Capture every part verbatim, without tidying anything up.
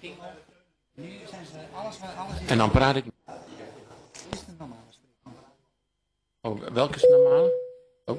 Nu zijn ze alles, alles is. En dan praat ik. Is het een normale spreek? Oh, welke is de normale? Oh.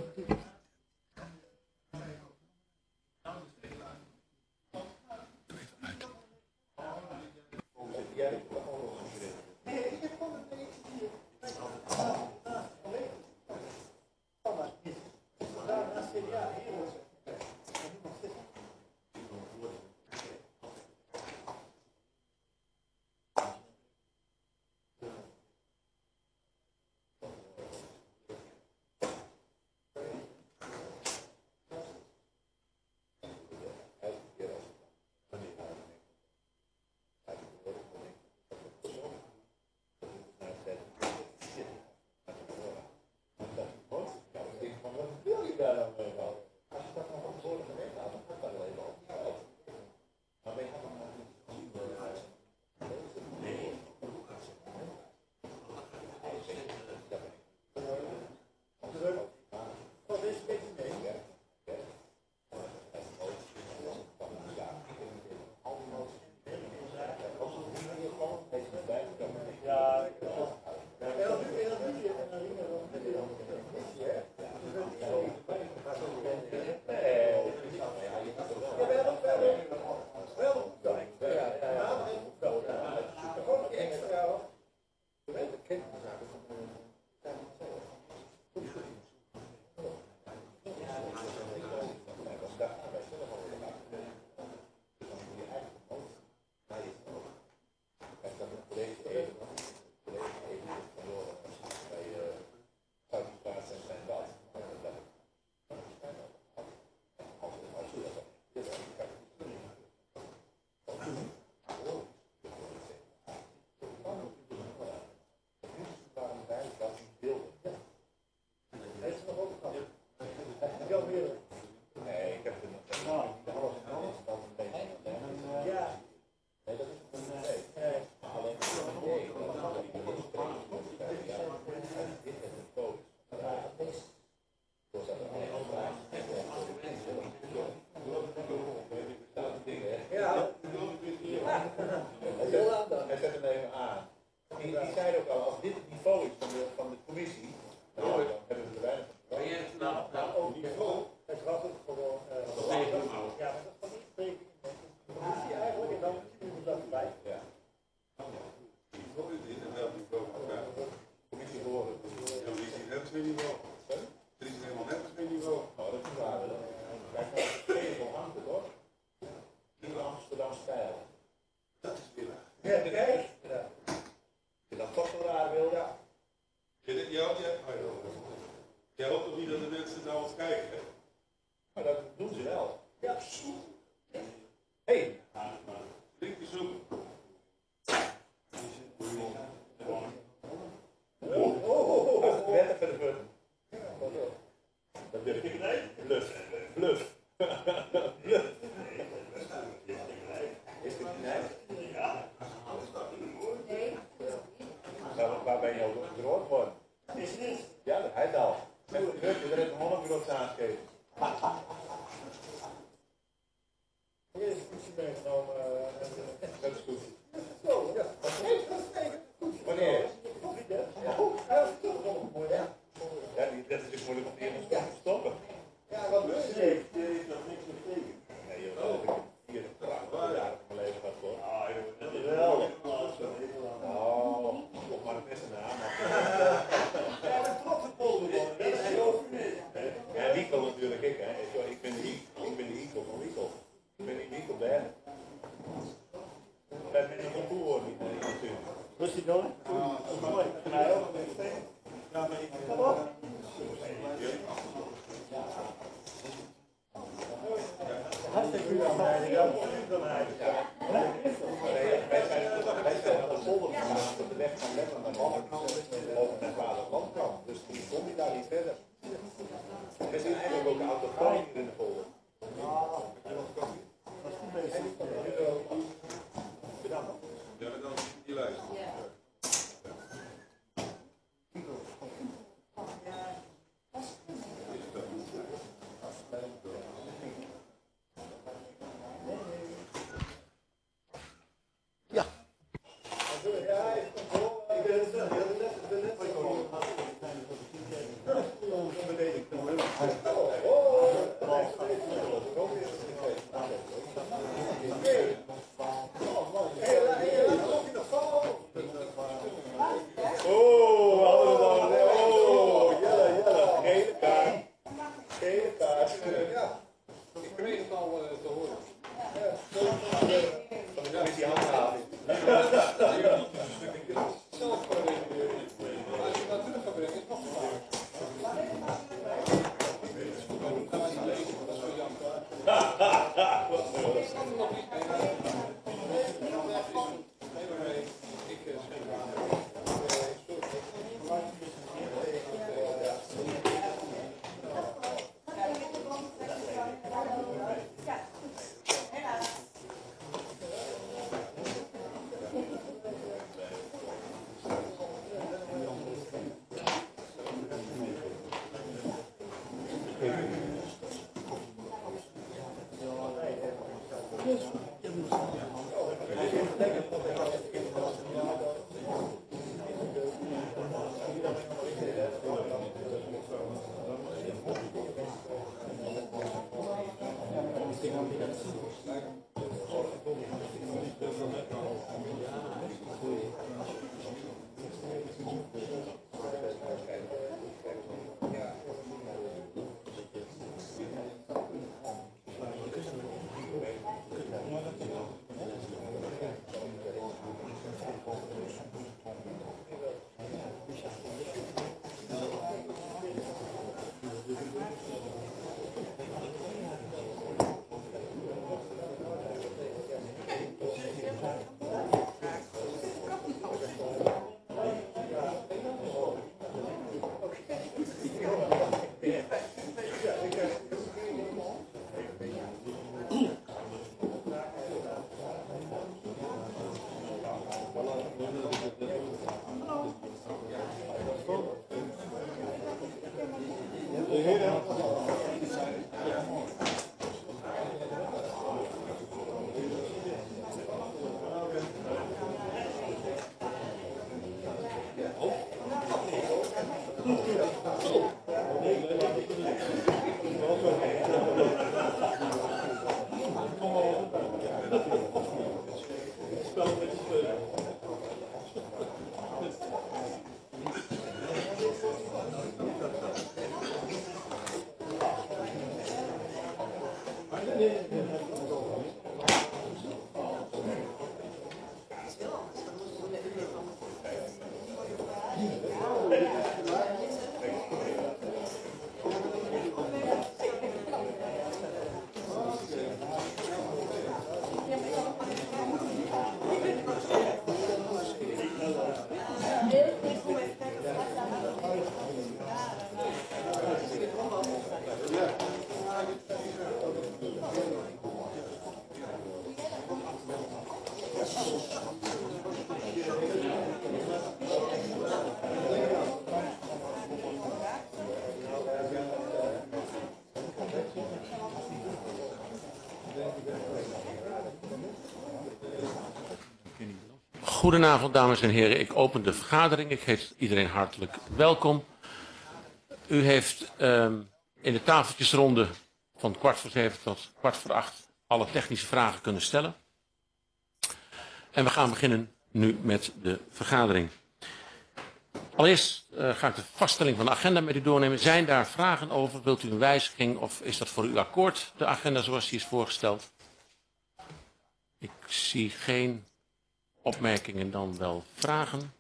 Goedenavond, dames en heren. Ik open de vergadering. Ik heet iedereen hartelijk welkom. U heeft um, in de tafeltjesronde van kwart voor zeven tot kwart voor acht alle technische vragen kunnen stellen. En we gaan beginnen nu met de vergadering. Allereerst uh, ga ik de vaststelling van de agenda met u doornemen. Zijn daar vragen over? Wilt u een wijziging of is dat voor u akkoord, de agenda zoals die is voorgesteld? Ik zie geen opmerkingen, dan wel vragen.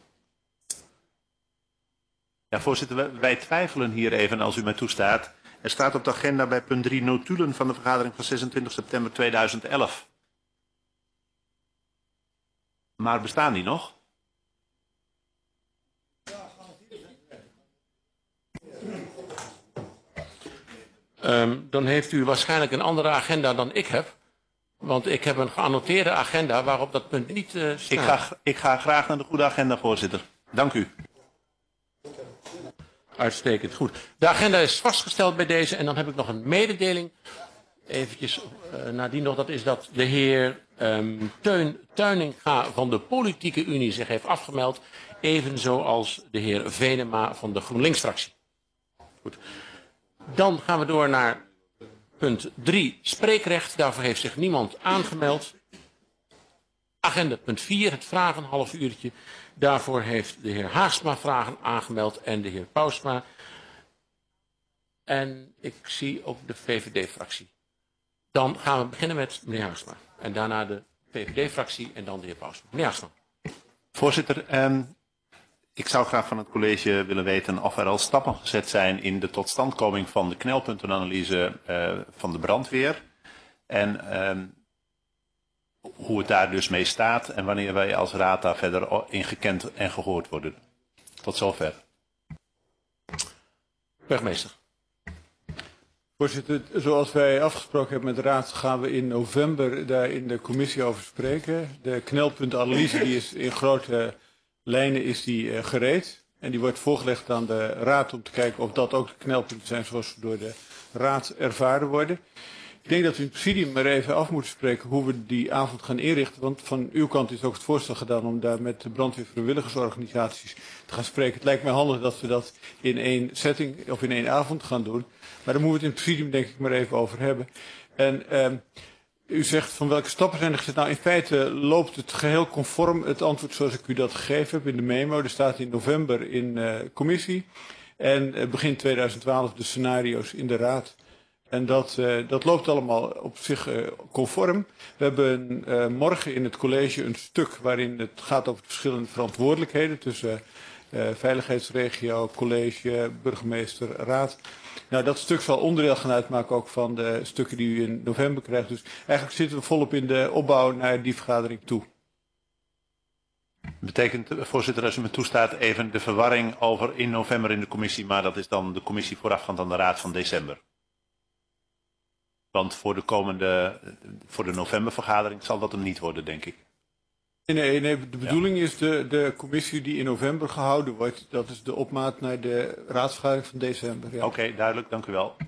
Ja, voorzitter, wij twijfelen hier even als u mij toestaat. Er staat op de agenda bij punt drie notulen van de vergadering van zesentwintig september tweeduizend elf. Maar bestaan die nog? Um, dan heeft u waarschijnlijk een andere agenda dan ik heb. Want ik heb een geannoteerde agenda waarop dat punt niet uh, staat. Ik ga, ik ga graag naar de goede agenda, voorzitter. Dank u. Uitstekend, goed. De agenda is vastgesteld bij deze en dan heb ik nog een mededeling. Eventjes uh, nadien nog, dat is dat de heer um, Teun Tuininga van de Politieke Unie zich heeft afgemeld. Evenzo als de heer Venema van de GroenLinks-fractie. Goed. Dan gaan we door naar punt drie, spreekrecht. Daarvoor heeft zich niemand aangemeld. Agenda punt vier, het vragen, een half uurtje. Daarvoor heeft de heer Haagsma vragen aangemeld en de heer Pausma. En ik zie ook de V V D-fractie. Dan gaan we beginnen met meneer Haagsma. En daarna de V V D-fractie en dan de heer Pausma. Meneer Haagsma. Voorzitter, eh, ik zou graag van het college willen weten of er al stappen gezet zijn in de totstandkoming van de knelpuntenanalyse uh, van de brandweer. En uh, hoe het daar dus mee staat en wanneer wij als raad daar verder in gekend en gehoord worden. Tot zover. Burgemeester. Voorzitter, zoals wij afgesproken hebben met de raad gaan we in november daar in de commissie over spreken. De knelpuntenanalyse die is in grote lijnen is die uh, gereed. En die wordt voorgelegd aan de raad om te kijken of dat ook de knelpunten zijn zoals ze door de raad ervaren worden. Ik denk dat we in het presidium er even af moeten spreken hoe we die avond gaan inrichten. Want van uw kant is ook het voorstel gedaan om daar met de brandweervrijwilligersorganisaties te gaan spreken. Het lijkt mij handig dat we dat in één setting of in één avond gaan doen. Maar daar moeten we het in het presidium denk ik maar even over hebben. En uh, u zegt van welke stappen zijn er gezet. Nou in feite loopt het geheel conform het antwoord zoals ik u dat gegeven heb in de memo. Er staat in november in uh, commissie en uh, begin tweeduizend twaalf de scenario's in de raad. En dat, uh, dat loopt allemaal op zich uh, conform. We hebben uh, morgen in het college een stuk waarin het gaat over de verschillende verantwoordelijkheden tussen uh, veiligheidsregio, college, burgemeester, raad. Nou, dat stuk zal onderdeel gaan uitmaken ook van de stukken die u in november krijgt. Dus eigenlijk zitten we volop in de opbouw naar die vergadering toe. Betekent, voorzitter, als u me toestaat, even de verwarring over in november in de commissie, maar dat is dan de commissie voorafgaand aan de raad van december. Want voor de komende, voor de novembervergadering zal dat hem niet worden, denk ik. Nee, nee, de bedoeling ja. is de, de commissie die in november gehouden wordt. Dat is de opmaat naar de raadsvergadering van december. Ja. Oké, okay, duidelijk, dank u wel.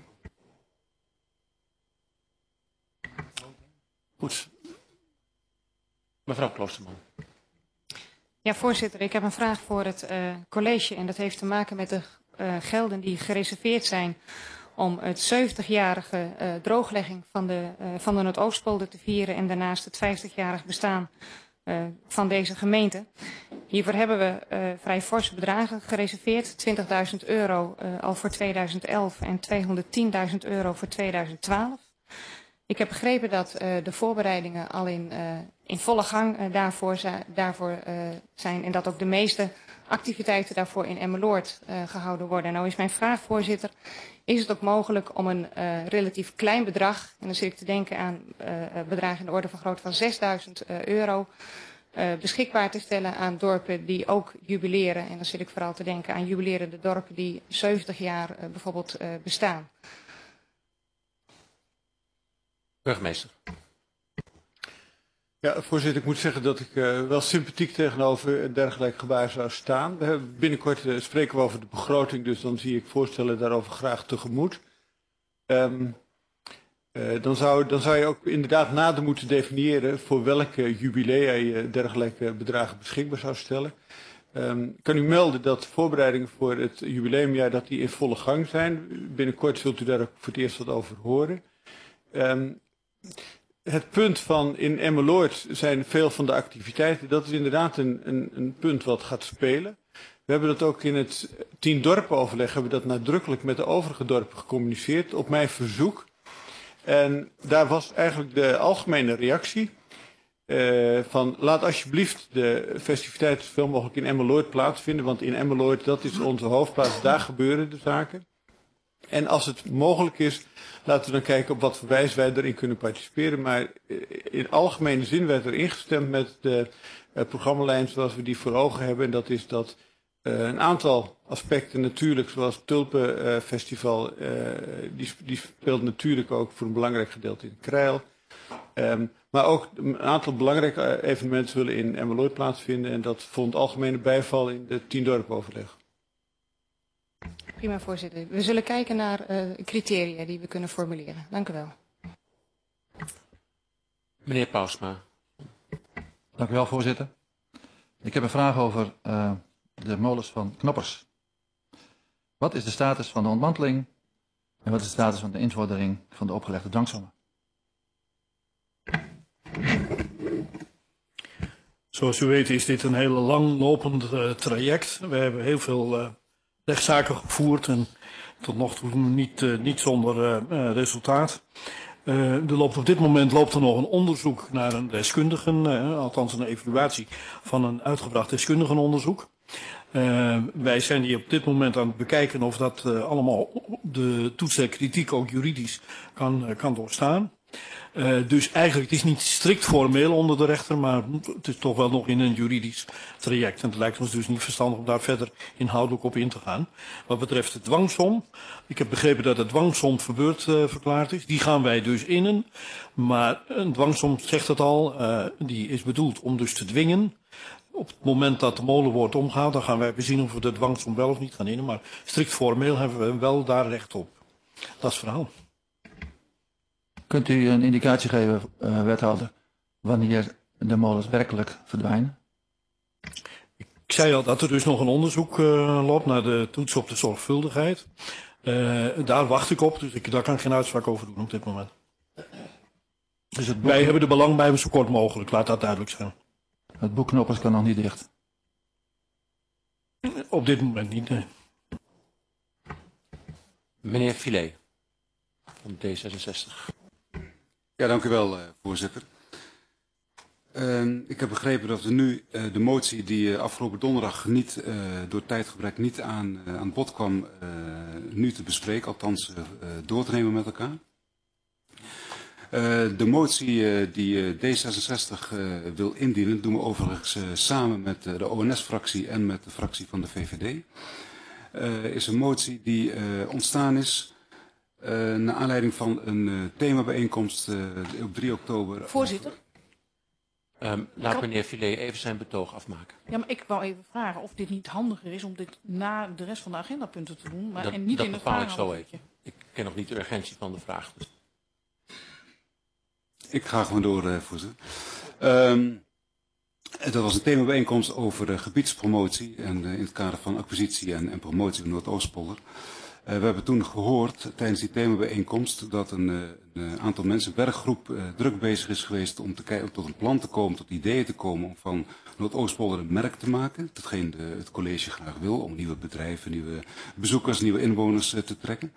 Goed. Mevrouw Kloosterman. Ja, voorzitter, ik heb een vraag voor het uh, college en dat heeft te maken met de uh, gelden die gereserveerd zijn om het zeventigjarige uh, drooglegging van de, uh, van de Noordoostpolder te vieren en daarnaast het vijftigjarig bestaan uh, van deze gemeente. Hiervoor hebben we uh, vrij forse bedragen gereserveerd, twintigduizend euro uh, al voor tweeduizend elf en tweehonderdtienduizend euro voor tweeduizend twaalf. Ik heb begrepen dat uh, de voorbereidingen al in, uh, in volle gang uh, daarvoor, daarvoor uh, zijn en dat ook de meeste activiteiten daarvoor in Emmeloord uh, gehouden worden. Nou is mijn vraag, voorzitter, is het ook mogelijk om een uh, relatief klein bedrag, en dan zit ik te denken aan uh, bedragen in de orde van grootte van zesduizend uh, euro, uh, beschikbaar te stellen aan dorpen die ook jubileren. En dan zit ik vooral te denken aan jubilerende dorpen die zeventig jaar uh, bijvoorbeeld uh, bestaan. Burgemeester. Ja, voorzitter, ik moet zeggen dat ik uh, wel sympathiek tegenover een dergelijk gebaar zou staan. We hebben binnenkort uh, spreken we over de begroting, dus dan zie ik voorstellen daarover graag tegemoet. Um, uh, dan, zou, dan zou je ook inderdaad nader moeten definiëren voor welke jubilea je dergelijke bedragen beschikbaar zou stellen. Um, ik kan u melden dat de voorbereidingen voor het jubileumjaar dat die in volle gang zijn. Binnenkort zult u daar ook voor het eerst wat over horen. Um, Het punt van in Emmeloord zijn veel van de activiteiten, dat is inderdaad een, een, een punt wat gaat spelen. We hebben dat ook in het tien dorpenoverleg, hebben we dat nadrukkelijk met de overige dorpen gecommuniceerd, op mijn verzoek. En daar was eigenlijk de algemene reactie uh, van laat alsjeblieft de festiviteiten zoveel mogelijk in Emmeloord plaatsvinden, want in Emmeloord, dat is onze hoofdplaats, daar gebeuren de zaken. En als het mogelijk is, laten we dan kijken op wat voor wijze wij erin kunnen participeren. Maar in algemene zin werd er ingestemd met de uh, programmalijn zoals we die voor ogen hebben. En dat is dat uh, een aantal aspecten natuurlijk, zoals het Tulpenfestival, uh, die, die speelt natuurlijk ook voor een belangrijk gedeelte in Krijl. Um, maar ook een aantal belangrijke evenementen zullen in Emmeloord plaatsvinden. En dat vond algemene bijval in de tien dorpenoverleg. Prima, voorzitter. We zullen kijken naar uh, criteria die we kunnen formuleren. Dank u wel. Meneer Pausma. Dank u wel, voorzitter. Ik heb een vraag over uh, de molens van Knoppers. Wat is de status van de ontmanteling en wat is de status van de invordering van de opgelegde dwangsommen? Zoals u weet is dit een heel langlopend uh, traject. We hebben heel veel uh, rechtszaken gevoerd en tot nog toe niet, uh, niet zonder uh, uh, resultaat. Uh, er loopt op dit moment loopt er nog een onderzoek naar een deskundigen, uh, althans een evaluatie van een uitgebracht deskundigenonderzoek. Uh, wij zijn hier op dit moment aan het bekijken of dat uh, allemaal de toets en kritiek ook juridisch kan, uh, kan doorstaan. Uh, dus eigenlijk, het is niet strikt formeel onder de rechter, maar het is toch wel nog in een juridisch traject. En het lijkt ons dus niet verstandig om daar verder inhoudelijk op in te gaan. Wat betreft de dwangsom, ik heb begrepen dat de dwangsom verbeurd uh, verklaard is. Die gaan wij dus innen, maar een dwangsom, zegt het al, uh, die is bedoeld om dus te dwingen. Op het moment dat de molen wordt omgehaald, dan gaan wij bezien of we de dwangsom wel of niet gaan innen. Maar strikt formeel hebben we wel daar recht op. Dat is het verhaal. Kunt u een indicatie geven, uh, wethouder, wanneer de molens werkelijk verdwijnen? Ik zei al dat er dus nog een onderzoek uh, loopt naar de toets op de zorgvuldigheid. Uh, daar wacht ik op, dus ik, daar kan ik geen uitspraak over doen op dit moment. Dus het boek... Wij hebben er belang bij zo kort mogelijk, laat dat duidelijk zijn. Het boek Knoppers kan nog niet dicht? Op dit moment niet, nee. Meneer Filet van D zesenzestig. Ja, dank u wel, uh, voorzitter. Uh, ik heb begrepen dat we nu uh, de motie die uh, afgelopen donderdag niet, uh, door tijdgebrek niet aan, uh, aan bod kwam, uh, nu te bespreken, althans uh, door te nemen met elkaar. Uh, de motie uh, die uh, D zesenzestig uh, wil indienen, doen we overigens uh, samen met uh, de O N S-fractie en met de fractie van de V V D. Uh, is een motie die uh, ontstaan is uh, naar aanleiding van een uh, themabijeenkomst uh, op drie oktober. Voorzitter. Um, laat Kan... meneer Filet even zijn betoog afmaken. Ja, maar ik wou even vragen of dit niet handiger is om dit na de rest van de agendapunten te doen, maar dat, en niet dat in het bepaal ik zo vragenhalfuurtje. even. Ik ken nog niet de urgentie van de vraag. Dus. Ik ga gewoon door, uh, voorzitter. Um, dat was een themabijeenkomst over uh, gebiedspromotie en uh, in het kader van acquisitie en, en promotie van Noordoostpolder. Uh, we hebben toen gehoord tijdens die themabijeenkomst dat een, uh, een aantal mensen, een werkgroep, uh, druk bezig is geweest om te kijken, tot een plan te komen, tot ideeën te komen om van Noordoostpolder een merk te maken. Datgene de, het college graag wil, om nieuwe bedrijven, nieuwe bezoekers, nieuwe inwoners uh, te trekken.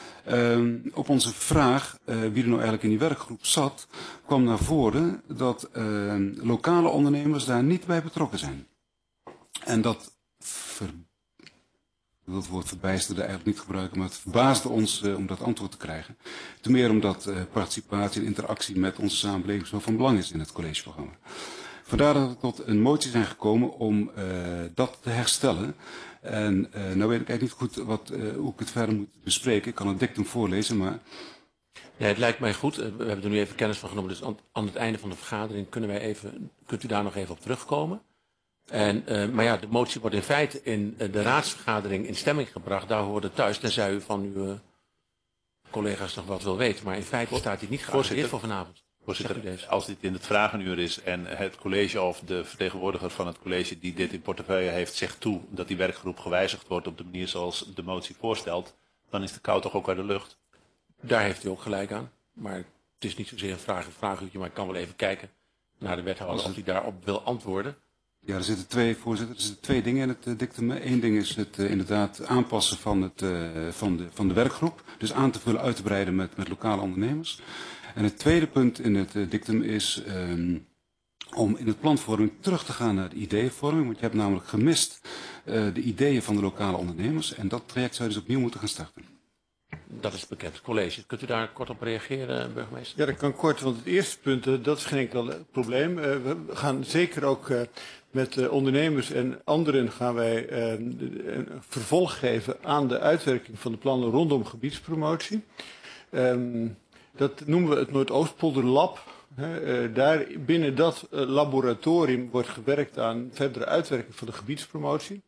Uh, op onze vraag uh, wie er nou eigenlijk in die werkgroep zat, kwam naar voren dat uh, lokale ondernemers daar niet bij betrokken zijn. En dat ver, ik wil het woord verbijsterde eigenlijk niet gebruiken, maar het verbaasde ons uh, om dat antwoord te krijgen. Ten meer omdat uh, participatie en interactie met onze samenleving zo van belang is in het collegeprogramma. Vandaar dat we tot een motie zijn gekomen om uh, dat te herstellen. En uh, nou weet ik eigenlijk niet goed wat, uh, hoe ik het verder moet bespreken. Ik kan het dictum voorlezen, maar... Nee, het lijkt mij goed. We hebben er nu even kennis van genomen. Dus aan, aan het einde van de vergadering kunnen wij even, kunt u daar nog even op terugkomen. En, uh, maar ja, de motie wordt in feite in uh, de raadsvergadering in stemming gebracht. Daar hoort het thuis, tenzij u van uw uh, collega's nog wat wil weten. Maar in feite staat die niet gearresteerd voor vanavond. Voorzitter, als dit in het vragenuur is en het college of de vertegenwoordiger van het college die dit in portefeuille heeft zegt toe dat die werkgroep gewijzigd wordt op de manier zoals de motie voorstelt, dan is de kou toch ook uit de lucht. Daar heeft u ook gelijk aan. Maar het is niet zozeer een vraag, een vraaguurtje, maar ik kan wel even kijken naar de wethouder of hij daarop wil antwoorden. Ja, er zitten twee, voorzitter, er zitten twee dingen in het uh, dictum. Eén ding is het uh, inderdaad aanpassen van, het, uh, van, de, van de werkgroep. Dus aan te vullen, uit te breiden met, met lokale ondernemers. En het tweede punt in het uh, dictum is um, om in het planvorming terug te gaan naar de ideeënvorming. Want je hebt namelijk gemist uh, de ideeën van de lokale ondernemers. En dat traject zou je dus opnieuw moeten gaan starten. Dat is bekend. College, kunt u daar kort op reageren, burgemeester? Ja, dat kan kort, want het eerste punt, dat is geen enkel probleem. Uh, we gaan zeker ook uh, met uh, ondernemers en anderen gaan wij uh, een vervolg geven aan de uitwerking van de plannen rondom gebiedspromotie. Um, dat noemen we het Noordoostpolder Lab. Uh, daar binnen dat uh, laboratorium wordt gewerkt aan verdere uitwerking van de gebiedspromotie.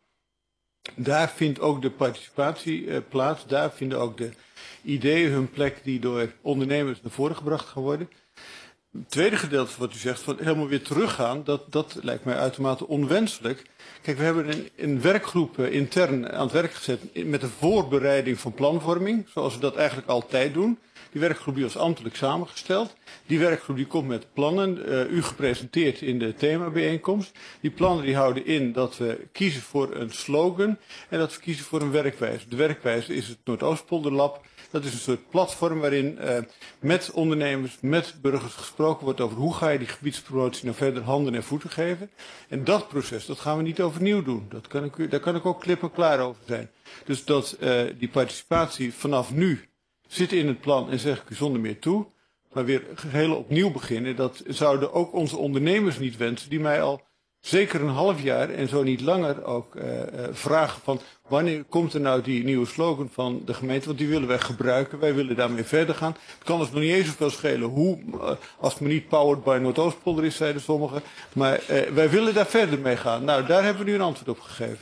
Daar vindt ook de participatie uh, plaats. Daar vinden ook de ideeën hun plek die door ondernemers naar voren gebracht gaan worden. Het tweede gedeelte wat u zegt, van helemaal weer teruggaan, dat, dat lijkt mij uitermate onwenselijk. Kijk, we hebben een, een werkgroep uh, intern aan het werk gezet met de voorbereiding van planvorming, zoals we dat eigenlijk altijd doen. Die werkgroep die was ambtelijk samengesteld. Die werkgroep die komt met plannen, uh, u gepresenteerd in de themabijeenkomst. Die plannen die houden in dat we kiezen voor een slogan en dat we kiezen voor een werkwijze. De werkwijze is het Noordoostpolderlab. Dat is een soort platform waarin uh, met ondernemers, met burgers gesproken wordt over hoe ga je die gebiedspromotie nou verder handen en voeten geven. En dat proces, dat gaan we niet overnieuw doen. Dat kan ik u, daar kan ik ook klip en klaar over zijn. Dus dat uh, die participatie vanaf nu zit in het plan en zeg ik u zonder meer toe. Maar weer geheel opnieuw beginnen, dat zouden ook onze ondernemers niet wensen, die mij al zeker een half jaar en zo niet langer ook uh, uh, vragen van wanneer komt er nou die nieuwe slogan van de gemeente, want die willen wij gebruiken, wij willen daarmee verder gaan. Het kan ons nog niet eens zoveel schelen hoe, uh, als het maar niet powered by Noordoostpolder is, zeiden sommigen, maar uh, wij willen daar verder mee gaan. Nou, daar hebben we nu een antwoord op gegeven.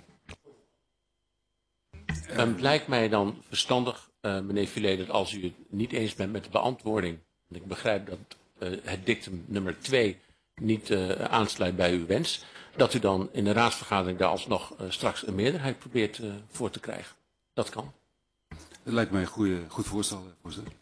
Het lijkt mij dan verstandig, uh, meneer Filet, dat als u het niet eens bent met de beantwoording, en ik begrijp dat uh, het dictum nummer twee niet uh, aansluit bij uw wens, dat u dan in de raadsvergadering daar alsnog uh, straks een meerderheid probeert uh, voor te krijgen. Dat kan. Dat lijkt mij een goede, goed voorstel, voorzitter.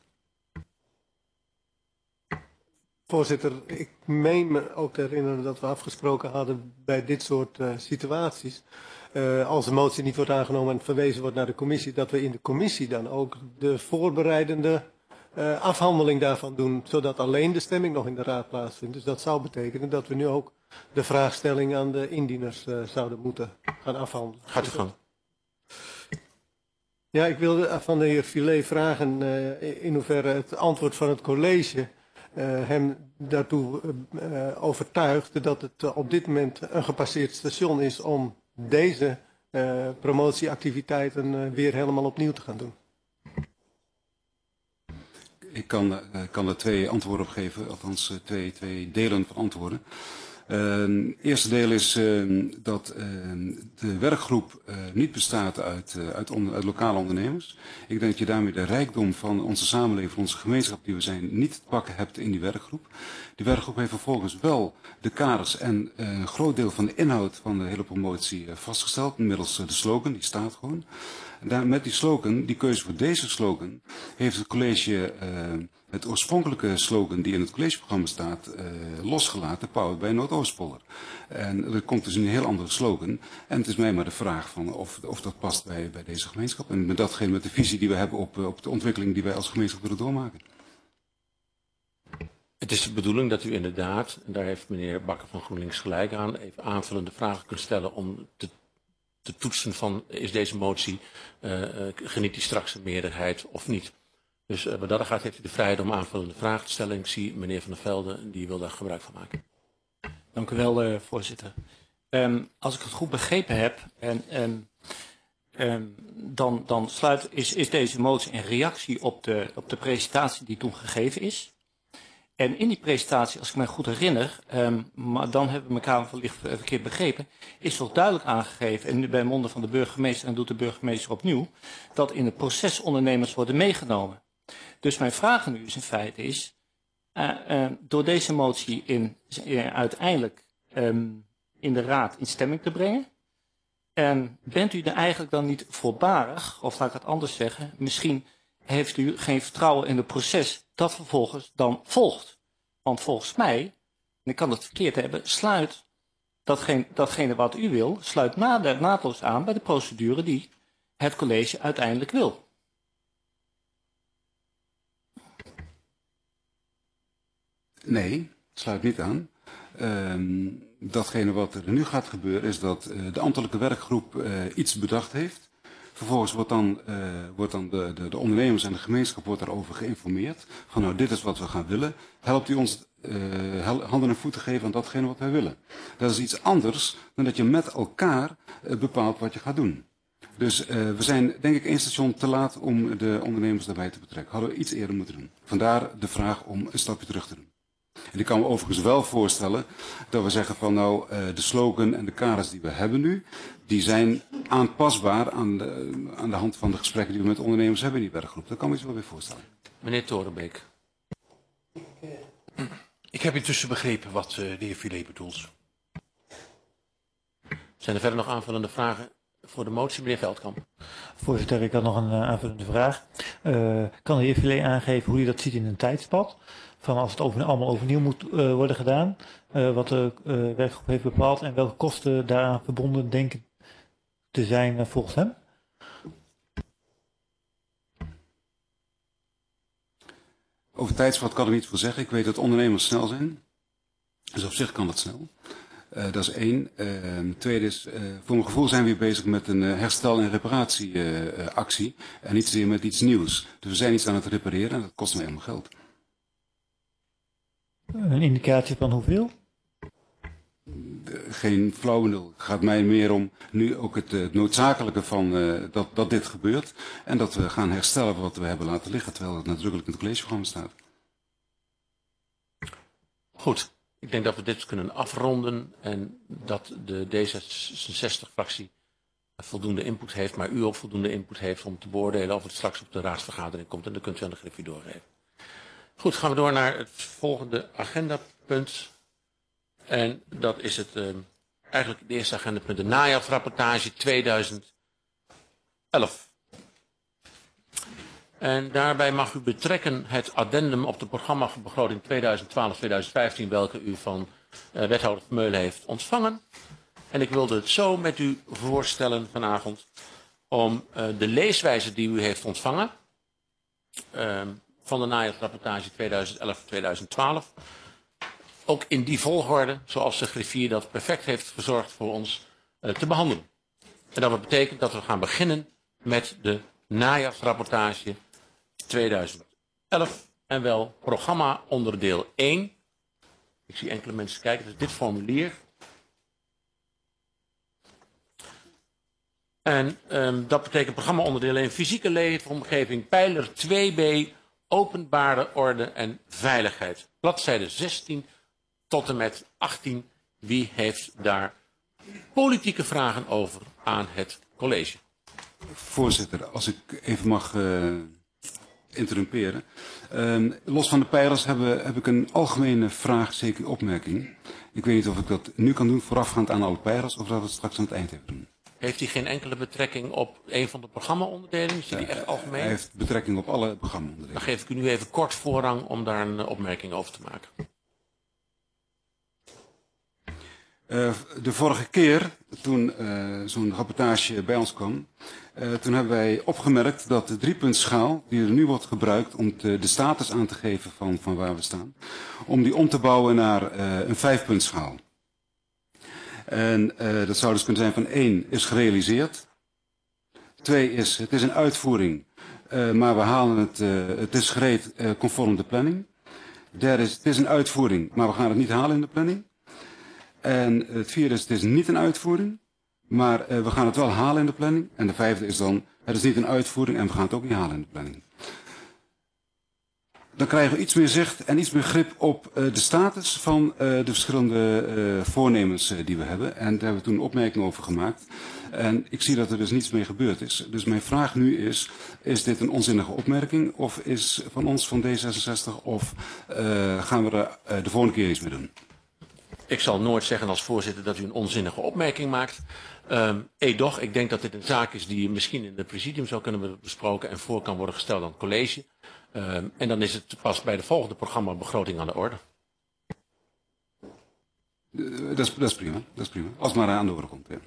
Voorzitter, ik meen me ook te herinneren dat we afgesproken hadden bij dit soort uh, situaties. Uh, als de motie niet wordt aangenomen en verwezen wordt naar de commissie, dat we in de commissie dan ook de voorbereidende uh, afhandeling daarvan doen, zodat alleen de stemming nog in de raad plaatsvindt. Dus dat zou betekenen dat we nu ook de vraagstelling aan de indieners uh, zouden moeten gaan afhandelen. Gaat u gang. Ja, ik wilde van de heer Filet vragen uh, in hoeverre het antwoord van het college uh, hem daartoe uh, overtuigt dat het uh, op dit moment een gepasseerd station is om deze uh, promotieactiviteiten uh, weer helemaal opnieuw te gaan doen. ik kan, uh, kan er twee antwoorden op geven, althans uh, twee, twee delen van antwoorden. Uh, het eerste deel is uh, dat uh, de werkgroep uh, niet bestaat uit, uh, uit, on, uit lokale ondernemers. Ik denk dat je daarmee de rijkdom van onze samenleving, van onze gemeenschap die we zijn, niet te pakken hebt in die werkgroep. Die werkgroep heeft vervolgens wel de kaders en uh, een groot deel van de inhoud van de hele promotie uh, vastgesteld, middels uh, de slogan, die staat gewoon. En daar, met die slogan, die keuze voor deze slogan, heeft het college uh, het oorspronkelijke slogan die in het collegeprogramma staat uh, losgelaten, Power bij Noordoostpolder. En er komt dus een heel andere slogan. En het is mij maar de vraag van of, of dat past bij, bij deze gemeenschap. En met datgene, met de visie die we hebben op, op de ontwikkeling die wij als gemeenschap willen doormaken. Het is de bedoeling dat u inderdaad, en daar heeft meneer Bakker van GroenLinks gelijk aan, even aanvullende vragen kunt stellen om te, te toetsen van is deze motie, uh, uh, geniet die straks een meerderheid of niet. Dus uh, wat dat gaat heeft u de vrijheid om aanvullende vragen te stellen. Ik zie meneer Van der Velde, die wil daar gebruik van maken. Dank u wel, uh, voorzitter. Um, als ik het goed begrepen heb, en, um, um, dan, dan sluit, is, is deze motie een reactie op de, op de presentatie die toen gegeven is. En in die presentatie, als ik me goed herinner, um, maar dan hebben we elkaar wellicht verkeerd begrepen, is toch duidelijk aangegeven, en nu bij monden van de burgemeester, en doet de burgemeester opnieuw, dat in het proces ondernemers worden meegenomen. Dus mijn vraag nu is in feite is, uh, uh, door deze motie in, uh, uiteindelijk um, in de raad in stemming te brengen, um, bent u er eigenlijk dan niet voorbarig, of laat ik het anders zeggen, misschien heeft u geen vertrouwen in het proces dat vervolgens dan volgt. Want volgens mij, en ik kan het verkeerd hebben, sluit datgene, datgene wat u wil, sluit naadloos aan bij de procedure die het college uiteindelijk wil. Nee, sluit niet aan. Um, datgene wat er nu gaat gebeuren is dat uh, de ambtelijke werkgroep uh, iets bedacht heeft. Vervolgens wordt dan, uh, wordt dan de, de, de ondernemers en de gemeenschap wordt daarover geïnformeerd. Van nou, dit is wat we gaan willen. Helpt u ons uh, handen en voeten geven aan datgene wat wij willen. Dat is iets anders dan dat je met elkaar uh, bepaalt wat je gaat doen. Dus uh, we zijn denk ik één station te laat om de ondernemers daarbij te betrekken. Hadden we iets eerder moeten doen. Vandaar de vraag om een stapje terug te doen. En ik kan me overigens wel voorstellen dat we zeggen van nou, uh, de slogan en de kaders die we hebben nu, die zijn aanpasbaar aan de, aan de hand van de gesprekken die we met ondernemers hebben in die werkgroep. Dat kan me iets wel weer voorstellen. Meneer Torenbeek. Ik heb intussen begrepen wat uh, de heer Filet bedoelt. Zijn er verder nog aanvullende vragen voor de motie, meneer Veldkamp? Voorzitter, ik had nog een uh, aanvullende vraag. Uh, kan de heer Filet aangeven hoe u dat ziet in een tijdspad? Van als het over, allemaal overnieuw moet uh, worden gedaan, uh, wat de uh, werkgroep heeft bepaald en welke kosten daaraan verbonden denken te zijn uh, volgens hem? Over tijdspad kan ik niet veel zeggen. Ik weet dat ondernemers snel zijn. Dus op zich kan dat snel. Uh, dat is één. Uh, tweede is, uh, voor mijn gevoel zijn we hier bezig met een uh, herstel- en reparatieactie. Uh, uh, en niet zozeer met iets nieuws. Dus we zijn iets aan het repareren en dat kost me helemaal geld. Een indicatie van hoeveel? Geen flauwe nul. Het gaat mij meer om nu ook het, het noodzakelijke van uh, dat, dat dit gebeurt. En dat we gaan herstellen wat we hebben laten liggen. Terwijl het nadrukkelijk in het collegeprogramma staat. Goed. Ik denk dat we dit kunnen afronden. En dat de D zesenzestig-fractie voldoende input heeft. Maar u ook voldoende input heeft om te beoordelen of het straks op de raadsvergadering komt. En dan kunt u aan de Griffie doorgeven. Goed, gaan we door naar het volgende agendapunt. En dat is het, uh, eigenlijk het eerste agendapunt, de najaarsrapportage tweeduizend elf. En daarbij mag u betrekken het addendum op de programmabegroting tweeduizend twaalf tweeduizend vijftien, welke u van uh, wethouder Vermeulen heeft ontvangen. En ik wilde het zo met u voorstellen vanavond om uh, de leeswijze die u heeft ontvangen, uh, van de najaarsrapportage tweeduizend elf tweeduizend twaalf, ook in die volgorde, zoals de griffier dat perfect heeft verzorgd voor ons, uh, te behandelen. En dat betekent dat we gaan beginnen met de najaarsrapportage tweeduizend elf en wel programma onderdeel één. Ik zie enkele mensen kijken, dus dit formulier. En um, dat betekent programma onderdeel één, fysieke leefomgeving, pijler twee B, openbare orde en veiligheid. Bladzijde zestien tot en met achttien. Wie heeft daar politieke vragen over aan het college? Voorzitter, als ik even mag uh, interrumperen. Uh, los van de pijlers hebben, heb ik een algemene vraag, zeker opmerking. Ik weet niet of ik dat nu kan doen, voorafgaand aan alle pijlers, of dat we het straks aan het eind even doen. Heeft hij geen enkele betrekking op een van de programma-onderdelen? Is die Uh, echt algemeen? Hij heeft betrekking op alle programma-onderdelen. Dan geef ik u nu even kort voorrang om daar een opmerking over te maken. Uh, de vorige keer, toen uh, zo'n rapportage bij ons kwam, uh, toen hebben wij opgemerkt dat de driepuntschaal, die er nu wordt gebruikt om te, de status aan te geven van, van waar we staan, om die om te bouwen naar uh, een vijfpuntschaal. En uh, dat zou dus kunnen zijn van één is gerealiseerd, twee is het is een uitvoering, uh, maar we halen het, uh, het is gereed uh, conform de planning. Derde is het is een uitvoering, maar we gaan het niet halen in de planning. En het vierde is, het is niet een uitvoering, maar uh, we gaan het wel halen in de planning. En de vijfde is dan, het is niet een uitvoering en we gaan het ook niet halen in de planning. Dan krijgen we iets meer zicht en iets meer grip op uh, de status van uh, de verschillende uh, voornemens uh, die we hebben. En daar hebben we toen een opmerking over gemaakt. En ik zie dat er dus niets mee gebeurd is. Dus mijn vraag nu is, is dit een onzinnige opmerking of is van ons van D zesenzestig of uh, gaan we er uh, de volgende keer iets mee doen? Ik zal nooit zeggen als voorzitter dat u een onzinnige opmerking maakt. Um, edoch, ik denk dat dit een zaak is die misschien in het presidium zou kunnen worden besproken en voor kan worden gesteld aan het college. Um, en dan is het pas bij de volgende programma begroting aan de orde. Uh, dat, is, dat is prima, dat is prima. Als het maar aan de orde komt. Ja.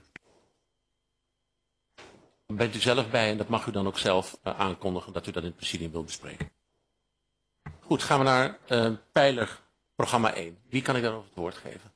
Dan bent u zelf bij en dat mag u dan ook zelf uh, aankondigen dat u dat in het presidium wilt bespreken. Goed, gaan we naar uh, pijler programma één. Wie kan ik daarover het woord geven?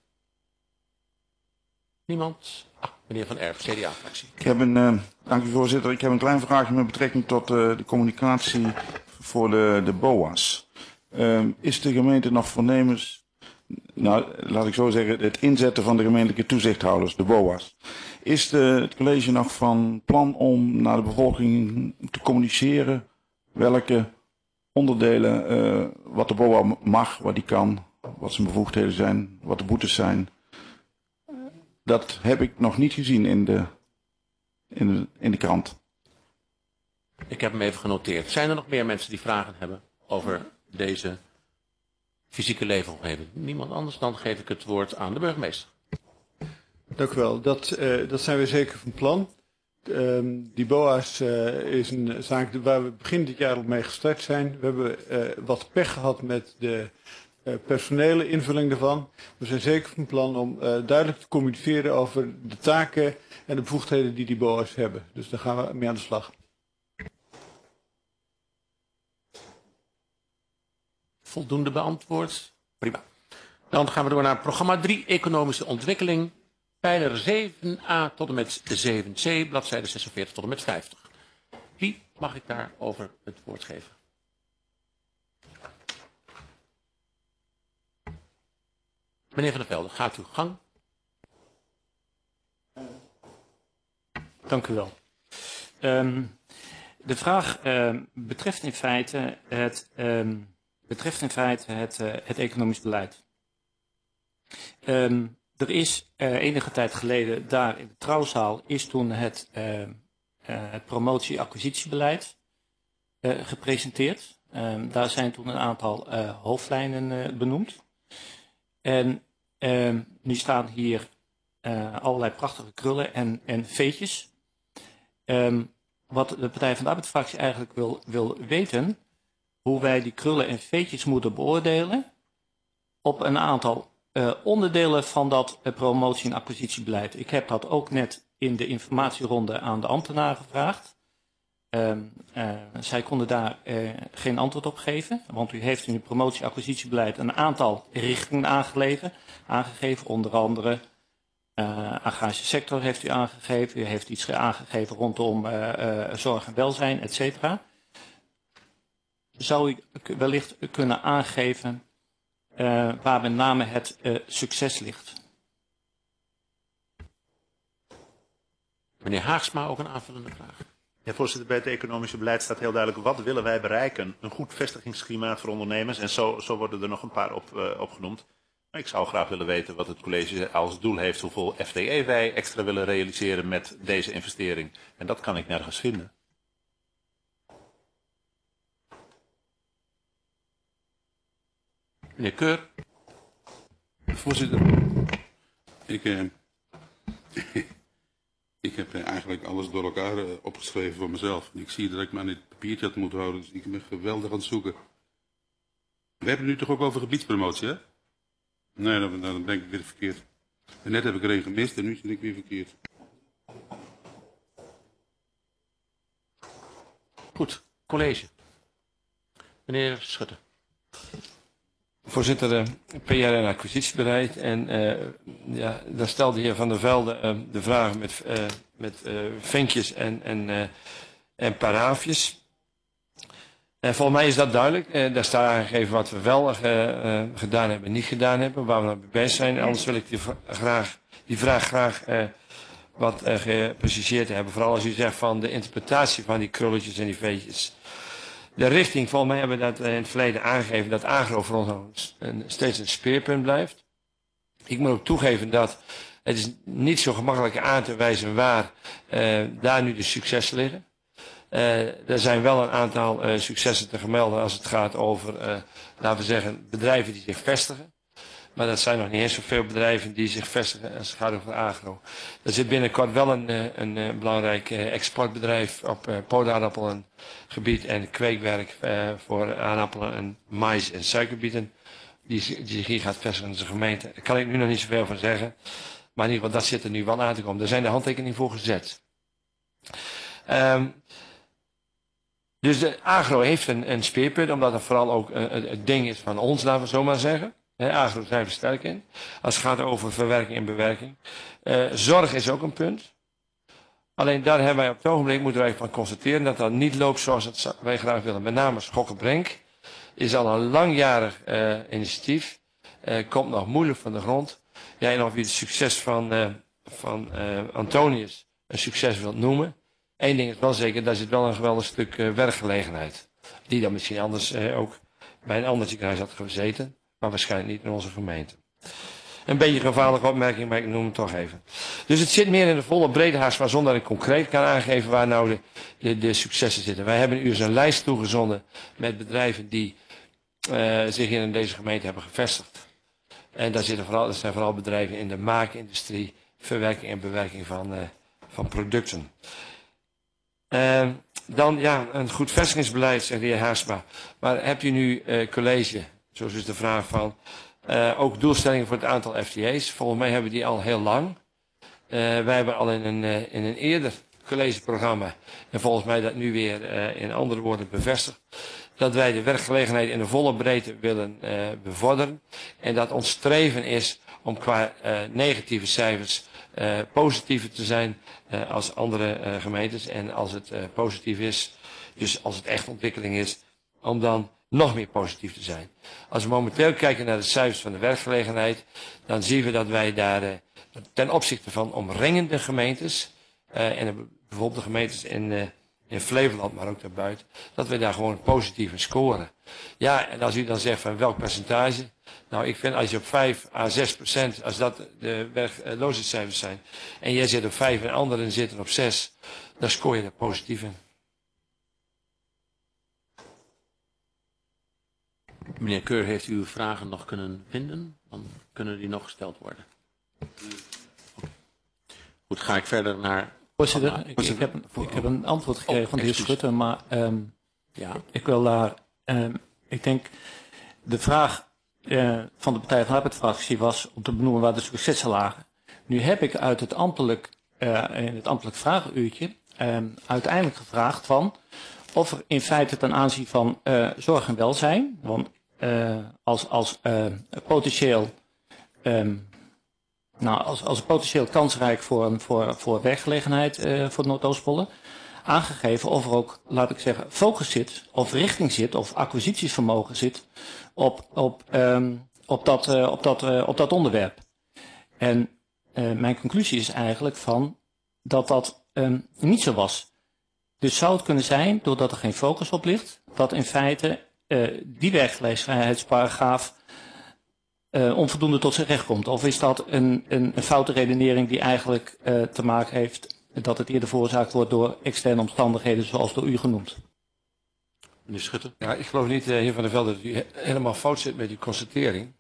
Niemand? Ah, meneer Van Erf, C D A-fractie. Ik heb een, uh, dank u voorzitter. Ik heb een klein vraagje met betrekking tot uh, de communicatie voor de, de B O A's. Uh, is de gemeente nog voornemens, nou laat ik zo zeggen, het inzetten van de gemeentelijke toezichthouders, de B O A's. Is de, het college nog van plan om naar de bevolking te communiceren welke onderdelen, uh, wat de B O A mag, wat die kan, wat zijn bevoegdheden zijn, wat de boetes zijn? Dat heb ik nog niet gezien in de, in de, in de krant. Ik heb hem even genoteerd. Zijn er nog meer mensen die vragen hebben over deze fysieke leefomgeving? Niemand anders? Dan geef ik het woord aan de burgemeester. Dank u wel. Dat, uh, dat zijn we zeker van plan. Um, die B O A's uh, is een zaak waar we begin dit jaar al mee gestart zijn. We hebben uh, wat pech gehad met de uh, personele invulling daarvan. We zijn zeker van plan om uh, duidelijk te communiceren over de taken en de bevoegdheden die die B O A's hebben. Dus daar gaan we mee aan de slag. Voldoende beantwoord? Prima. Dan gaan we door naar programma drie, economische ontwikkeling. Pijler zeven a tot en met zeven c, bladzijde zesenveertig tot en met vijftig. Wie mag ik daarover het woord geven? Meneer Van der Velde, gaat uw gang. Dank u wel. Um, de vraag uh, betreft in feite het, um, betreft in feite het, uh, het economisch beleid. Um, Er is uh, enige tijd geleden daar in de trouwzaal is toen het, uh, uh, het promotie-acquisitiebeleid uh, gepresenteerd. Um, daar zijn toen een aantal uh, hoofdlijnen uh, benoemd. En uh, nu staan hier uh, allerlei prachtige krullen en, en veetjes. Um, wat de Partij van de Arbeid-fractie eigenlijk wil, wil weten, hoe wij die krullen en veetjes moeten beoordelen op een aantal Uh, onderdelen van dat uh, promotie- en acquisitiebeleid. Ik heb dat ook net in de informatieronde aan de ambtenaren gevraagd. Uh, uh, zij konden daar uh, geen antwoord op geven, want u heeft in uw promotie- en acquisitiebeleid een aantal richtingen aangegeven, aangegeven onder andere uh, agrarische sector heeft u aangegeven, u heeft iets aangegeven rondom uh, uh, zorg en welzijn, et cetera. Zou u wellicht kunnen aangeven Uh, waar met name het uh, succes ligt? Meneer Haagsma, ook een aanvullende vraag. Ja, voorzitter, bij het economische beleid staat heel duidelijk wat willen wij bereiken. Een goed vestigingsklimaat voor ondernemers en zo, zo worden er nog een paar op, uh, opgenoemd. Maar ik zou graag willen weten wat het college als doel heeft, hoeveel F T E wij extra willen realiseren met deze investering. En dat kan ik nergens vinden. Meneer Keur. Voorzitter, ik, eh, ik heb eh, eigenlijk alles door elkaar eh, opgeschreven voor mezelf. En ik zie dat ik me aan dit papiertje had moeten houden, dus ik ben geweldig aan het zoeken. We hebben het nu toch ook over gebiedspromotie, hè? Nee, dan, dan denk ik weer verkeerd. En net heb ik er een gemist en nu zit ik weer verkeerd. Goed, college. Meneer Schutte. Voorzitter, P R en acquisitiebeleid. En uh, ja, daar stelde de heer Van der Velde uh, de vraag met, uh, met uh, vinkjes en, en, uh, en paraafjes. En volgens mij is dat duidelijk. Uh, daar staat aangegeven wat we wel uh, uh, gedaan hebben en niet gedaan hebben. Waar we nou mee bezig zijn. En anders wil ik die, graag, die vraag graag uh, wat uh, gepreciseerd hebben. Vooral als u zegt van de interpretatie van die krulletjes en die veetjes. De richting, volgens mij hebben we dat in het verleden aangegeven, dat agro voor ons een, steeds een speerpunt blijft. Ik moet ook toegeven dat het is niet zo gemakkelijk aan te wijzen waar uh, daar nu de successen liggen. Uh, er zijn wel een aantal uh, successen te vermelden als het gaat over, uh, laten we zeggen, bedrijven die zich vestigen. Maar dat zijn nog niet eens zoveel bedrijven die zich vestigen als het gaat over agro. Er zit binnenkort wel een, een, een belangrijk exportbedrijf op uh, pootaardappelengebied en kweekwerk uh, voor aardappelen en mais en suikerbieten. Die, die hier gaat vestigen in de gemeente. Daar kan ik nu nog niet zoveel van zeggen. Maar in ieder geval, dat zit er nu wel aan te komen. Daar zijn de handtekeningen voor gezet. Um, dus de agro heeft een, een speerpunt, omdat het vooral ook uh, het ding is van ons, laten we zo maar zeggen. He, agro zijn we sterk in. Als het gaat over verwerking en bewerking. Uh, zorg is ook een punt. Alleen daar hebben wij op het ogenblik, moeten wij van constateren, dat dat niet loopt zoals het wij graag willen. Met name Schokkenbrink is al een langjarig uh, initiatief. Uh, komt nog moeilijk van de grond. Ja, en of je het succes van, uh, van uh, Antonius een succes wilt noemen. Eén ding is wel zeker, daar zit wel een geweldig stuk uh, werkgelegenheid. Die dan misschien anders uh, ook bij een ander ziekenhuis had gezeten. Maar waarschijnlijk niet in onze gemeente. Een beetje een gevaarlijke opmerking, maar ik noem het toch even. Dus het zit meer in de volle breedte haast, maar zonder dat ik concreet kan aangeven waar nou de, de, de successen zitten. Wij hebben u eens een lijst toegezonden met bedrijven die uh, zich in deze gemeente hebben gevestigd. En daar zitten vooral, dat zijn vooral bedrijven in de maakindustrie, verwerking en bewerking van, uh, van producten. Uh, dan ja, een goed vestigingsbeleid, zegt de heer Haasma. Maar hebt u nu uh, college... Zo is de vraag van, uh, ook doelstellingen voor het aantal F T E's. Volgens mij hebben we die al heel lang. Uh, wij hebben al in een, uh, in een eerder collegeprogramma, en volgens mij dat nu weer uh, in andere woorden bevestigd, dat wij de werkgelegenheid in de volle breedte willen uh, bevorderen. En dat ons streven is om qua uh, negatieve cijfers uh, positiever te zijn uh, als andere uh, gemeentes. En als het uh, positief is, dus als het echt ontwikkeling is, om dan nog meer positief te zijn. Als we momenteel kijken naar de cijfers van de werkgelegenheid, dan zien we dat wij daar uh, ten opzichte van omringende gemeentes, uh, en bijvoorbeeld de gemeentes in, uh, in Flevoland, maar ook daarbuiten, dat we daar gewoon positief in scoren. Ja, en als u dan zegt van welk percentage, nou ik vind als je op vijf à zes procent, als dat de werkloosheidscijfers zijn, en jij zit op vijf en anderen zitten op zes, dan scoor je er positief in. Meneer Keur, heeft u uw vragen nog kunnen vinden? Dan kunnen die nog gesteld worden. Goed, ga ik verder naar... Voorzitter, ik, ik, heb, ik heb een antwoord gekregen oh, van de heer Schutte, maar um, ja. ik wil daar... Um, ik denk, de vraag uh, van de Partij van de Arbeid-fractie was om te benoemen waar de successen lagen. Nu heb ik uit het ambtelijk, uh, in het ambtelijk vragenuurtje um, uiteindelijk gevraagd van of er in feite ten aanzien van uh, zorg en welzijn, want uh, als, als uh, potentieel, um, nou, als, als potentieel kansrijk voor, voor, voor werkgelegenheid uh, voor Noordoostpolder, aangegeven of er ook, laat ik zeggen, focus zit, of richting zit, of acquisitievermogen zit op, op, um, op, dat, uh, op, dat, uh, op dat onderwerp. En uh, mijn conclusie is eigenlijk van dat dat um, niet zo was. Dus zou het kunnen zijn, doordat er geen focus op ligt, dat in feite uh, die werkgelegenheidsparagraaf uh, onvoldoende tot zijn recht komt? Of is dat een, een, een foute redenering die eigenlijk uh, te maken heeft dat het eerder veroorzaakt wordt door externe omstandigheden zoals door u genoemd? Meneer Schutte. Ja, ik geloof niet, uh, heer Van der Velde, dat u helemaal fout zit met uw constatering.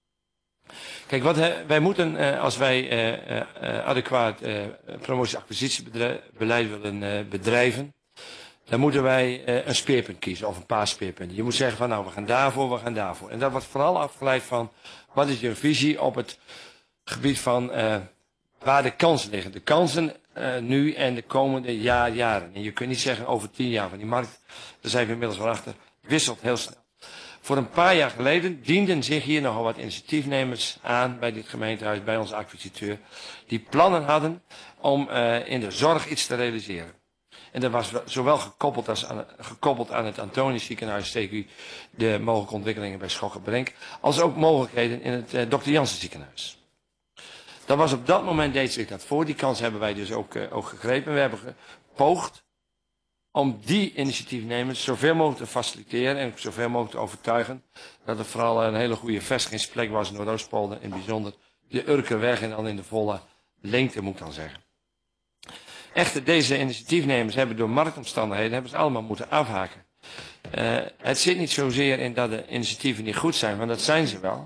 Kijk, wat, uh, wij moeten, uh, als wij uh, uh, adequaat uh, promotie-acquisitiebeleid willen uh, bedrijven, dan moeten wij uh, een speerpunt kiezen, of een paar speerpunten. Je moet zeggen van, nou, we gaan daarvoor, we gaan daarvoor. En dat wordt vooral afgeleid van, wat is je visie op het gebied van uh, waar de kansen liggen. De kansen uh, nu en de komende jaar, jaren. En je kunt niet zeggen over tien jaar van die markt, daar zijn we inmiddels wel achter, wisselt heel snel. Voor een paar jaar geleden dienden zich hier nogal wat initiatiefnemers aan bij dit gemeentehuis, bij onze acquisiteur, die plannen hadden om uh, in de zorg iets te realiseren. En dat was zowel gekoppeld, als aan, gekoppeld aan het Antonius ziekenhuis, C Q U, de mogelijke ontwikkelingen bij Schokkenbrenk, als ook mogelijkheden in het uh, dokter Jansen ziekenhuis. Dat was op dat moment, deed zich dat voor. Die kans hebben wij dus ook, uh, ook gegrepen. We hebben gepoogd om die initiatiefnemers zoveel mogelijk te faciliteren en zoveel mogelijk te overtuigen dat er vooral een hele goede vestigingsplek was in Noordoostpolder, in het bijzonder de Urkerweg en dan in de volle lengte, moet ik dan zeggen. Echter, deze initiatiefnemers hebben door marktomstandigheden hebben ze allemaal moeten afhaken. Uh, het zit niet zozeer in dat de initiatieven niet goed zijn, want dat zijn ze wel.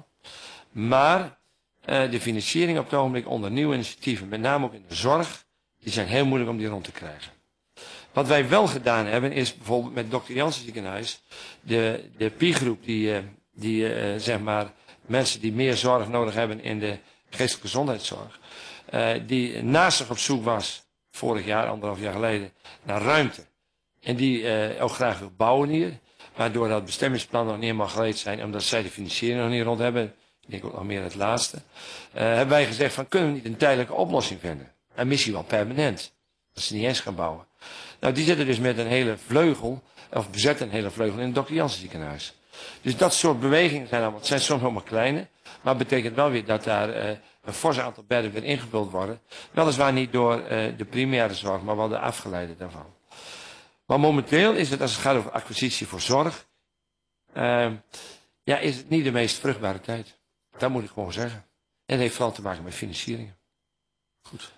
Maar uh, de financiering op het ogenblik onder nieuwe initiatieven, met name ook in de zorg, die zijn heel moeilijk om die rond te krijgen. Wat wij wel gedaan hebben, is bijvoorbeeld met dokter Jansen ziekenhuis, de, de P I-groep die, uh, die uh, zeg maar, mensen die meer zorg nodig hebben in de geestelijke gezondheidszorg, uh, die naast zich op zoek was, vorig jaar, anderhalf jaar geleden, naar ruimte. En die uh, ook graag wil bouwen hier, waardoor dat bestemmingsplan nog niet helemaal gereed zijn, omdat zij de financiering nog niet rond hebben, ik denk ook nog meer het laatste, uh, hebben wij gezegd van, kunnen we niet een tijdelijke oplossing vinden? En misschien wel permanent, dat ze niet eens gaan bouwen. Nou, die zitten dus met een hele vleugel, of bezetten een hele vleugel in het dokter Jansen ziekenhuis. Dus dat soort bewegingen zijn allemaal, het zijn soms nog maar kleine, maar het betekent wel weer dat daar uh, een fors aantal bedden weer ingevuld worden. Weliswaar niet door uh, de primaire zorg, maar wel de afgeleide daarvan. Maar momenteel is het, als het gaat over acquisitie voor zorg, uh, ja, is het niet de meest vruchtbare tijd. Dat moet ik gewoon zeggen. En het heeft vooral te maken met financieringen. Goed.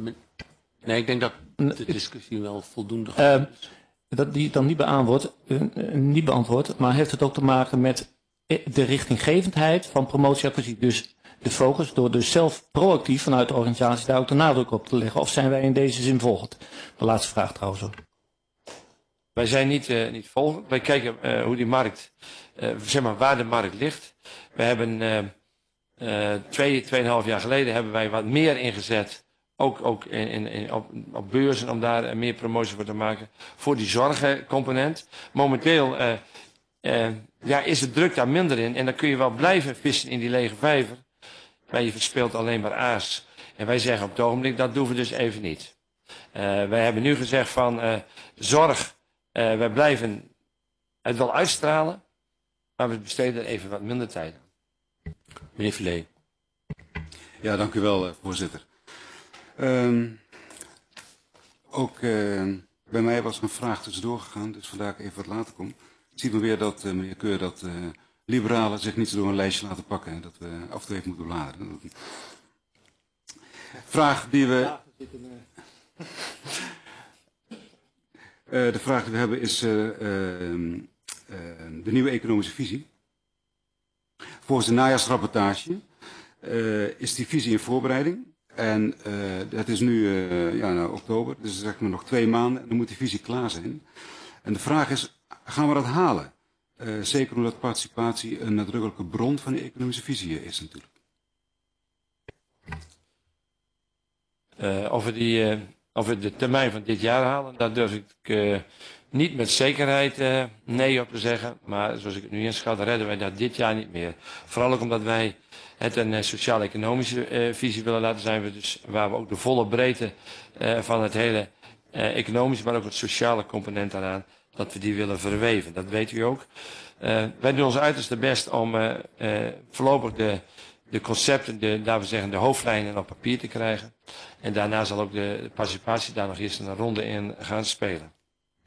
Nee, ik denk dat de discussie wel voldoende uh, is. Dat die dan niet beantwoord, uh, niet beantwoord, maar heeft het ook te maken met de richtinggevendheid van promotie-acquisitie. Dus de focus door dus zelf proactief vanuit de organisatie daar ook de nadruk op te leggen. Of zijn wij in deze zin volgend? De laatste vraag trouwens ook. Wij zijn niet, uh, niet volgend. Wij kijken uh, hoe die markt, uh, zeg maar waar de markt ligt. We hebben uh, uh, twee, tweeënhalf jaar geleden hebben wij wat meer ingezet. Ook, ook in, in, in, op, op beurzen om daar meer promotie voor te maken. Voor die zorgcomponent. Momenteel uh, uh, ja, is de druk daar minder in. En dan kun je wel blijven vissen in die lege vijver. Maar je verspeelt alleen maar aas. En wij zeggen op het ogenblik, dat doen we dus even niet. Uh, wij hebben nu gezegd van uh, zorg. Uh, wij blijven het wel uitstralen. Maar we besteden er even wat minder tijd aan. Meneer Filet. Ja, dank u wel, uh, voorzitter. Um, ook uh, bij mij was er een vraag tussendoor gegaan, dus vandaar dat ik even wat later kom. Ik zie maar weer dat, uh, meneer Keur, dat uh, liberalen zich niet door een lijstje laten pakken en dat we af en toe even moeten bladeren. Vraag die we... Uh, de vraag die we hebben is uh, uh, uh, de nieuwe economische visie. Volgens de najaarsrapportage uh, is die visie in voorbereiding. En uh, het is nu uh, ja, nou, oktober, dus zeg maar nog twee maanden en dan moet die visie klaar zijn. En de vraag is, gaan we dat halen? Uh, zeker omdat participatie een nadrukkelijke bron van de economische visie is natuurlijk. Uh, of, we die, uh, of we de termijn van dit jaar halen, daar durf ik uh, niet met zekerheid uh, nee op te zeggen. Maar zoals ik het nu inschat, redden wij dat dit jaar niet meer. Vooral ook omdat wij het een uh, sociaal-economische uh, visie willen laten zijn. We dus, waar we ook de volle breedte uh, van het hele uh, economische, maar ook het sociale component daaraan, dat we die willen verweven. Dat weet u ook. Uh, wij doen ons uiterste best om uh, uh, voorlopig de, de concepten, de, laten we zeggen, de hoofdlijnen op papier te krijgen. En daarna zal ook de, de participatie daar nog eerst een ronde in gaan spelen.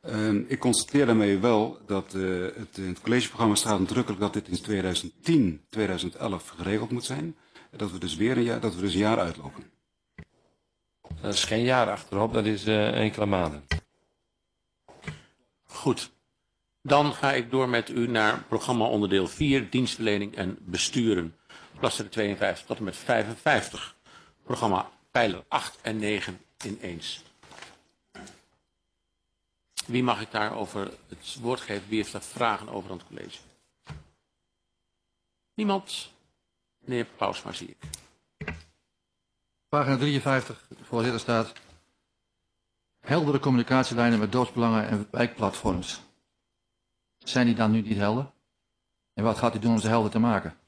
Uh, ik constateer daarmee wel dat uh, het in het collegeprogramma staat nadrukkelijk dat dit in tweeduizend tien, tweeduizend elf geregeld moet zijn. Dat we dus weer een jaar, dat we dus een jaar uitlopen. Dat is geen jaar achterop, dat is uh, enkele maanden. Goed. Dan ga ik door met u naar programma onderdeel vier, dienstverlening en besturen. Bladzijde tweeënvijftig tot en met vijfenvijftig. Programma pijler acht en negen ineens. Wie mag ik daarover het woord geven? Wie heeft daar vragen over aan het college? Niemand? Meneer Pausma zie ik. Pagina drieënvijftig, voorzitter, staat heldere communicatielijnen met dorpsbelangen en wijkplatforms. Zijn die dan nu niet helder? En wat gaat u doen om ze helder te maken?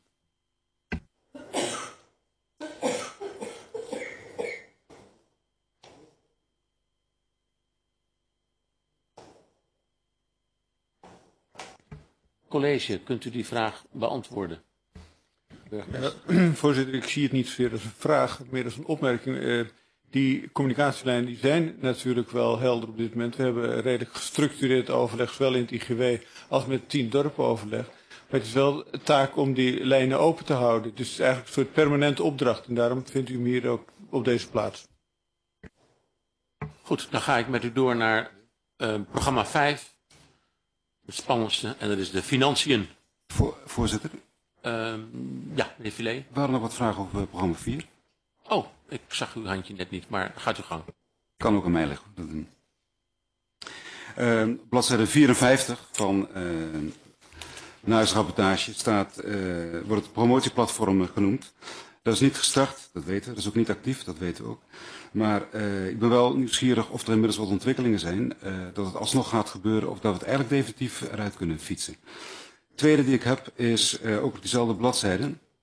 College, kunt u die vraag beantwoorden? Ja, voorzitter, ik zie het niet zozeer als een vraag, meer als een opmerking. Uh, die communicatielijnen die zijn natuurlijk wel helder op dit moment. We hebben redelijk gestructureerd overleg, zowel in het I G W als met tien dorpen overleg. Maar het is wel de taak om die lijnen open te houden. Dus het is eigenlijk een soort permanente opdracht. En daarom vindt u hem hier ook op deze plaats. Goed, dan ga ik met u door naar uh, programma vijf. Het spannendste, en dat is de financiën. Voor, voorzitter? Uh, ja, meneer Filet. Er waren nog wat vragen over programma vier. Oh, ik zag uw handje net niet, maar gaat uw gang. Kan ook aan mij liggen. Uh, bladzijde vierenvijftig van uh, Nuisrapportage staat, uh, wordt het promotieplatform genoemd. Dat is niet gestart, dat weten we. Dat is ook niet actief, dat weten we ook. Maar uh, ik ben wel nieuwsgierig of er inmiddels wat ontwikkelingen zijn. Uh, dat het alsnog gaat gebeuren of dat we het eigenlijk definitief eruit kunnen fietsen. De tweede die ik heb is uh, ook op diezelfde bladzijde.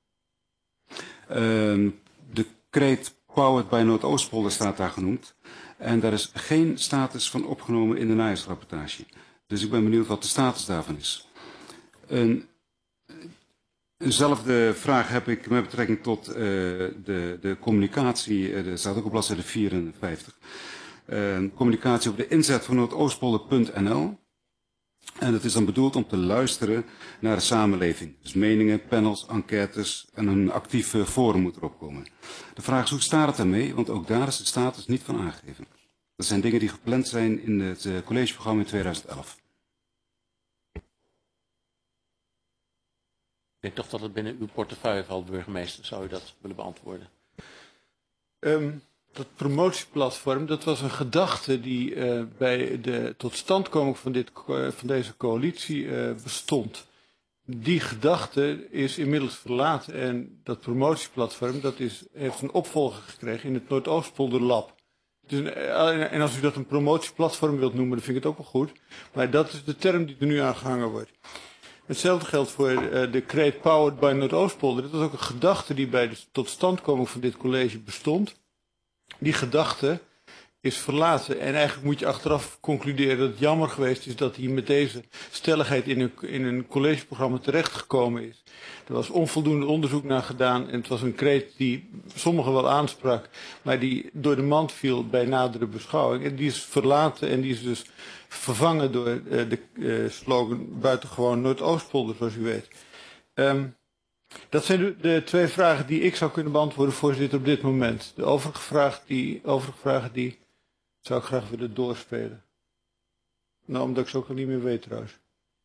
Uh, de kreet Powered by Noordoostpolder staat daar genoemd. En daar is geen status van opgenomen in de najaarsrapportage. Dus ik ben benieuwd wat de status daarvan is. Een, eenzelfde vraag heb ik met betrekking tot uh, de, de communicatie. Uh, dat staat ook op bladzijde vierenvijftig. Uh, communicatie over de inzet van Noordoostpolder punt n l. En dat is dan bedoeld om te luisteren naar de samenleving. Dus meningen, panels, enquêtes en een actief uh, forum moet erop komen. De vraag is hoe staat het daarmee? Want ook daar is de status niet van aangegeven. Dat zijn dingen die gepland zijn in het uh, collegeprogramma in tweeduizend elf. Ik denk toch dat het binnen uw portefeuille valt, burgemeester. Zou u dat willen beantwoorden? Um, dat promotieplatform, dat was een gedachte die uh, bij de totstandkoming van, dit, uh, van deze coalitie uh, bestond. Die gedachte is inmiddels verlaten en dat promotieplatform dat is, heeft een opvolger gekregen in het Noordoostpolderlab. Dus, en als u dat een promotieplatform wilt noemen, dan vind ik het ook wel goed. Maar dat is de term die er nu aan gehangen wordt. Hetzelfde geldt voor uh, de kreet Powered by Noordoostpolder. Dat was ook een gedachte die bij de totstandkoming van dit college bestond. Die gedachte is verlaten. En eigenlijk moet je achteraf concluderen dat het jammer geweest is dat hij met deze stelligheid in een, in een collegeprogramma terechtgekomen is. Er was onvoldoende onderzoek naar gedaan en het was een kreet die sommigen wel aansprak, maar die door de mand viel bij nadere beschouwing. En die is verlaten en die is dus vervangen door uh, de uh, slogan buitengewoon Noordoostpolder, zoals u weet. Um, dat zijn de, de twee vragen die ik zou kunnen beantwoorden, voorzitter, op dit moment. De overige vragen die, overige vragen die zou ik graag willen doorspelen. Nou, omdat ik ze ook al niet meer weet trouwens.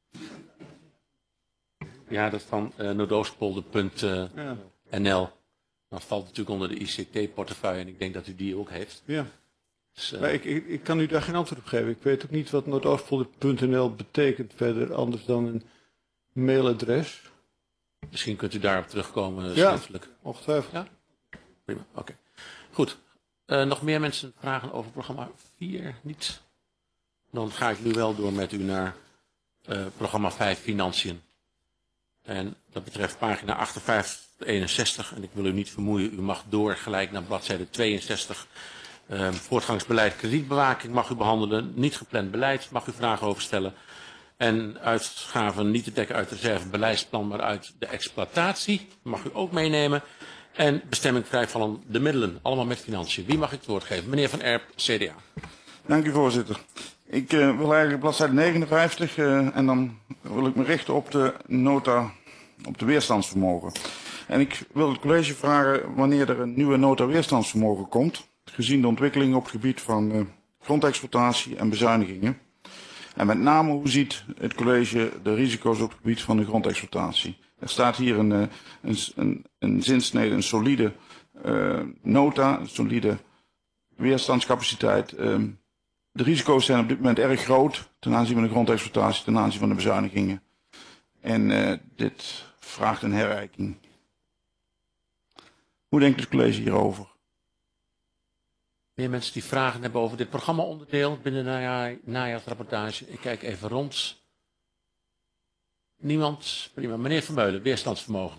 Ja, dat van uh, Noordoostpolder punt n l. Dat valt natuurlijk onder de I C T-portefeuille en ik denk dat u die ook heeft. Ja. Dus, uh, maar ik, ik, ik kan u daar geen antwoord op geven. Ik weet ook niet wat Noordoostpolder punt n l betekent verder, anders dan een mailadres. Misschien kunt u daarop terugkomen uh, ja, schriftelijk. Ongetwijfeld. Ja, prima. Oké. Okay. Goed. Uh, nog meer mensen vragen over programma vier? Niet? Dan ga ik nu wel door met u naar uh, programma vijf, Financiën. En dat betreft pagina achtenvijftig tot eenenzestig. En ik wil u niet vermoeien. U mag door gelijk naar bladzijde tweeënzestig. Uh, voortgangsbeleid kredietbewaking mag u behandelen. Niet gepland beleid mag u vragen over stellen. En uitgaven niet te dekken uit het reservebeleidsplan, maar uit de exploitatie. Mag u ook meenemen. En bestemming vrijvallen de middelen. Allemaal met financiën. Wie mag ik het woord geven? Meneer Van Erp, C D A. Dank u, voorzitter. Ik uh, wil eigenlijk bladzijde negenenvijftig uh, en dan wil ik me richten op de nota, op de weerstandsvermogen. En ik wil het college vragen wanneer er een nieuwe nota weerstandsvermogen komt, gezien de ontwikkeling op het gebied van uh, grondexploitatie en bezuinigingen. En met name, hoe ziet het college de risico's op het gebied van de grondexploitatie? Er staat hier een, een, een, een zinsnede, een solide uh, nota, een solide weerstandscapaciteit. Uh, de risico's zijn op dit moment erg groot ten aanzien van de grondexploitatie, ten aanzien van de bezuinigingen. En uh, dit vraagt een herijking. Hoe denkt het college hierover? Meer mensen die vragen hebben over dit programmaonderdeel binnen de najaarsrapportage. Ik kijk even rond. Niemand? Prima. Meneer Vermeulen, weerstandsvermogen.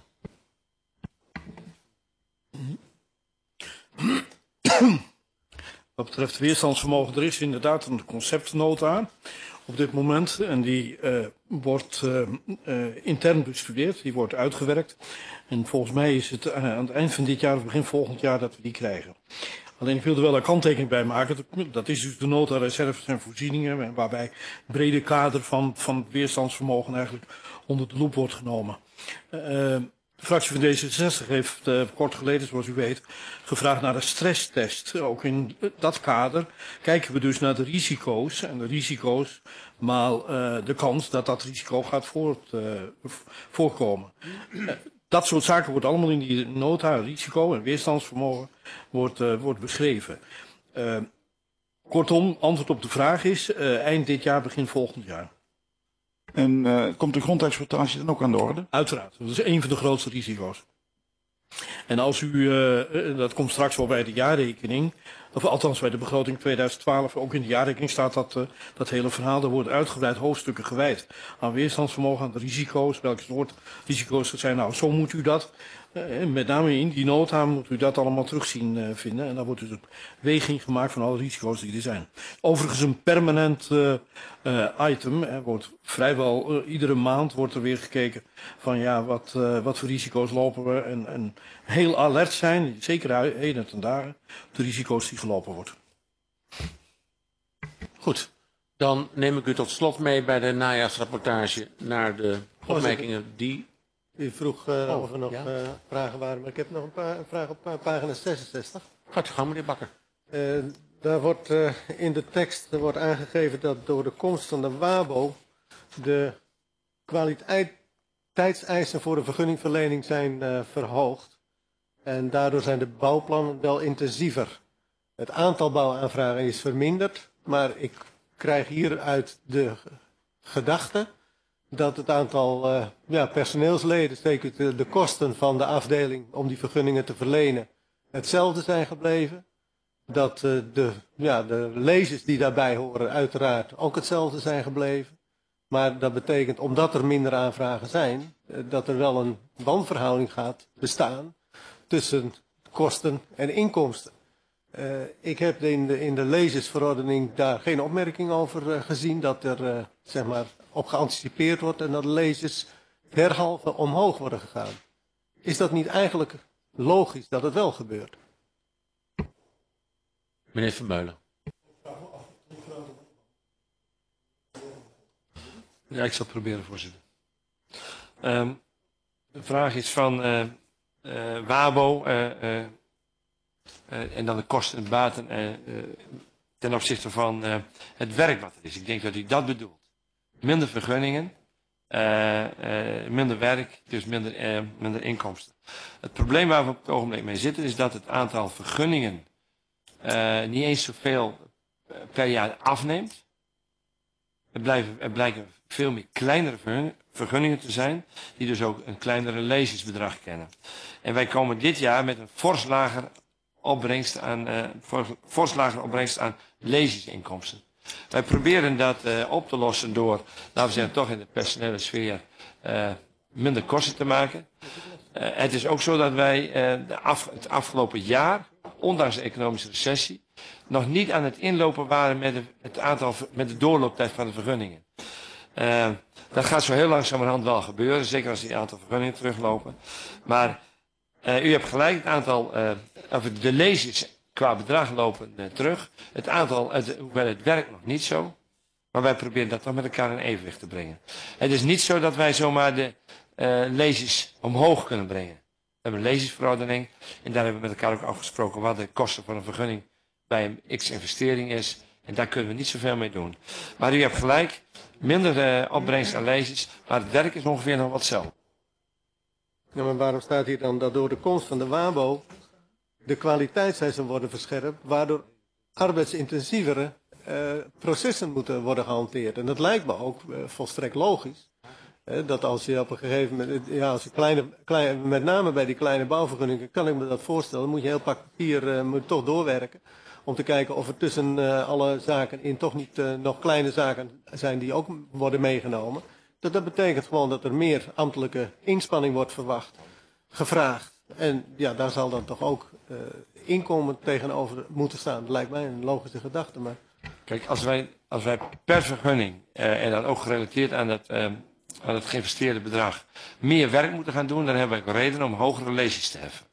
Wat betreft weerstandsvermogen, er is inderdaad een conceptnota op dit moment. En die uh, wordt uh, uh, intern bestudeerd, die wordt uitgewerkt. En volgens mij is het uh, aan het eind van dit jaar of begin volgend jaar dat we die krijgen. Alleen ik wil er wel een kanttekening bij maken. Dat is dus de nota reserves en voorzieningen, waarbij het brede kader van, van het weerstandsvermogen eigenlijk onder de loep wordt genomen. Uh, de fractie van D zesenzestig heeft uh, kort geleden, zoals u weet, gevraagd naar een stresstest. Ook in dat kader kijken we dus naar de risico's en de risico's maal uh, de kans dat dat risico gaat voort, uh, voorkomen. Uh, Dat soort zaken wordt allemaal in die nota, risico en weerstandsvermogen, wordt, uh, wordt beschreven. Uh, kortom, antwoord op de vraag is uh, eind dit jaar, begin volgend jaar. En uh, komt de grondexploitatie dan ook aan de orde? Uiteraard, dat is een van de grootste risico's. En als u, uh, dat komt straks wel bij de jaarrekening, of althans bij de begroting tweeduizend twaalf, ook in de jaarrekening staat dat, uh, dat hele verhaal, daar wordt uitgebreid hoofdstukken gewijd aan weerstandsvermogen, aan de risico's, welke soort risico's er zijn. Nou, zo moet u dat, uh, met name in die nota moet u dat allemaal terugzien uh, vinden. En dan wordt dus een weging gemaakt van alle risico's die er zijn. Overigens een permanent uh, uh, item, er wordt vrijwel uh, iedere maand wordt er weer gekeken van ja, wat, uh, wat voor risico's lopen we en, en heel alert zijn, zeker heden ten dagen, de risico's die gelopen wordt. Goed, dan neem ik u tot slot mee bij de najaarsrapportage naar de opmerkingen die... U vroeg uh, oh, of er nog ja? uh, vragen waren, maar ik heb nog een, paar, een vraag op pagina zesenzestig. Gaat u gang, meneer Bakker. Uh, daar wordt uh, in de tekst wordt aangegeven dat door de komst van de WABO de kwaliteitseisen voor de vergunningverlening zijn uh, verhoogd. En daardoor zijn de bouwplannen wel intensiever. Het aantal bouwaanvragen is verminderd, maar ik krijg hieruit de gedachte dat het aantal uh, ja, personeelsleden, zeker de, de kosten van de afdeling om die vergunningen te verlenen, hetzelfde zijn gebleven. Dat uh, de, ja, de lezers die daarbij horen uiteraard ook hetzelfde zijn gebleven. Maar dat betekent, omdat er minder aanvragen zijn, uh, dat er wel een wanverhouding gaat bestaan tussen kosten en inkomsten. Uh, ik heb in de, in de lezersverordening daar geen opmerking over uh, gezien, dat er uh, zeg maar op geanticipeerd wordt en dat de lezers derhalve omhoog worden gegaan. Is dat niet eigenlijk logisch dat het wel gebeurt? Meneer Vermeulen. Ja, ik zal het proberen, voorzitter. Um, de vraag is van uh, uh, WABO uh, uh, uh, en dan de kosten en baten uh, uh, ten opzichte van uh, het werk wat er is. Ik denk dat u dat bedoelt. Minder vergunningen, uh, uh, minder werk, dus minder, uh, minder inkomsten. Het probleem waar we op het ogenblik mee zitten is dat het aantal vergunningen uh, niet eens zoveel per jaar afneemt. Er, blijven, er blijken veel meer kleinere vergunningen te zijn, die dus ook een kleinere lezersbedrag kennen. En wij komen dit jaar met een fors lager opbrengst aan, uh, fors lager opbrengst aan lezersinkomsten. Wij proberen dat uh, op te lossen door, laten we zeggen, toch in de personele sfeer uh, minder kosten te maken. Uh, het is ook zo dat wij uh, de af, het afgelopen jaar, ondanks de economische recessie, nog niet aan het inlopen waren met, de, het aantal, met de doorlooptijd van de vergunningen. Uh, dat gaat zo heel langzamerhand wel gebeuren, zeker als die aantal vergunningen teruglopen. Maar uh, u hebt gelijk, het aantal, uh, of de lezers qua bedrag lopen uh, terug. Het aantal, het, hoewel het werkt nog niet zo. Maar wij proberen dat toch met elkaar in evenwicht te brengen. Het is niet zo dat wij zomaar de uh, lezers omhoog kunnen brengen. We hebben een lezersverordening en daar hebben we met elkaar ook afgesproken wat de kosten van een vergunning bij een x-investering is. En daar kunnen we niet zoveel mee doen. Maar u hebt gelijk, minder uh, opbrengst aan lezers, maar het werk is ongeveer nog wat hetzelfde. Ja, maar waarom staat hier dan dat door de komst van de WABO de kwaliteitseisen worden verscherpt, waardoor arbeidsintensievere uh, processen moeten worden gehanteerd? En dat lijkt me ook uh, volstrekt logisch. Uh, dat als je op een gegeven moment, ja, als je kleine, kleine, met name bij die kleine bouwvergunningen, kan ik me dat voorstellen, moet je heel pak papier uh, moet toch doorwerken. Om te kijken of er tussen uh, alle zaken in toch niet uh, nog kleine zaken zijn die ook worden meegenomen. Dat, dat betekent gewoon dat er meer ambtelijke inspanning wordt verwacht, gevraagd. En ja, daar zal dan toch ook uh, inkomen tegenover moeten staan. Dat lijkt mij een logische gedachte. Maar... Kijk, als wij, als wij per vergunning, uh, en dan ook gerelateerd aan het, uh, aan het geïnvesteerde bedrag, meer werk moeten gaan doen, dan hebben wij reden om hogere lezers te heffen.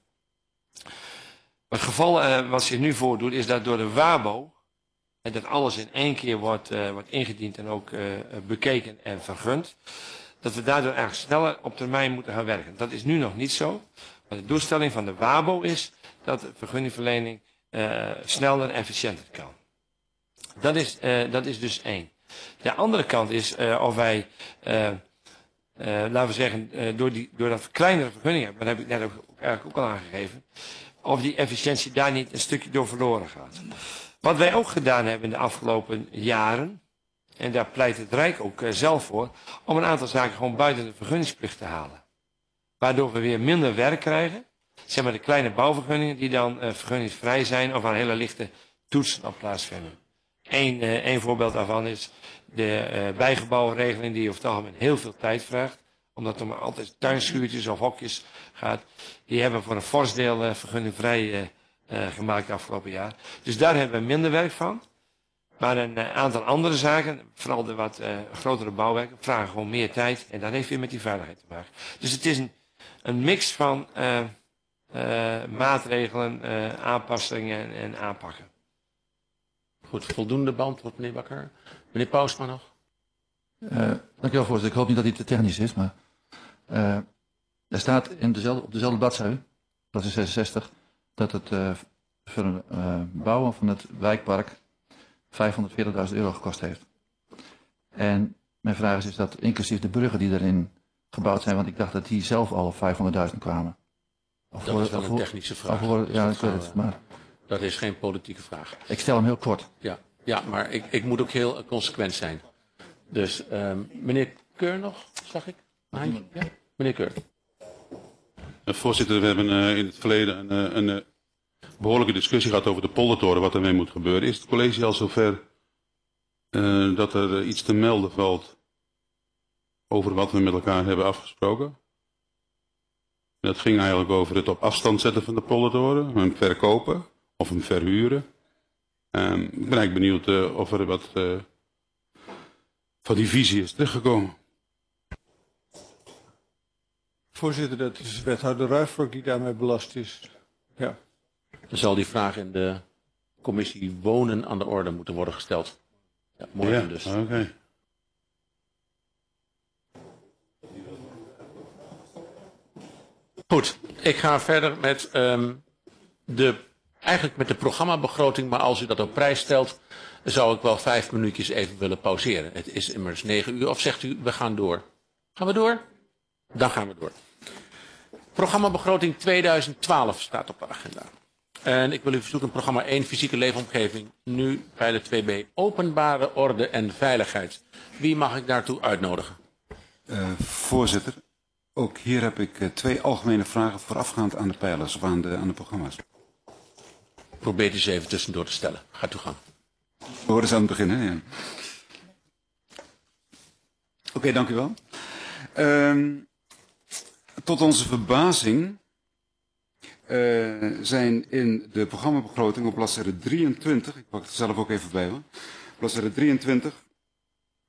Het geval uh, wat zich nu voordoet is dat door de WABO, en dat alles in één keer wordt, uh, wordt ingediend en ook uh, bekeken en vergund, dat we daardoor eigenlijk sneller op termijn moeten gaan werken. Dat is nu nog niet zo. Maar de doelstelling van de WABO is dat de vergunningverlening uh, sneller en efficiënter kan. Dat is, uh, dat is dus één. De andere kant is uh, of wij, uh, uh, laten we zeggen, uh, door, die, doordat we kleinere vergunningen hebben, dat heb ik net ook, eigenlijk ook al aangegeven, of die efficiëntie daar niet een stukje door verloren gaat. Wat wij ook gedaan hebben in de afgelopen jaren, en daar pleit het Rijk ook uh, zelf voor, om een aantal zaken gewoon buiten de vergunningsplicht te halen. Waardoor we weer minder werk krijgen. Zeg maar de kleine bouwvergunningen die dan uh, vergunningsvrij zijn of aan hele lichte toetsen op plaatsvinden. Eén uh, één voorbeeld daarvan is de uh, bijgebouwregeling die over het algemeen heel veel tijd vraagt. Omdat er maar altijd tuinschuurtjes of hokjes gaat. Die hebben we voor een fors deel uh, vergunningvrij uh, uh, gemaakt de afgelopen jaar. Dus daar hebben we minder werk van. Maar een uh, aantal andere zaken, vooral de wat uh, grotere bouwwerken, vragen gewoon meer tijd. En dat heeft weer met die veiligheid te maken. Dus het is een, een mix van uh, uh, maatregelen, uh, aanpassingen en, en aanpakken. Goed, voldoende beantwoord, meneer Bakker. Meneer Pausma nog? Uh, dankjewel, voorzitter. Ik hoop niet dat dit te technisch is, maar uh, er staat in dezelfde, op dezelfde bladzijde, dat is zesenzestig, dat het uh, voor het uh, bouwen van het wijkpark vijfhonderdveertigduizend euro gekost heeft. En mijn vraag is, is dat inclusief de bruggen die erin gebouwd zijn, want ik dacht dat die zelf al op vijfhonderdduizend kwamen. Of dat voor, is wel een technische vraag. Voor, ja, ik weet het, maar... Dat is geen politieke vraag. Ik stel hem heel kort. Ja, ja maar ik, ik moet ook heel consequent zijn. Dus um, meneer Keur nog, zag ik? Ja? Meneer Keur. Uh, voorzitter, we hebben uh, in het verleden een, uh, een uh, behoorlijke discussie gehad over de poldertoren, wat ermee moet gebeuren. Is het college al zover uh, dat er uh, iets te melden valt over wat we met elkaar hebben afgesproken? Dat ging eigenlijk over het op afstand zetten van de poldertoren, hem verkopen of hem verhuren. Um, ik ben eigenlijk benieuwd uh, of er wat uh, van die visie is teruggekomen. Voorzitter, dat is wethouder Ruijfrok die daarmee belast is. Ja. Dan zal die vraag in de commissie Wonen aan de orde moeten worden gesteld. Ja, morgen ja, dus. Oké. Okay. Goed, ik ga verder met um, de, eigenlijk met de programmabegroting, maar als u dat op prijs stelt, zou ik wel vijf minuutjes even willen pauzeren. Het is immers negen uur, of zegt u, we gaan door? Gaan we door? Dan gaan we door. Programmabegroting tweeduizend twaalf staat op de agenda. En ik wil u verzoeken, programma één, fysieke leefomgeving, nu pijler twee b, openbare orde en veiligheid. Wie mag ik daartoe uitnodigen? Uh, voorzitter. Ook hier heb ik uh, twee algemene vragen voorafgaand aan de pijlers of aan de, aan de programma's. Probeer het eens even tussendoor te stellen. Gaat u gang. We horen ze aan het begin, hè? Ja. Oké, okay, dank u wel. Uh, tot onze verbazing uh, zijn in de programmabegroting op bladzijde drieëntwintig, ik pak het zelf ook even bij hoor, bladzijde drieëntwintig,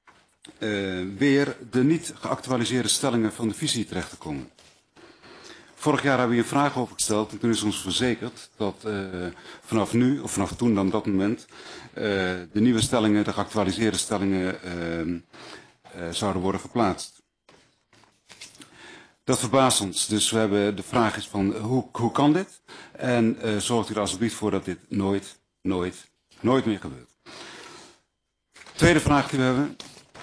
Uh, weer de niet geactualiseerde stellingen van de visie terecht te komen. Vorig jaar hebben we hier een vraag over gesteld en toen is ons verzekerd dat uh, vanaf nu, of vanaf toen dan dat moment, uh, de nieuwe stellingen, de geactualiseerde stellingen, uh, uh, zouden worden geplaatst. Dat verbaast ons. Dus we hebben, de vraag is van hoe, hoe kan dit? En uh, zorgt u er alsjeblieft voor dat dit nooit, nooit, nooit meer gebeurt. Tweede vraag die we hebben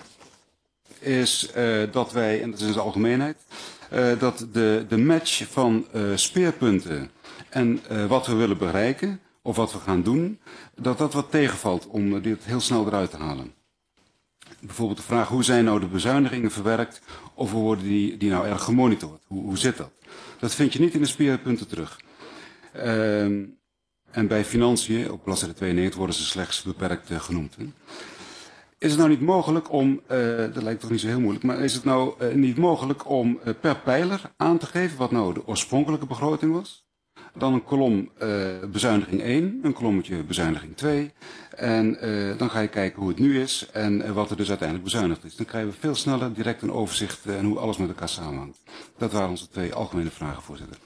is uh, dat wij, en dat is in de algemeenheid, uh, dat de, de match van uh, speerpunten en uh, wat we willen bereiken, of wat we gaan doen, dat dat wat tegenvalt om dit heel snel eruit te halen. Bijvoorbeeld de vraag, hoe zijn nou de bezuinigingen verwerkt, of hoe worden die, die nou erg gemonitord? Hoe, hoe zit dat? Dat vind je niet in de speerpunten terug. Uh, en bij financiën, op bladzijde tweeënnegentig, worden ze slechts beperkt uh, genoemd. Hè? Is het nou niet mogelijk om, uh, dat lijkt toch niet zo heel moeilijk, maar is het nou uh, niet mogelijk om uh, per pijler aan te geven wat nou de oorspronkelijke begroting was? Dan een kolom uh, bezuiniging één, een kolommetje bezuiniging twee. En uh, dan ga je kijken hoe het nu is en uh, wat er dus uiteindelijk bezuinigd is. Dan krijgen we veel sneller direct een overzicht uh, en hoe alles met elkaar samenhangt. Dat waren onze twee algemene vragen, voorzitter.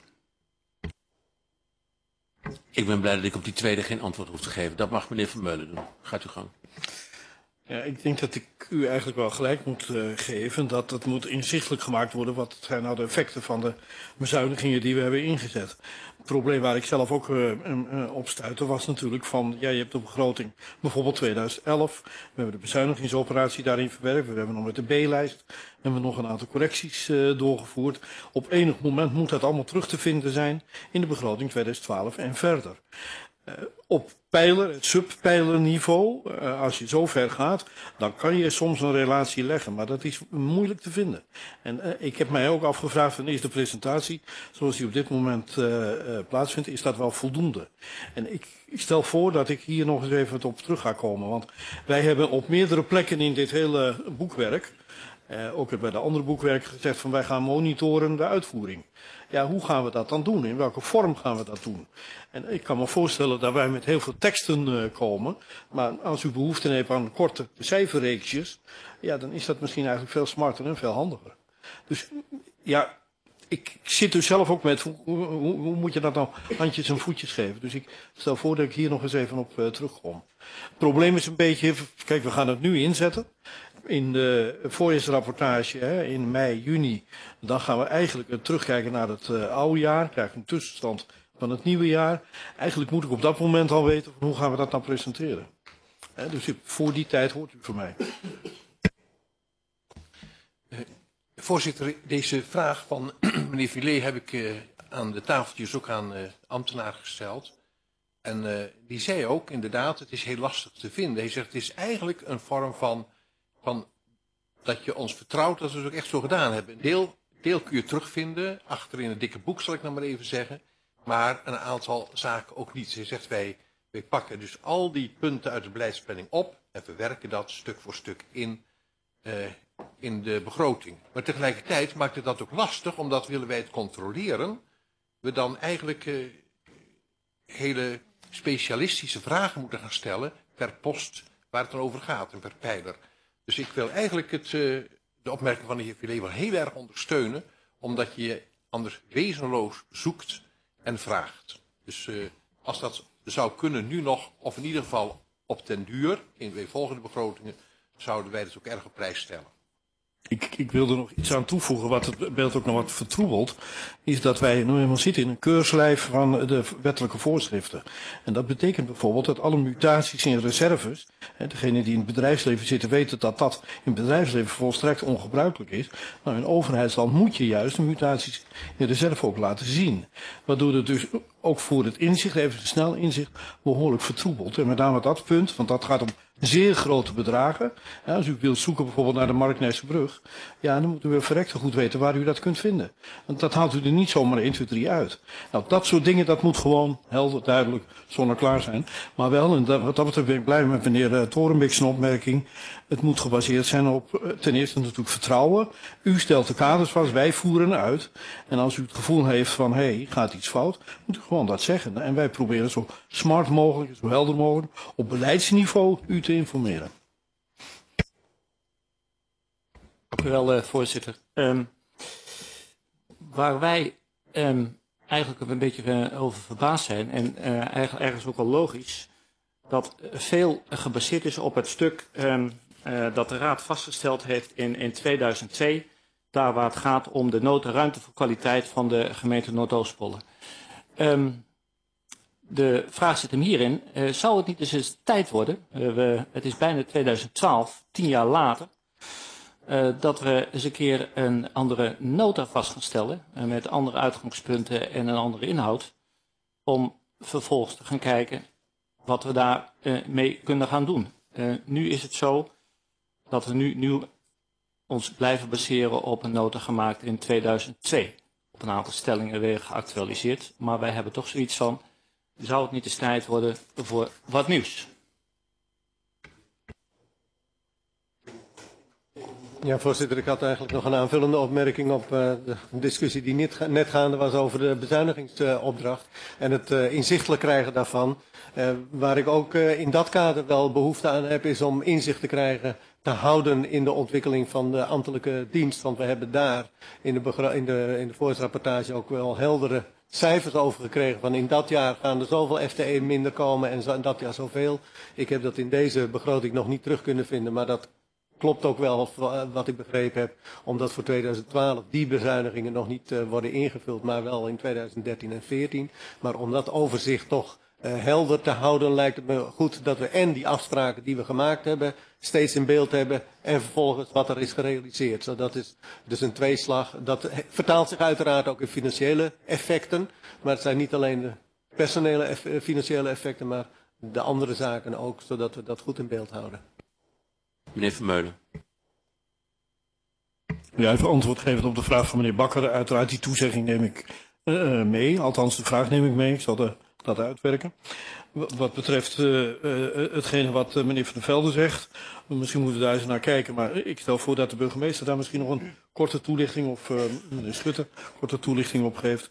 Ik ben blij dat ik op die tweede geen antwoord hoef te geven. Dat mag meneer Vermeulen doen. Gaat u gang. Ja, ik denk dat ik u eigenlijk wel gelijk moet uh, geven dat het moet inzichtelijk gemaakt worden wat zijn nou de effecten van de bezuinigingen die we hebben ingezet. Het probleem waar ik zelf ook uh, uh, op stuitte was natuurlijk van, ja, je hebt de begroting bijvoorbeeld tweeduizend elf, we hebben de bezuinigingsoperatie daarin verwerkt, we hebben nog met de B-lijst, hebben we nog een aantal correcties uh, doorgevoerd. Op enig moment moet dat allemaal terug te vinden zijn in de begroting tweeduizend twaalf en verder. Uh, op pijler, het subpijlerniveau, uh, als je zo ver gaat, dan kan je soms een relatie leggen, maar dat is moeilijk te vinden. En uh, ik heb mij ook afgevraagd, van is de presentatie, zoals die op dit moment uh, uh, plaatsvindt, is dat wel voldoende? En ik, ik stel voor dat ik hier nog eens even op terug ga komen, want wij hebben op meerdere plekken in dit hele boekwerk, uh, ook bij de andere boekwerken gezegd van wij gaan monitoren de uitvoering. Ja, hoe gaan we dat dan doen? In welke vorm gaan we dat doen? En ik kan me voorstellen dat wij met heel veel teksten uh, komen. Maar als u behoefte heeft aan korte cijferreeksjes, ja, dan is dat misschien eigenlijk veel smarter en veel handiger. Dus ja, ik, ik zit dus zelf ook met, hoe, hoe, hoe moet je dat nou handjes en voetjes geven? Dus ik stel voor dat ik hier nog eens even op uh, terugkom. Het probleem is een beetje, kijk, we gaan het nu inzetten. In de voorjaarsrapportage hè, in mei, juni, dan gaan we eigenlijk terugkijken naar het uh, oude jaar. Krijgen een tussenstand van het nieuwe jaar. Eigenlijk moet ik op dat moment al weten van hoe gaan we dat nou presenteren. Hè, dus voor die tijd hoort u van mij. Uh, voorzitter, deze vraag van meneer Villet heb ik uh, aan de tafeltjes ook aan uh, ambtenaar gesteld. En uh, die zei ook inderdaad, het is heel lastig te vinden. Hij zegt, het is eigenlijk een vorm van... van dat je ons vertrouwt dat we het ook echt zo gedaan hebben. Een deel, deel kun je terugvinden, achter in het dikke boek zal ik nou maar even zeggen. Maar een aantal zaken ook niet. Ze zegt, wij, wij pakken dus al die punten uit de beleidsplanning op en verwerken dat stuk voor stuk in, uh, in de begroting. Maar tegelijkertijd maakt het dat ook lastig, omdat willen wij het controleren, we dan eigenlijk uh, hele specialistische vragen moeten gaan stellen per post waar het dan over gaat en per pijler. Dus ik wil eigenlijk het, uh, de opmerking van de heer Villet wel heel erg ondersteunen, omdat je je anders wezenloos zoekt en vraagt. Dus uh, als dat zou kunnen nu nog, of in ieder geval op den duur, in de volgende begrotingen, zouden wij dat ook erg op prijs stellen. Ik, ik wil er nog iets aan toevoegen, wat het beeld ook nog wat vertroebelt, is dat wij nu helemaal zitten in een keurslijf van de wettelijke voorschriften. En dat betekent bijvoorbeeld dat alle mutaties in reserves, hè, degenen die in het bedrijfsleven zitten weten dat dat in het bedrijfsleven volstrekt ongebruikelijk is. Nou, in overheidsland moet je juist de mutaties in reserve ook laten zien. Waardoor het dus ook voor het inzicht, even snel inzicht, behoorlijk vertroebelt. En met name dat punt, want dat gaat om zeer grote bedragen. Ja, als u wilt zoeken bijvoorbeeld naar de Marknijse brug, ja, dan moet u verrekte goed weten waar u dat kunt vinden. Want dat haalt u er niet zomaar één, twee, drie uit. Nou, dat soort dingen, dat moet gewoon helder, duidelijk, zonneklaar zijn. Maar wel, en dat, wat dat betreft ben ik blij met meneer uh, Torenbeek zijn opmerking, het moet gebaseerd zijn op uh, ten eerste natuurlijk vertrouwen. U stelt de kaders vast, wij voeren uit. En als u het gevoel heeft van, hé, hey, gaat iets fout, moet u gewoon dat zeggen. En wij proberen zo smart mogelijk, zo helder mogelijk, op beleidsniveau u te informeren. Dank u wel, uh, voorzitter. Um, waar wij um, eigenlijk een beetje uh, over verbaasd zijn. En uh, eigenlijk ergens ook wel logisch. Dat veel gebaseerd is op het stuk um, uh, dat de Raad vastgesteld heeft in, in tweeduizend twee. Daar waar het gaat om de nood en ruimte voor kwaliteit van de gemeente Noordoostpolder. Um, de vraag zit hem hierin. Uh, zou het niet eens eens tijd worden, uh, we, het is bijna tweeduizend twaalf, tien jaar later, uh, dat we eens een keer een andere nota vast gaan stellen, uh, met andere uitgangspunten en een andere inhoud, om vervolgens te gaan kijken wat we daar uh, mee kunnen gaan doen. Uh, nu is het zo dat we nu, nu ons blijven baseren op een nota gemaakt in tweeduizend twee. Op een aantal stellingen weer geactualiseerd. Maar wij hebben toch zoiets van, zou het niet eens tijd worden voor wat nieuws? Ja, voorzitter, ik had eigenlijk nog een aanvullende opmerking op uh, de discussie die net, net gaande was over de bezuinigingsopdracht uh, en het uh, inzichtelijk krijgen daarvan. Uh, waar ik ook uh, in dat kader wel behoefte aan heb, is om inzicht te krijgen, te houden in de ontwikkeling van de ambtelijke dienst. Want we hebben daar in de, in de, in de voorjaarsrapportage ook wel heldere cijfers over gekregen. Van in dat jaar gaan er zoveel F T E minder komen en zo, in dat jaar zoveel. Ik heb dat in deze begroting nog niet terug kunnen vinden, maar dat klopt ook wel wat ik begrepen heb, omdat voor tweeduizend twaalf die bezuinigingen nog niet uh, worden ingevuld, maar wel in tweeduizend dertien en veertien. Maar om dat overzicht toch uh, helder te houden, lijkt het me goed dat we en die afspraken die we gemaakt hebben, steeds in beeld hebben en vervolgens wat er is gerealiseerd. Zo, dat is dus een tweeslag. Dat vertaalt zich uiteraard ook in financiële effecten, maar het zijn niet alleen de personele eff financiële effecten, maar de andere zaken ook, zodat we dat goed in beeld houden. Meneer Vermeulen. Ja, even antwoord geven op de vraag van meneer Bakker. Uiteraard die toezegging neem ik uh, mee. Althans, de vraag neem ik mee. Ik zal de, dat uitwerken. Wat betreft uh, uh, hetgene wat uh, meneer Van der Velde zegt. Misschien moeten we daar eens naar kijken. Maar ik stel voor dat de burgemeester daar misschien nog een korte toelichting of uh, meneer Schutte korte toelichting op geeft.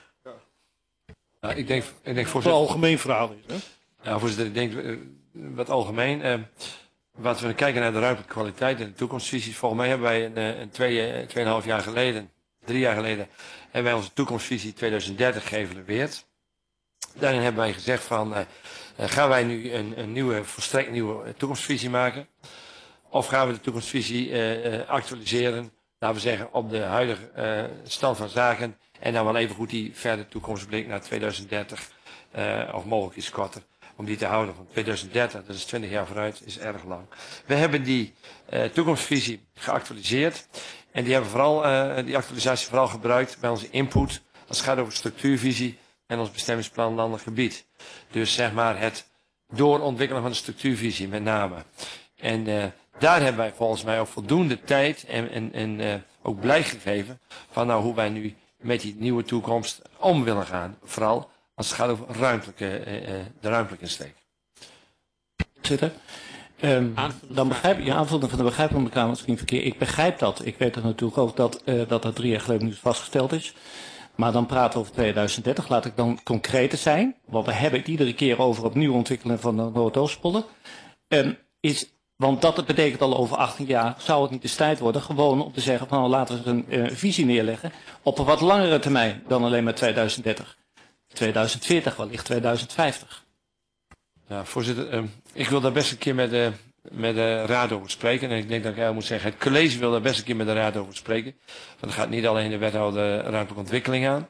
Ja, ik denk, ik denk voor het algemeen verhaal is. Hè? Ja, voorzitter, ik denk uh, wat algemeen. Uh, Wat we kijken naar de ruimtelijke kwaliteit en de toekomstvisie. Volgens mij hebben wij een, een twee, tweeënhalf jaar geleden, drie jaar geleden, hebben wij onze toekomstvisie tweeduizend dertig geëvalueerd. Daarin hebben wij gezegd van, uh, gaan wij nu een, een nieuwe, volstrekt nieuwe toekomstvisie maken? Of gaan we de toekomstvisie uh, uh, actualiseren, laten we zeggen, op de huidige uh, stand van zaken. En dan wel even goed die verder toekomstblik naar tweeduizend dertig, uh, of mogelijk iets korter. Om die te houden van tweeduizend dertig, dat is twintig jaar vooruit, is erg lang. We hebben die uh, toekomstvisie geactualiseerd. En die hebben vooral, uh, die actualisatie vooral gebruikt bij onze input. Als het gaat over structuurvisie en ons bestemmingsplan landelijk gebied. Dus zeg maar het doorontwikkelen van de structuurvisie met name. En uh, daar hebben wij volgens mij ook voldoende tijd en, en, en uh, ook blijk gegeven van nou hoe wij nu met die nieuwe toekomst om willen gaan. Vooral als het gaat over ruimtelijke, uh, uh, de ruimtelijke insteek. Zitten. Um, dan begrijp ik, je aanvulling van de begrijping van de Kamer misschien verkeerd. Ik begrijp dat. Ik weet er natuurlijk ook dat, uh, dat dat drie jaar geleden nu vastgesteld is. Maar dan praten we over tweeduizend dertig. Laat ik dan concreter zijn. Want we hebben het iedere keer over opnieuw ontwikkelen van de Noordoostpolder. Um, is, want dat betekent al over achttien jaar. Zou het niet de tijd worden gewoon om te zeggen van nou, laten we een uh, visie neerleggen. Op een wat langere termijn dan alleen maar tweeduizend dertig. tweeduizend veertig, wellicht tweeduizend vijftig. Ja, voorzitter, uh, ik wil daar best een keer met de, met de raad over spreken. En ik denk dat ik eigenlijk moet zeggen, het college wil daar best een keer met de raad over spreken. Want er gaat niet alleen de wethouder ruimtelijke ontwikkeling aan.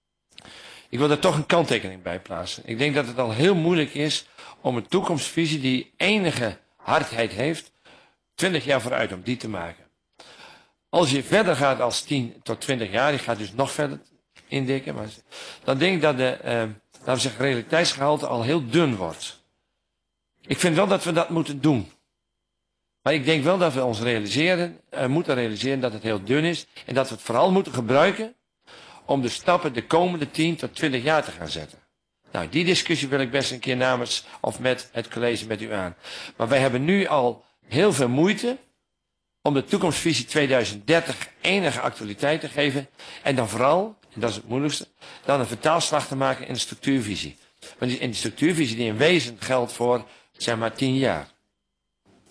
Ik wil daar toch een kanttekening bij plaatsen. Ik denk dat het al heel moeilijk is om een toekomstvisie die enige hardheid heeft, twintig jaar vooruit om die te maken. Als je verder gaat als tien tot twintig jaar, je gaat dus nog verder indikken, maar dan denk ik dat de, uh, laten we zeggen, realiteitsgehalte al heel dun wordt. Ik vind wel dat we dat moeten doen. Maar ik denk wel dat we ons realiseren, uh, moeten realiseren dat het heel dun is. En dat we het vooral moeten gebruiken om de stappen de komende tien tot twintig jaar te gaan zetten. Nou, die discussie wil ik best een keer namens of met het college met u aan. Maar wij hebben nu al heel veel moeite om de toekomstvisie tweeduizend dertig enige actualiteit te geven. En dan vooral, en dat is het moeilijkste, dan een vertaalslag te maken in de structuurvisie. Want in die structuurvisie die in wezen geldt voor, zeg maar, tien jaar.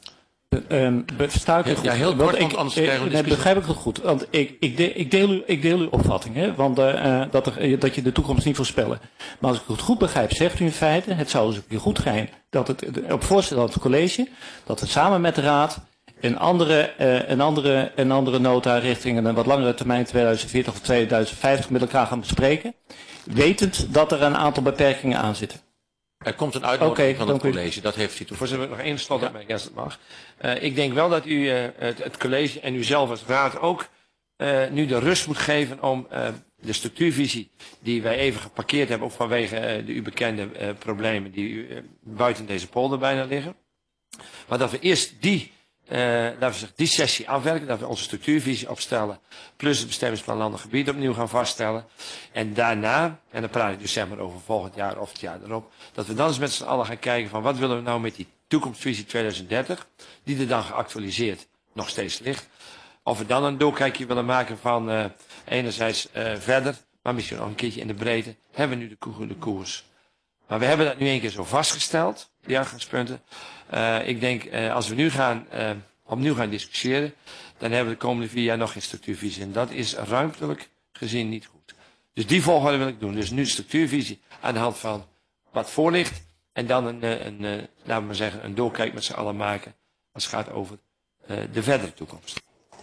Um, versta ik het goed? Ja, heel kort, want anders krijgen we een nee, discussie. begrijp ik het goed? Want ik, ik, de, ik, deel, u, ik deel uw opvatting, hè? Want, uh, dat, er, dat je de toekomst niet voorspellen. Maar als ik het goed begrijp, zegt u in feite, het zou dus een keer goed zijn dat het op voorstel van het college, dat we samen met de raad een andere, uh, een andere, een andere nota richting een wat langere termijn tweeduizend veertig of tweeduizend vijftig met elkaar gaan bespreken, wetend dat er een aantal beperkingen aan zitten. Er komt een uitnodiging okay, van het college, dat heeft u toe. Voorzitter, nog één slotopmerking, als het mag. Uh, ik denk wel dat u uh, het, het college en u zelf als raad ook uh, nu de rust moet geven om uh, de structuurvisie die wij even geparkeerd hebben, ook vanwege uh, de u bekende uh, problemen die uh, buiten deze polder bijna liggen. Maar dat we eerst die, uh, dat we die sessie afwerken, dat we onze structuurvisie opstellen, plus het bestemmingsplan landelijk gebied opnieuw gaan vaststellen. En daarna, en dan praat ik dus zeg maar over volgend jaar of het jaar erop, dat we dan eens met z'n allen gaan kijken van wat willen we nou met die toekomstvisie tweeduizend dertig, die er dan geactualiseerd nog steeds ligt. Of we dan een doorkijkje willen maken van uh, enerzijds uh, verder, maar misschien nog een keertje in de breedte, hebben we nu de, ko de koers. Maar we hebben dat nu één keer zo vastgesteld, die uitgangspunten. Uh, ik denk, uh, als we nu gaan, uh, opnieuw gaan discussiëren, dan hebben we de komende vier jaar nog geen structuurvisie. En dat is ruimtelijk gezien niet goed. Dus die volgorde wil ik doen. Dus nu de structuurvisie aan de hand van wat voor ligt. En dan een, een, een, laten we maar zeggen, een doorkijk met z'n allen maken als het gaat over uh, de verdere toekomst.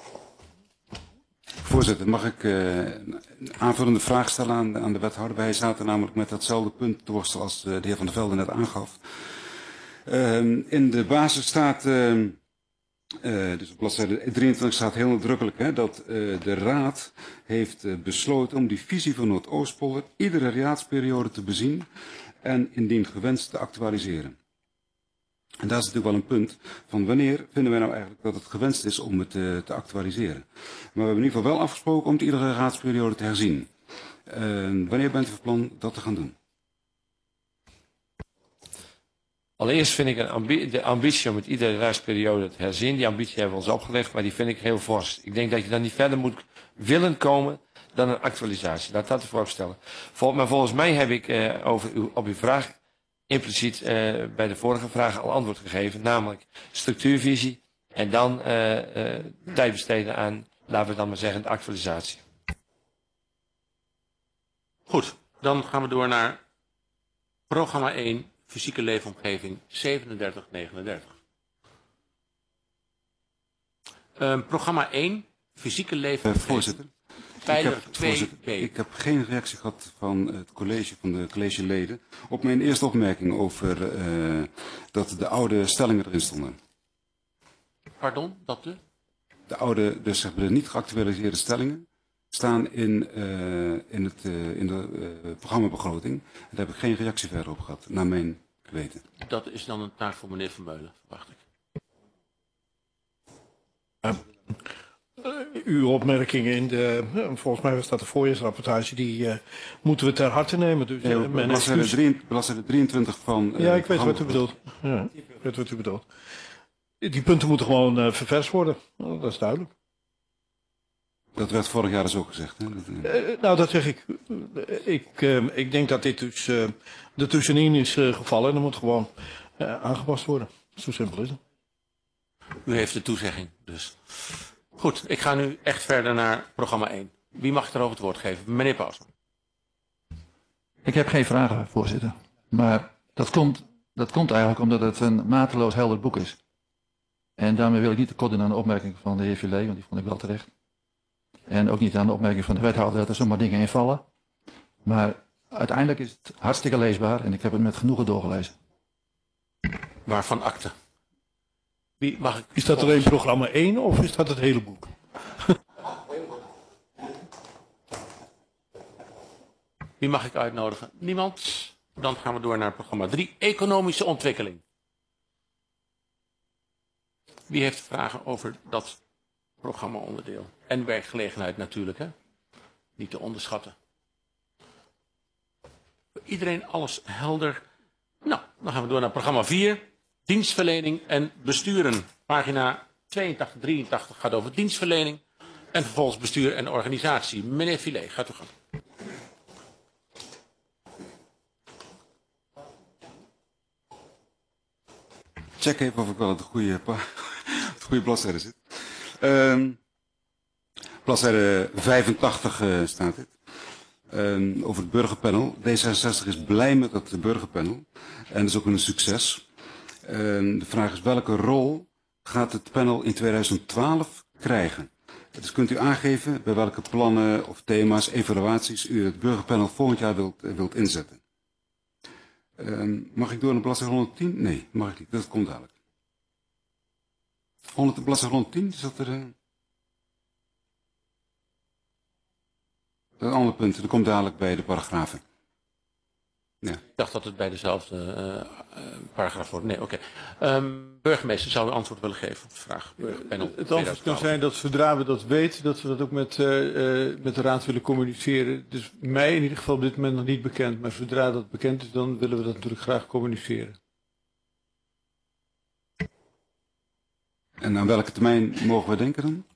Voorzitter, mag ik uh, een aanvullende vraag stellen aan, aan de wethouder? Wij zaten namelijk met datzelfde punt te worstelen als de heer Van der Velde net aangaf. Uh, in de basis staat, uh, uh, dus op bladzijde drieëntwintig staat heel nadrukkelijk, hè, dat uh, de raad heeft uh, besloten om die visie van Noordoostpolder iedere raadsperiode te bezien en indien gewenst te actualiseren. En daar is natuurlijk wel een punt van wanneer vinden wij nou eigenlijk dat het gewenst is om het uh, te actualiseren. Maar we hebben in ieder geval wel afgesproken om het iedere raadsperiode te herzien. Uh, wanneer bent u van plan dat te gaan doen? Allereerst vind ik een ambi de ambitie om het iedere raadsperiode te herzien, die ambitie hebben we ons opgelegd, maar die vind ik heel fors. Ik denk dat je dan niet verder moet willen komen dan een actualisatie. Laat dat ervoor opstellen. Vol maar volgens mij heb ik uh, over uw, op uw vraag impliciet uh, bij de vorige vraag al antwoord gegeven, namelijk structuurvisie en dan uh, uh, tijd besteden aan, laten we dan maar zeggen, de actualisatie. Goed, dan gaan we door naar programma één, fysieke leefomgeving zevenendertig negenendertig. Uh, programma één, fysieke leefomgeving. Uh, voorzitter. Pijler Ik heb, twee b. ik heb geen reactie gehad van het college, van de collegeleden, op mijn eerste opmerking over uh, dat de oude stellingen erin stonden. Pardon, dat de? De oude, dus zeg maar de niet geactualiseerde stellingen staan in, uh, in, het, uh, in de uh, programmabegroting. En daar heb ik geen reactie verder op gehad, naar mijn weten. Dat is dan een taak voor meneer Vermeulen, verwacht ik. Uh. Uw opmerkingen in de, volgens mij was dat de voorjaarsrapportage, die uh, moeten we ter harte nemen. Dus, nee, uh, bladzijde drieëntwintig van... Uh, ja, ik weet wat u bedoelt. Ja, ik weet wat u bedoelt. Die punten moeten gewoon uh, ververst worden, nou, dat is duidelijk. Dat werd vorig jaar dus ook gezegd. Hè? Dat, uh... Uh, nou, dat zeg ik. Ik, uh, ik denk dat dit dus uh, er tussenin is uh, gevallen en dat moet gewoon uh, aangepast worden. Zo simpel is het. U heeft de toezegging, dus... Goed, ik ga nu echt verder naar programma één. Wie mag er over het woord geven? Meneer Pausman. Ik heb geen vragen, voorzitter. Maar dat komt, dat komt eigenlijk omdat het een mateloos helder boek is. En daarmee wil ik niet tekort doen aan de opmerking van de heer Villet, want die vond ik wel terecht. En ook niet aan de opmerking van de wethouder dat er zomaar dingen in vallen. Maar uiteindelijk is het hartstikke leesbaar en ik heb het met genoegen doorgelezen. Waarvan akte? Wie mag ik... Is dat alleen programma één of is dat het hele boek? Wie mag ik uitnodigen? Niemand? Dan gaan we door naar programma drie, economische ontwikkeling. Wie heeft vragen over dat programma-onderdeel? En werkgelegenheid natuurlijk, hè? Niet te onderschatten. Voor iedereen alles helder? Nou, dan gaan we door naar programma vier. Dienstverlening en besturen. Pagina tweeëntachtig, drieëntachtig gaat over dienstverlening. En vervolgens bestuur en organisatie. Meneer Villet, gaat u gang. Check even of ik wel het goede goede bladzijde zit. Uh, bladzijde vijfentachtig uh, staat dit. Uh, over het burgerpanel. D zesenzestig is blij met het burgerpanel. En dat is ook een succes. Uh, de vraag is welke rol gaat het panel in tweeduizend twaalf krijgen? Dus kunt u aangeven bij welke plannen of thema's, evaluaties u het burgerpanel volgend jaar wilt, wilt inzetten? Uh, mag ik door naar bladzijde honderdtien? Nee, mag ik niet. Dat komt dadelijk. honderd, bladzijde honderdtien, is dat er... Uh... Dat is een ander punt, dat komt dadelijk bij de paragrafen. Ja. Ik dacht dat het bij dezelfde uh, uh, paragraaf wordt. Nee, oké. Okay. Um, burgemeester, zou u antwoord willen geven op de vraag? Burgerpanel Het antwoord kan zijn dat zodra we dat weten, dat we dat ook met, uh, uh, met de raad willen communiceren. Dus mij in ieder geval op dit moment nog niet bekend. Maar zodra dat bekend is, dan willen we dat natuurlijk graag communiceren. En aan welke termijn mogen we denken dan?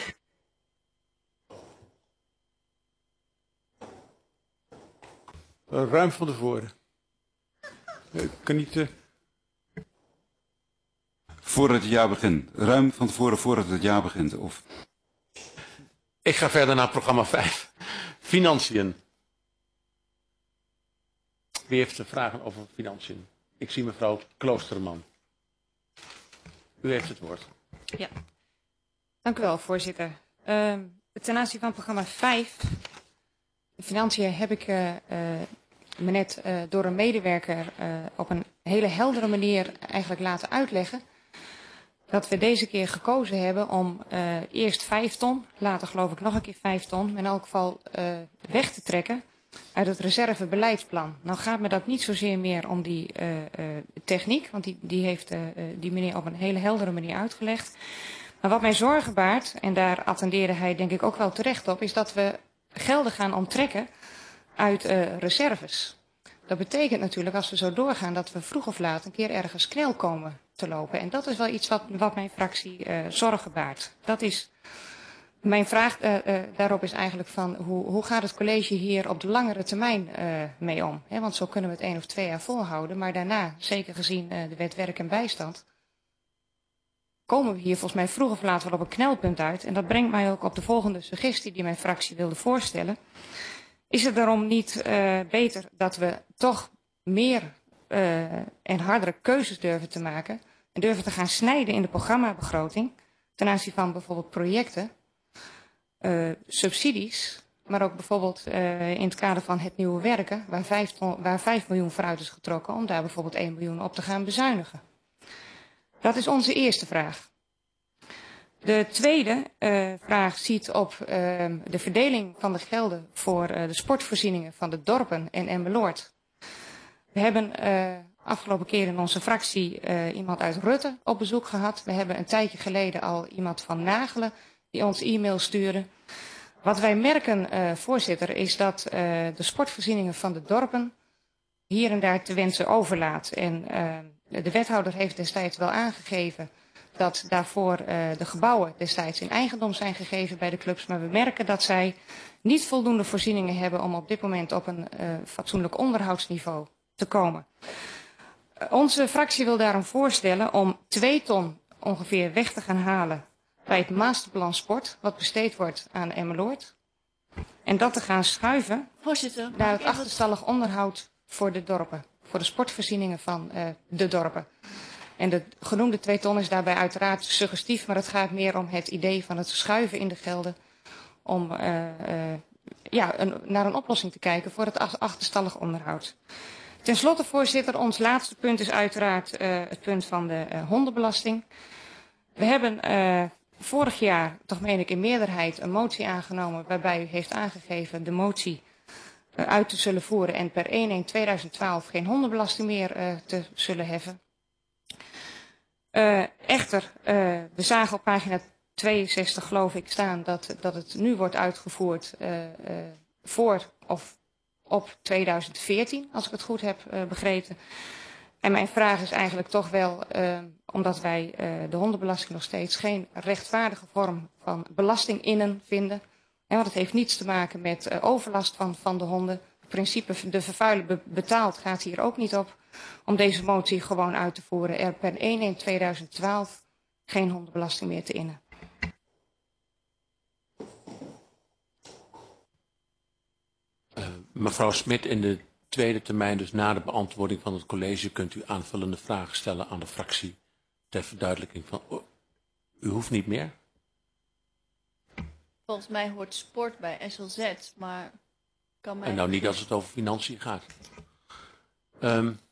Uh, ruim van tevoren. Ik kan niet... Uh... Voordat het jaar begint. Ruim van tevoren voordat het jaar begint. Of... Ik ga verder naar programma vijf. Financiën. Wie heeft er vragen over financiën? Ik zie mevrouw Kloosterman. U heeft het woord. Ja, dank u wel, voorzitter. Uh, ten aanzien van programma vijf, de financiën, heb ik uh, uh, me net uh, door een medewerker uh, op een hele heldere manier eigenlijk laten uitleggen dat we deze keer gekozen hebben om uh, eerst vijf ton, later geloof ik nog een keer vijf ton, in elk geval uh, weg te trekken uit het reservebeleidsplan. Nou gaat me dat niet zozeer meer om die uh, uh, techniek, want die, die heeft uh, die meneer op een hele heldere manier uitgelegd. Maar wat mij zorgen baart, en daar attendeerde hij denk ik ook wel terecht op, is dat we gelden gaan onttrekken uit uh, reserves. Dat betekent natuurlijk als we zo doorgaan dat we vroeg of laat een keer ergens knel komen te lopen. En dat is wel iets wat, wat mijn fractie uh, zorgen baart. Dat is... Mijn vraag uh, uh, daarop is eigenlijk van hoe, hoe gaat het college hier op de langere termijn uh, mee om? He, want zo kunnen we het één of twee jaar volhouden. Maar daarna, zeker gezien uh, de wet werk en bijstand, komen we hier volgens mij vroeg of laat wel op een knelpunt uit. En dat brengt mij ook op de volgende suggestie die mijn fractie wilde voorstellen. Is het daarom niet uh, beter dat we toch meer uh, en hardere keuzes durven te maken en durven te gaan snijden in de programmabegroting ten aanzien van bijvoorbeeld projecten, Uh, subsidies, maar ook bijvoorbeeld uh, in het kader van het nieuwe werken, waar vijf, ton, waar vijf miljoen vooruit is getrokken, om daar bijvoorbeeld één miljoen op te gaan bezuinigen. Dat is onze eerste vraag. De tweede uh, vraag ziet op uh, de verdeling van de gelden voor uh, de sportvoorzieningen van de dorpen en Emmeloord. We hebben uh, afgelopen keer in onze fractie uh, iemand uit Rutte op bezoek gehad. We hebben een tijdje geleden al iemand van Nagelen die ons e-mail sturen. Wat wij merken, uh, voorzitter, is dat uh, de sportvoorzieningen van de dorpen hier en daar te wensen overlaat. En uh, de wethouder heeft destijds wel aangegeven dat daarvoor uh, de gebouwen destijds in eigendom zijn gegeven bij de clubs. Maar we merken dat zij niet voldoende voorzieningen hebben om op dit moment op een uh, fatsoenlijk onderhoudsniveau te komen. Uh, onze fractie wil daarom voorstellen om twee ton ongeveer weg te gaan halen bij het masterplan sport, wat besteed wordt aan Emmeloord. En dat te gaan schuiven Voorzitter, naar het achterstallig onderhoud voor de dorpen. Voor de sportvoorzieningen van uh, de dorpen. En de genoemde twee ton is daarbij uiteraard suggestief, maar het gaat meer om het idee van het schuiven in de gelden. Om uh, uh, ja, een, naar een oplossing te kijken voor het achterstallig onderhoud. Ten slotte, voorzitter, ons laatste punt is uiteraard uh, het punt van de uh, hondenbelasting. We hebben uh, vorig jaar, toch meen ik in meerderheid, een motie aangenomen waarbij u heeft aangegeven de motie uh, uit te zullen voeren en per één één tweeduizend twaalf geen hondenbelasting meer uh, te zullen heffen. Uh, echter, uh, we zagen op pagina tweeënzestig geloof ik staan dat, dat het nu wordt uitgevoerd uh, uh, voor of op tweeduizend veertien, als ik het goed heb uh, begrepen. En mijn vraag is eigenlijk toch wel, uh, omdat wij uh, de hondenbelasting nog steeds geen rechtvaardige vorm van belasting innen vinden. Ja, want het heeft niets te maken met uh, overlast van, van de honden. Het principe de vervuiler be betaalt gaat hier ook niet op. Om deze motie gewoon uit te voeren. Er per één één tweeduizend twaalf geen hondenbelasting meer te innen. Uh, mevrouw Smit, in de tweede termijn, dus na de beantwoording van het college, kunt u aanvullende vragen stellen aan de fractie ter verduidelijking van... Oh, u hoeft niet meer. Volgens mij hoort sport bij S L Z, maar kan mij... En nou niet als het over financiën gaat. Um,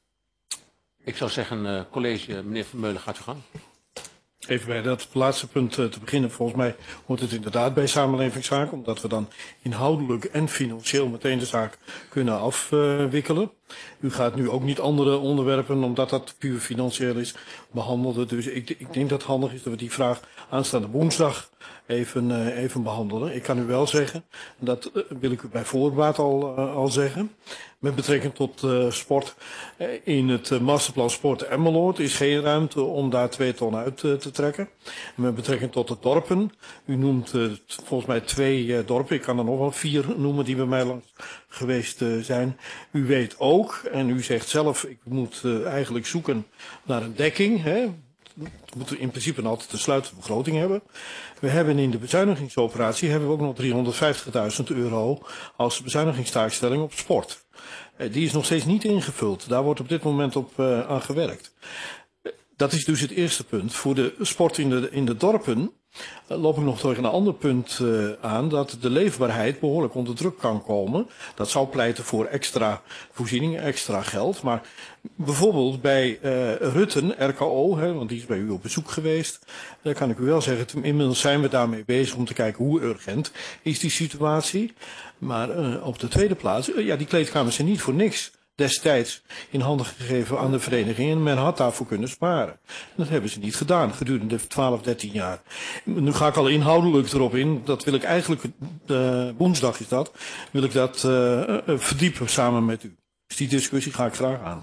ik zou zeggen, uh, college, meneer Vermeulen, gaat u gang. Even bij dat laatste punt uh, te beginnen. Volgens mij hoort het inderdaad bij samenlevingszaken, omdat we dan inhoudelijk en financieel meteen de zaak kunnen afwikkelen. Uh, U gaat nu ook niet andere onderwerpen, omdat dat puur financieel is, behandelen. Dus ik, ik denk dat het handig is dat we die vraag aanstaande woensdag even, uh, even behandelen. Ik kan u wel zeggen, dat uh, wil ik u bij voorbaat al, uh, al zeggen, met betrekking tot uh, sport. Uh, in het uh, masterplan Sport Emmeloord is geen ruimte om daar twee ton uit uh, te trekken. En met betrekking tot de dorpen, u noemt uh, volgens mij twee uh, dorpen, ik kan er nog wel vier noemen die bij mij langs geweest uh, zijn. U weet ook, en u zegt zelf, ik moet uh, eigenlijk zoeken naar een dekking, hè. We moeten in principe altijd een sluitende begroting hebben. We hebben in de bezuinigingsoperatie hebben we ook nog driehonderdvijftigduizend euro als bezuinigingstaakstelling op sport. Die is nog steeds niet ingevuld. Daar wordt op dit moment op uh, aan gewerkt. Dat is dus het eerste punt. Voor de sport in de, in de dorpen uh, loop ik nog tegen een ander punt uh, aan, dat de leefbaarheid behoorlijk onder druk kan komen. Dat zou pleiten voor extra voorzieningen, extra geld. Maar bijvoorbeeld bij uh, Rutten, R K O, hè, want die is bij u op bezoek geweest, daar kan ik u wel zeggen, inmiddels zijn we daarmee bezig om te kijken hoe urgent is die situatie. Maar uh, op de tweede plaats, uh, ja, die kleedkamers zijn niet voor niks destijds in handen gegeven aan de vereniging en men had daarvoor kunnen sparen. Dat hebben ze niet gedaan gedurende twaalf, dertien jaar. Nu ga ik al inhoudelijk erop in, dat wil ik eigenlijk, uh, woensdag is dat, wil ik dat uh, uh, verdiepen samen met u. Dus die discussie ga ik graag aan.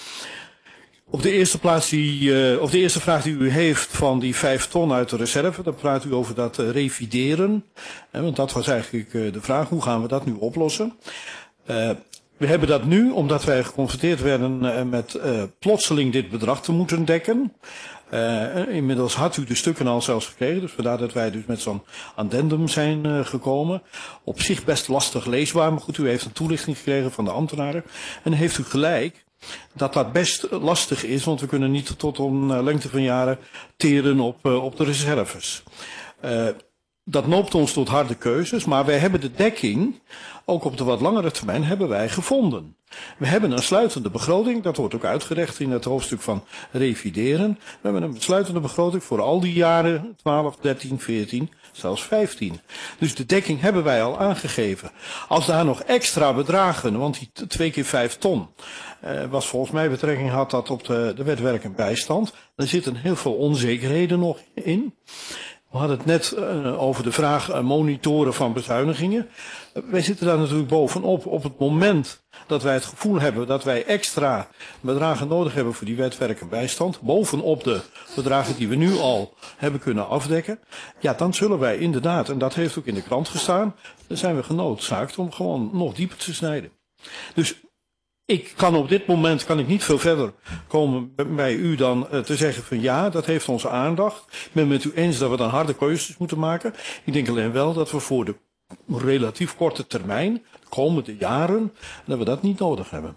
Op de eerste plaats die, uh, of de eerste vraag die u heeft van die vijf ton uit de reserve, dan praat u over dat uh, revideren. Eh, want dat was eigenlijk uh, de vraag, hoe gaan we dat nu oplossen? Uh, we hebben dat nu, omdat wij geconfronteerd werden uh, met uh, plotseling dit bedrag te moeten dekken. Uh, inmiddels had u de stukken al zelfs gekregen, dus vandaar dat wij dus met zo'n addendum zijn uh, gekomen. Op zich best lastig leesbaar, maar goed, u heeft een toelichting gekregen van de ambtenaren. En heeft u gelijk dat dat best lastig is, want we kunnen niet tot een uh, lengte van jaren teren op, uh, op de reserves. Uh, dat noopt ons tot harde keuzes, maar wij hebben de dekking, ook op de wat langere termijn, hebben wij gevonden. We hebben een sluitende begroting, dat wordt ook uitgelegd in het hoofdstuk van revideren. We hebben een sluitende begroting voor al die jaren, twaalf, dertien, veertien, zelfs vijftien. Dus de dekking hebben wij al aangegeven. Als daar nog extra bedragen, want die twee keer vijf ton, uh, was volgens mij betrekking had dat op de, de wet werk en bijstand. Er zitten heel veel onzekerheden nog in. We hadden het net uh, over de vraag uh, monitoren van bezuinigingen. Uh, wij zitten daar natuurlijk bovenop. Op het moment dat wij het gevoel hebben dat wij extra bedragen nodig hebben voor die wet werk en bijstand, bovenop de bedragen die we nu al hebben kunnen afdekken, ja, dan zullen wij inderdaad, en dat heeft ook in de krant gestaan, dan zijn we genoodzaakt om gewoon nog dieper te snijden. Dus ik kan op dit moment kan ik niet veel verder komen bij u dan uh, te zeggen van ja, dat heeft onze aandacht. Ik ben met u eens dat we dan harde keuzes moeten maken. Ik denk alleen wel dat we voor de relatief korte termijn, de komende jaren, dat we dat niet nodig hebben.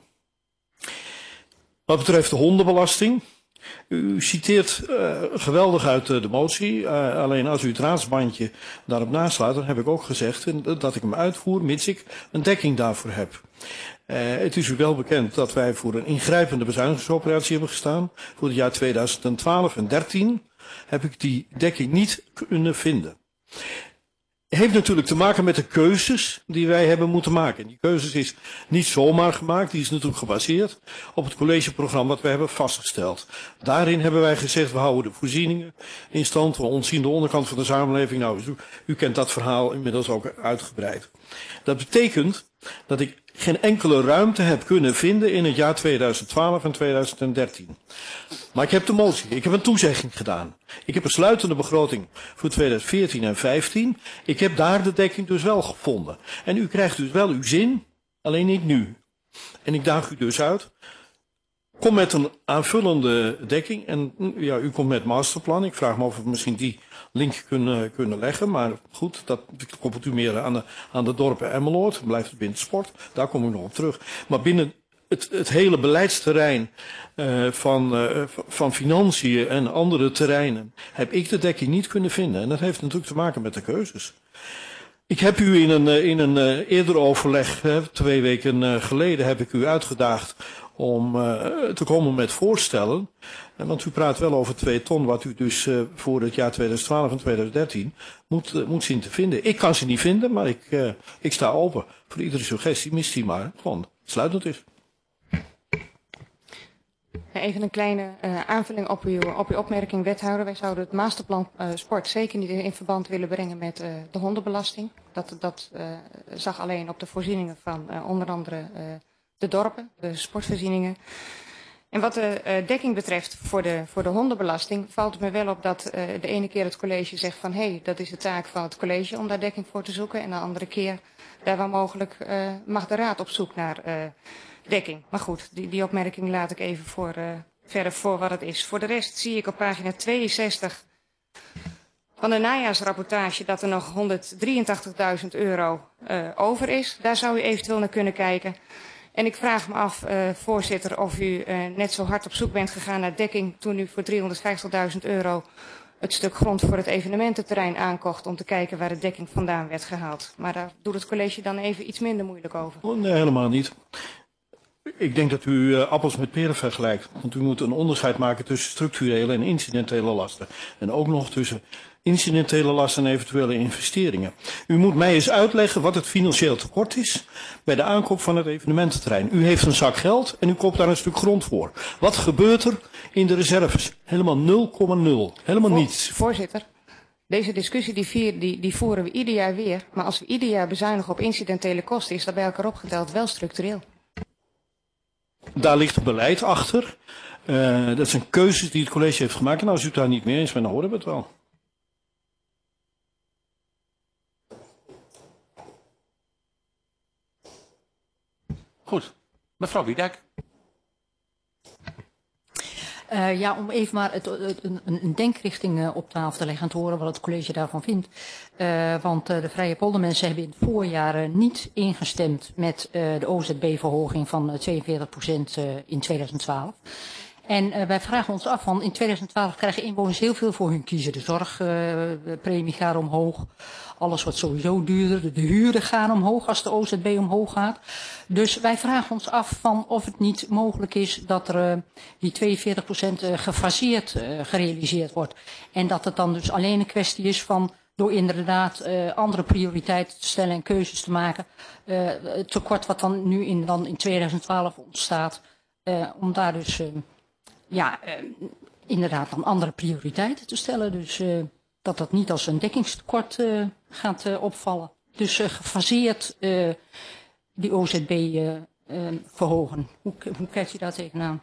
Wat betreft de hondenbelasting. U citeert uh, geweldig uit uh, de motie. Uh, alleen als u het raadsbandje daarop naslaat, dan heb ik ook gezegd uh, dat ik hem uitvoer, mits ik een dekking daarvoor heb. Uh, het is u wel bekend dat wij voor een ingrijpende bezuinigingsoperatie hebben gestaan. Voor het jaar tweeduizend twaalf en dertien heb ik die dekking niet kunnen vinden. Het heeft natuurlijk te maken met de keuzes die wij hebben moeten maken. En die keuzes is niet zomaar gemaakt, die is natuurlijk gebaseerd op het collegeprogramma dat we hebben vastgesteld. Daarin hebben wij gezegd, we houden de voorzieningen in stand, we ontzien de onderkant van de samenleving. Nou, u, u kent dat verhaal inmiddels ook uitgebreid. Dat betekent dat ik geen enkele ruimte heb kunnen vinden in het jaar tweeduizend twaalf en tweeduizend dertien. Maar ik heb de motie, ik heb een toezegging gedaan. Ik heb een sluitende begroting voor tweeduizend veertien en vijftien. Ik heb daar de dekking dus wel gevonden. En u krijgt dus wel uw zin, alleen niet nu. En ik daag u dus uit, kom met een aanvullende dekking. En ja, u komt met masterplan. Ik vraag me of we misschien die link kunnen, kunnen leggen. Maar goed, dat koppelt u meer aan de, aan de dorpen Emmeloord. Blijft het binnen sport. Daar kom ik nog op terug. Maar binnen het, het hele beleidsterrein uh, van, uh, van financiën en andere terreinen heb ik de dekking niet kunnen vinden. En dat heeft natuurlijk te maken met de keuzes. Ik heb u in een, in een eerder overleg, twee weken geleden, heb ik u uitgedaagd om uh, te komen met voorstellen. En want u praat wel over twee ton, wat u dus uh, voor het jaar tweeduizend twaalf en tweeduizend dertien moet, uh, moet zien te vinden. Ik kan ze niet vinden, maar ik, uh, ik sta open voor iedere suggestie, mist die maar. Gewoon sluitend is. Even een kleine uh, aanvulling op uw, op uw opmerking, wethouder. Wij zouden het masterplan uh, sport zeker niet in, in verband willen brengen met uh, de hondenbelasting. Dat, dat uh, zag alleen op de voorzieningen van uh, onder andere uh, de dorpen, de sportvoorzieningen. En wat de uh, dekking betreft voor de, voor de hondenbelasting valt het me wel op dat uh, de ene keer het college zegt van hé, hey, dat is de taak van het college om daar dekking voor te zoeken. En de andere keer, daar waar mogelijk, uh, mag de raad op zoek naar uh, dekking. Maar goed, die, die opmerking laat ik even voor, uh, verder voor wat het is. Voor de rest zie ik op pagina tweeënzestig van de najaarsrapportage dat er nog honderddrieëntachtigduizend euro uh, over is. Daar zou u eventueel naar kunnen kijken. En ik vraag me af, uh, voorzitter, of u uh, net zo hard op zoek bent gegaan naar dekking toen u voor driehonderdvijftigduizend euro het stuk grond voor het evenemententerrein aankocht om te kijken waar de dekking vandaan werd gehaald. Maar daar doet het college dan even iets minder moeilijk over. Nee, helemaal niet. Ik denk dat u uh, appels met peren vergelijkt. Want u moet een onderscheid maken tussen structurele en incidentele lasten. En ook nog tussen incidentele lasten en eventuele investeringen. U moet mij eens uitleggen wat het financieel tekort is bij de aankoop van het evenemententerrein. U heeft een zak geld en u koopt daar een stuk grond voor. Wat gebeurt er in de reserves? Helemaal nul komma nul. Helemaal Voor, niets. Voorzitter, deze discussie die, vier, die, die voeren we ieder jaar weer. Maar als we ieder jaar bezuinigen op incidentele kosten, is dat bij elkaar opgeteld wel structureel. Daar ligt beleid achter. Uh, dat zijn keuzes die het college heeft gemaakt. En als u het daar niet mee eens bent, dan horen we het wel. Goed. Mevrouw Wiedek. Uh, ja, om even maar het, het, een, een denkrichting uh, op tafel te leggen en te horen wat het college daarvan vindt. Uh, want uh, de Vrije Poldermensen hebben in het voorjaar uh, niet ingestemd met uh, de O Z B-verhoging van uh, tweeënveertig procent uh, in tweeduizend twaalf. En uh, wij vragen ons af, van in tweeduizend twaalf krijgen inwoners heel veel voor hun kiezen. De zorgpremie uh, gaat omhoog, alles wordt sowieso duurder, de huren gaan omhoog als de O Z B omhoog gaat. Dus wij vragen ons af van of het niet mogelijk is dat er uh, die tweeënveertig procent uh, gefaseerd uh, gerealiseerd wordt. En dat het dan dus alleen een kwestie is van door inderdaad uh, andere prioriteiten te stellen en keuzes te maken. Uh, het tekort wat dan nu in, dan in tweeduizend twaalf ontstaat, uh, om daar dus uh, ja, uh, inderdaad dan andere prioriteiten te stellen. Dus uh, dat dat niet als een dekkingstekort uh, gaat uh, opvallen. Dus uh, gefaseerd uh, die O Z B uh, uh, verhogen. Hoe, hoe kijkt u daar tegenaan?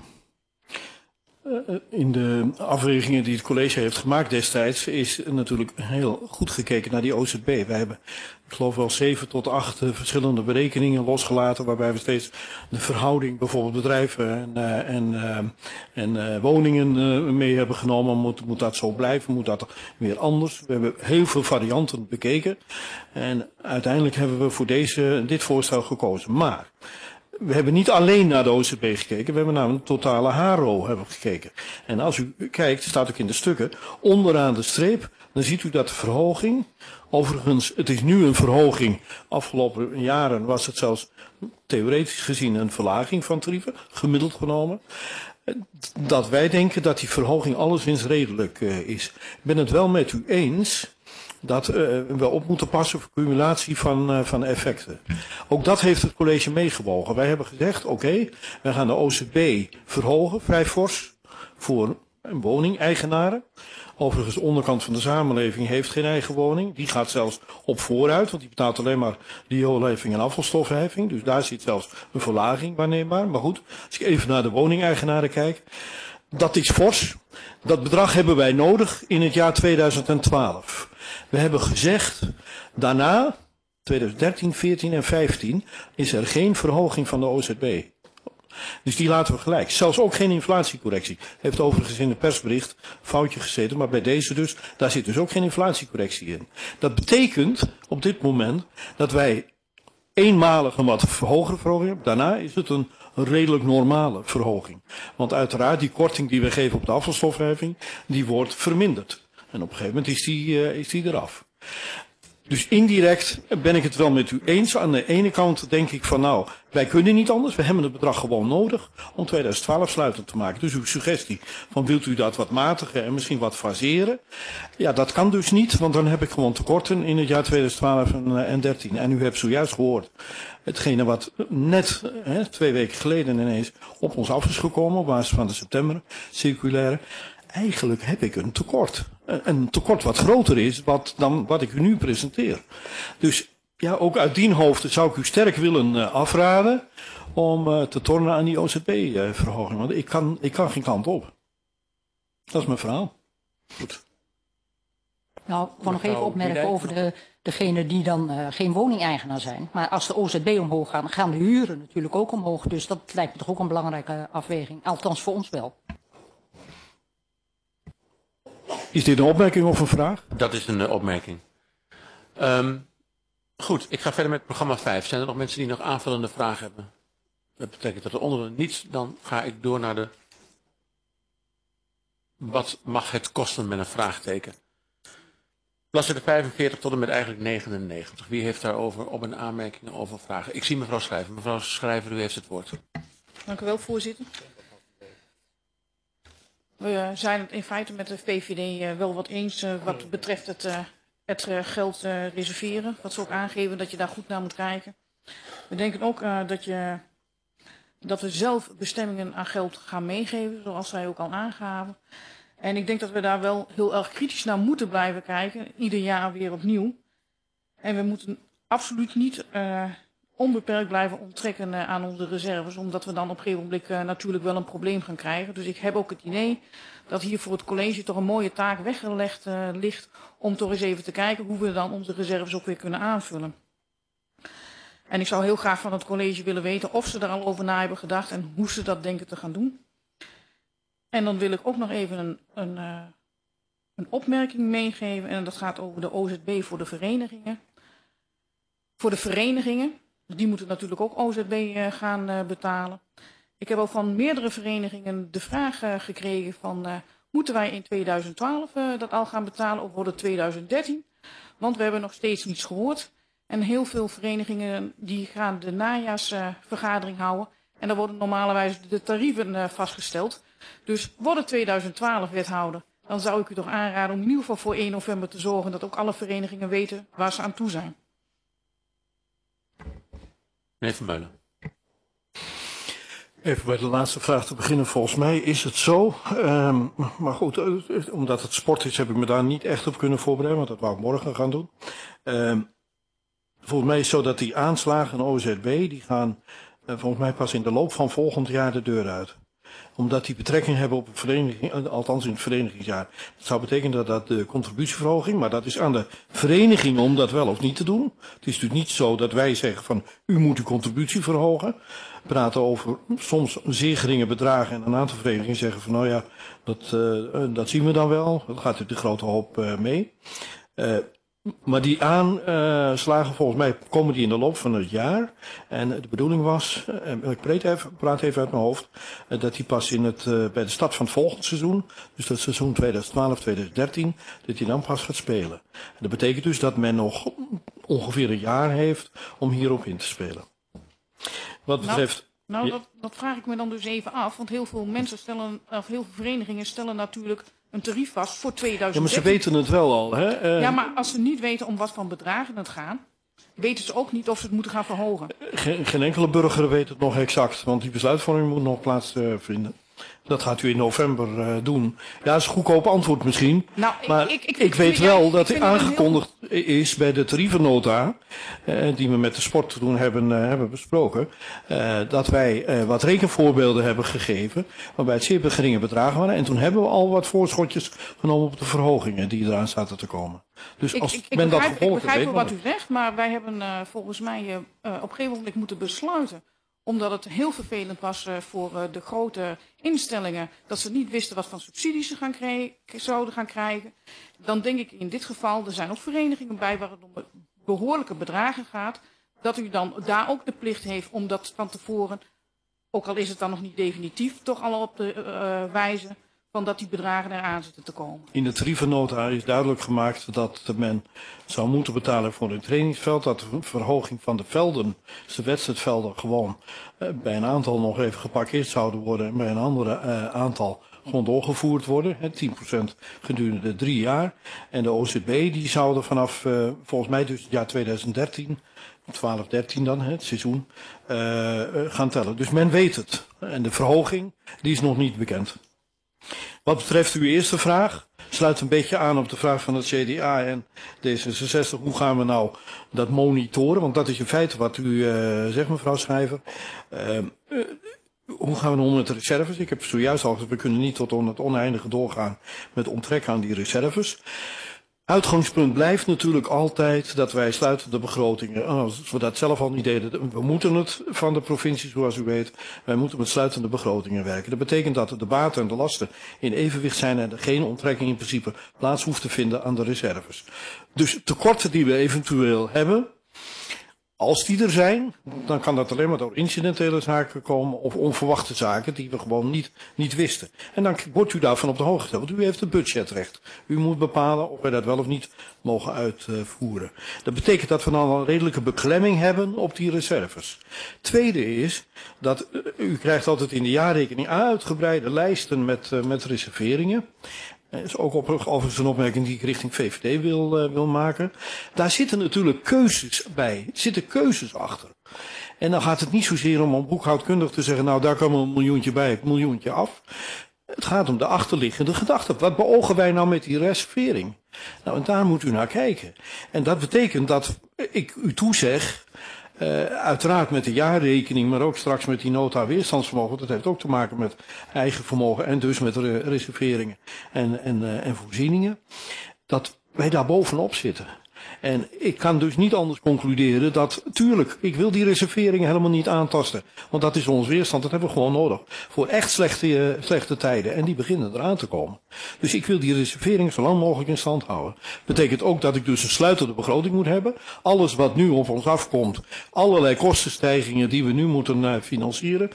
In de afwegingen die het college heeft gemaakt destijds is natuurlijk heel goed gekeken naar die O Z B. Wij hebben, ik geloof wel zeven tot acht uh, verschillende berekeningen losgelaten, waarbij we steeds de verhouding bijvoorbeeld bedrijven en, uh, en, uh, en uh, woningen uh, mee hebben genomen. Moet, moet dat zo blijven? Moet dat weer anders? We hebben heel veel varianten bekeken en uiteindelijk hebben we voor deze, dit voorstel gekozen. Maar we hebben niet alleen naar de O Z B gekeken, we hebben naar een totale H R O hebben gekeken. En als u kijkt, staat ook in de stukken, onderaan de streep, dan ziet u dat de verhoging, overigens, het is nu een verhoging, afgelopen jaren was het zelfs theoretisch gezien een verlaging van tarieven, gemiddeld genomen, dat wij denken dat die verhoging alleszins redelijk uh, is. Ik ben het wel met u eens dat uh, we op moeten passen voor cumulatie van, uh, van effecten. Ook dat heeft het college meegewogen. Wij hebben gezegd, oké, okay, we gaan de O Z B verhogen, vrij fors, voor een woningeigenaren. Overigens, de onderkant van de samenleving heeft geen eigen woning. Die gaat zelfs op vooruit, want die betaalt alleen maar rioolheffing en afvalstofheffing. Dus daar zit zelfs een verlaging waarneembaar. Maar goed, als ik even naar de woningeigenaren kijk, dat is fors. Dat bedrag hebben wij nodig in het jaar tweeduizend twaalf. We hebben gezegd, daarna, tweeduizend dertien, veertien en vijftien, is er geen verhoging van de O Z B. Dus die laten we gelijk. Zelfs ook geen inflatiecorrectie. Heeft overigens in het persbericht foutje gezeten, maar bij deze dus, daar zit dus ook geen inflatiecorrectie in. Dat betekent op dit moment dat wij eenmalig een wat hogere verhoging hebben. Daarna is het een redelijk normale verhoging. Want uiteraard die korting die we geven op de afvalstofheffing, die wordt verminderd. En op een gegeven moment is die, uh, is die eraf. Dus indirect ben ik het wel met u eens. Aan de ene kant denk ik van nou, wij kunnen niet anders. We hebben het bedrag gewoon nodig om twintig twaalf sluitend te maken. Dus uw suggestie van wilt u dat wat matigen en misschien wat faseren. Ja, dat kan dus niet, want dan heb ik gewoon tekorten in het jaar twintig twaalf en dertien. En u hebt zojuist gehoord hetgene wat net hè, twee weken geleden ineens op ons af is gekomen op basis van de september circulaire. Eigenlijk heb ik een tekort. Een tekort wat groter is wat dan wat ik u nu presenteer. Dus ja, ook uit dien hoofde zou ik u sterk willen uh, afraden om uh, te tornen aan die O Z B-verhoging. Uh, Want ik kan, ik kan geen kant op. Dat is mijn verhaal. Goed. Nou, ik wil nog even opmerken over de, degene die dan uh, geen woningeigenaar zijn. Maar als de O Z B omhoog gaat, dan gaan de huren natuurlijk ook omhoog. Dus dat lijkt me toch ook een belangrijke afweging. Althans voor ons wel. Is dit een opmerking of een vraag? Dat is een uh, opmerking. Um, goed, ik ga verder met programma vijf. Zijn er nog mensen die nog aanvullende vragen hebben? Dat betekent dat er onder niets, dan ga ik door naar de... Wat mag het kosten met een vraagteken? Bladzijde vijfenveertig tot en met eigenlijk negenennegentig. Wie heeft daarover op een aanmerking over vragen? Ik zie mevrouw Schrijver. Mevrouw Schrijver, u heeft het woord. Dank u wel, voorzitter. We zijn het in feite met de V V D wel wat eens wat betreft het, het geld reserveren. Wat ze ook aangeven dat je daar goed naar moet kijken. We denken ook dat, je, dat we zelf bestemmingen aan geld gaan meegeven, zoals zij ook al aangaven. En ik denk dat we daar wel heel erg kritisch naar moeten blijven kijken, ieder jaar weer opnieuw. En we moeten absoluut niet uh, onbeperkt blijven onttrekken uh, aan onze reserves, omdat we dan op een gegeven moment uh, natuurlijk wel een probleem gaan krijgen. Dus ik heb ook het idee dat hier voor het college toch een mooie taak weggelegd uh, ligt om toch eens even te kijken hoe we dan onze reserves ook weer kunnen aanvullen. En ik zou heel graag van het college willen weten of ze er al over na hebben gedacht en hoe ze dat denken te gaan doen. En dan wil ik ook nog even een, een, uh, een opmerking meegeven en dat gaat over de O Z B voor de verenigingen. Voor de verenigingen, die moeten natuurlijk ook O Z B uh, gaan uh, betalen. Ik heb ook van meerdere verenigingen de vraag uh, gekregen van uh, moeten wij in tweeduizend twaalf uh, dat al gaan betalen of wordt het tweeduizend dertien? Want we hebben nog steeds niets gehoord. En heel veel verenigingen die gaan de najaarsvergadering uh, houden. En daar worden normalerwijs de tarieven uh, vastgesteld. Dus wordt het tweeduizend twaalf wethouder, dan zou ik u toch aanraden om in ieder geval voor één november te zorgen dat ook alle verenigingen weten waar ze aan toe zijn. Meneer Vermeulen. Even bij de laatste vraag te beginnen. Volgens mij is het zo. Um, maar goed, omdat het sport is heb ik me daar niet echt op kunnen voorbereiden. Want dat wou ik morgen gaan doen. Um, volgens mij is het zo dat die aanslagen O Z B, die gaan uh, volgens mij pas in de loop van volgend jaar de deur uit. Omdat die betrekking hebben op een vereniging, althans in het verenigingsjaar. Dat zou betekenen dat dat de contributieverhoging, maar dat is aan de vereniging om dat wel of niet te doen. Het is dus niet zo dat wij zeggen van u moet uw contributie verhogen. We praten over soms zeer geringe bedragen en een aantal verenigingen zeggen van nou ja, dat, uh, dat zien we dan wel. Dat gaat de grote hoop uh, mee. Uh, Maar die aanslagen, volgens mij komen die in de loop van het jaar. En de bedoeling was, en ik praat even uit mijn hoofd, dat die pas in het, bij de start van het volgende seizoen, dus dat seizoen tweeduizend twaalf tweeduizend dertien, dat die dan pas gaat spelen. En dat betekent dus dat men nog ongeveer een jaar heeft om hierop in te spelen. Wat betreft... Nou, nou dat, dat vraag ik me dan dus even af, want heel veel mensen stellen, of heel veel verenigingen stellen natuurlijk een tarief vast voor tweeduizend dertien. Ja, maar ze weten het wel al, hè? Uh, ja, maar als ze niet weten om wat voor bedragen het gaat, weten ze ook niet of ze het moeten gaan verhogen. Geen, geen enkele burger weet het nog exact, want die besluitvorming moet nog plaatsvinden. Uh, Dat gaat u in november uh, doen. Ja, dat is een goedkoop antwoord misschien. Nou, ik, maar ik, ik, ik, ik weet ja, wel dat er aangekondigd heel... is bij de tarievennota, uh, die we met de sport te doen hebben, uh, hebben besproken, uh, dat wij uh, wat rekenvoorbeelden hebben gegeven, waarbij het zeer geringe bedragen waren. En toen hebben we al wat voorschotjes genomen op de verhogingen die eraan zaten te komen. Dus ik, als ik, ik men begrijp, dat gevolgd ik begrijp weet, wel wat u zegt, maar wij hebben uh, volgens mij uh, op een gegeven moment moeten besluiten Omdat het heel vervelend was uh, voor uh, de grote instellingen dat ze niet wisten wat voor subsidies ze gaan krijgen, zouden gaan krijgen. Dan denk ik in dit geval, er zijn ook verenigingen bij waar het om behoorlijke bedragen gaat, dat u dan daar ook de plicht heeft om dat van tevoren, ook al is het dan nog niet definitief, toch al op te uh, wijzen van dat die bedragen eraan zitten te komen. In de tariefennota is duidelijk gemaakt dat men zou moeten betalen voor een trainingsveld, dat de verhoging van de velden, dus de wedstrijdvelden, gewoon uh, bij een aantal nog even geparkeerd zouden worden en bij een andere uh, aantal gewoon doorgevoerd worden, hè, tien procent gedurende drie jaar. En de O Z B die zouden vanaf, uh, volgens mij dus het jaar tweeduizend dertien, twaalf dertien dan, hè, het seizoen, uh, gaan tellen. Dus men weet het. En de verhoging, die is nog niet bekend. Wat betreft uw eerste vraag, sluit een beetje aan op de vraag van het C D A en D zesenzestig. Hoe gaan we nou dat monitoren? Want dat is in feite wat u uh, zegt, mevrouw Schrijver. Uh, uh, hoe gaan we nou om met de reserves? Ik heb zojuist al gezegd, we kunnen niet tot on het oneindige doorgaan met onttrekken aan die reserves. Uitgangspunt blijft natuurlijk altijd dat wij sluitende begrotingen, als we dat zelf al niet deden, we moeten het van de provincie, zoals u weet, wij moeten met sluitende begrotingen werken. Dat betekent dat de baten en de lasten in evenwicht zijn en er geen onttrekking in principe plaats hoeft te vinden aan de reserves. Dus tekorten die we eventueel hebben, als die er zijn, dan kan dat alleen maar door incidentele zaken komen of onverwachte zaken die we gewoon niet, niet wisten. En dan wordt u daarvan op de hoogte gesteld, want u heeft het budgetrecht. U moet bepalen of wij dat wel of niet mogen uitvoeren. Dat betekent dat we dan een redelijke beklemming hebben op die reserves. Tweede is dat u krijgt altijd in de jaarrekening uitgebreide lijsten met, met reserveringen. Dat is ook op, overigens een opmerking die ik richting V V D wil, uh, wil maken. Daar zitten natuurlijk keuzes bij. Er zitten keuzes achter. En dan gaat het niet zozeer om om boekhoudkundig te zeggen, nou daar kan een miljoentje bij, een miljoentje af. Het gaat om de achterliggende gedachte. Wat beogen wij nou met die reservering? Nou, en daar moet u naar kijken. En dat betekent dat ik u toezeg, Uh, uiteraard met de jaarrekening, maar ook straks met die nota weerstandsvermogen. Dat heeft ook te maken met eigen vermogen en dus met re reserveringen en, en, uh, en voorzieningen. Dat wij daar bovenop zitten. En ik kan dus niet anders concluderen dat, tuurlijk, ik wil die reserveringen helemaal niet aantasten. Want dat is ons weerstand, dat hebben we gewoon nodig. Voor echt slechte, uh, slechte tijden. En die beginnen eraan te komen. Dus ik wil die reserveringen zo lang mogelijk in stand houden. Betekent ook dat ik dus een sluitende begroting moet hebben. Alles wat nu op ons afkomt, allerlei kostenstijgingen die we nu moeten uh, financieren.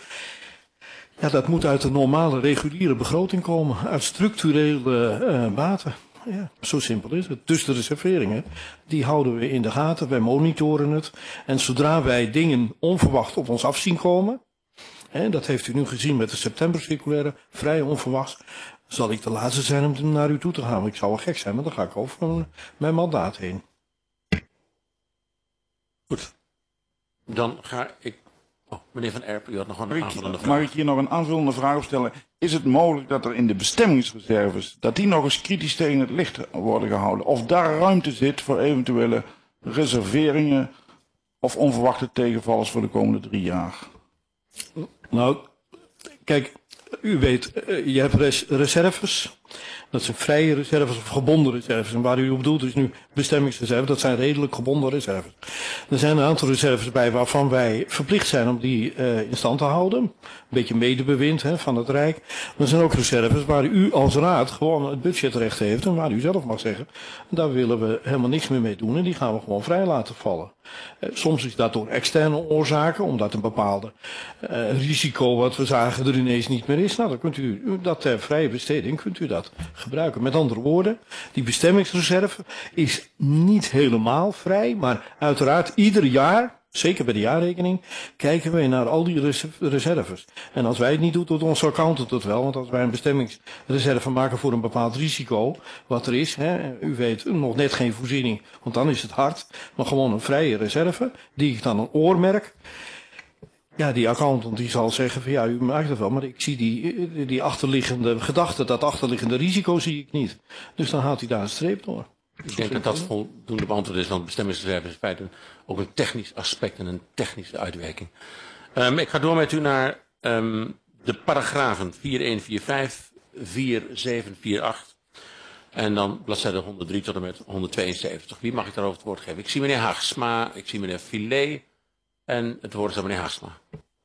Ja, dat moet uit de normale, reguliere begroting komen. Uit structurele uh, baten. Ja, zo simpel is het. Dus de reserveringen, die houden we in de gaten, wij monitoren het. En zodra wij dingen onverwacht op ons af zien komen, en dat heeft u nu gezien met de septembercirculaire, vrij onverwachts, zal ik de laatste zijn om naar u toe te gaan. Ik zou wel gek zijn, maar dan ga ik over mijn mandaat heen. Goed. Dan ga ik... Oh, meneer Van Erp, u had nog een mag aanvullende ik, vraag. Mag ik hier nog een aanvullende vraag op stellen? Is het mogelijk dat er in de bestemmingsreserves, dat die nog eens kritisch tegen het licht worden gehouden? Of daar ruimte zit voor eventuele reserveringen of onverwachte tegenvallers voor de komende drie jaar? Nou, kijk, u weet, je hebt res reserves. Dat zijn vrije reserves of gebonden reserves. En waar u op bedoelt is nu bestemmingsreserves. Dat zijn redelijk gebonden reserves. Er zijn een aantal reserves bij waarvan wij verplicht zijn om die uh, in stand te houden. Een beetje medebewind hè, van het Rijk. Maar er zijn ook reserves waar u als raad gewoon het budgetrecht heeft. En waar u zelf mag zeggen, daar willen we helemaal niks meer mee doen. En die gaan we gewoon vrij laten vallen. Uh, soms is dat door externe oorzaken. Omdat een bepaalde uh, risico wat we zagen er ineens niet meer is. Nou, dan kunt u dat ter vrije besteding kunt u dat gebruiken. Met andere woorden, die bestemmingsreserve is niet helemaal vrij, maar uiteraard ieder jaar, zeker bij de jaarrekening, kijken wij naar al die reserves. En als wij het niet doen, doet onze accountant het wel, want als wij een bestemmingsreserve maken voor een bepaald risico, wat er is, hè, u weet, nog net geen voorziening, want dan is het hard, maar gewoon een vrije reserve, die ik dan een oormerk. Ja, die accountant die zal zeggen van ja, u maakt het wel, maar ik zie die, die achterliggende gedachte, dat achterliggende risico zie ik niet. Dus dan haalt hij daar een streep door. Ik denk dat dat voldoende beantwoord is, want bestemmingsreserve is in feite ook een technisch aspect en een technische uitwerking. Um, ik ga door met u naar um, de paragrafen vier een vier vijf, vier zeven vier acht en dan bladzijde honderddrie tot en met honderdtweeënzeventig. Wie mag ik daarover het woord geven? Ik zie meneer Haagsma, ik zie meneer Filet. En het woord is aan meneer Haagsma.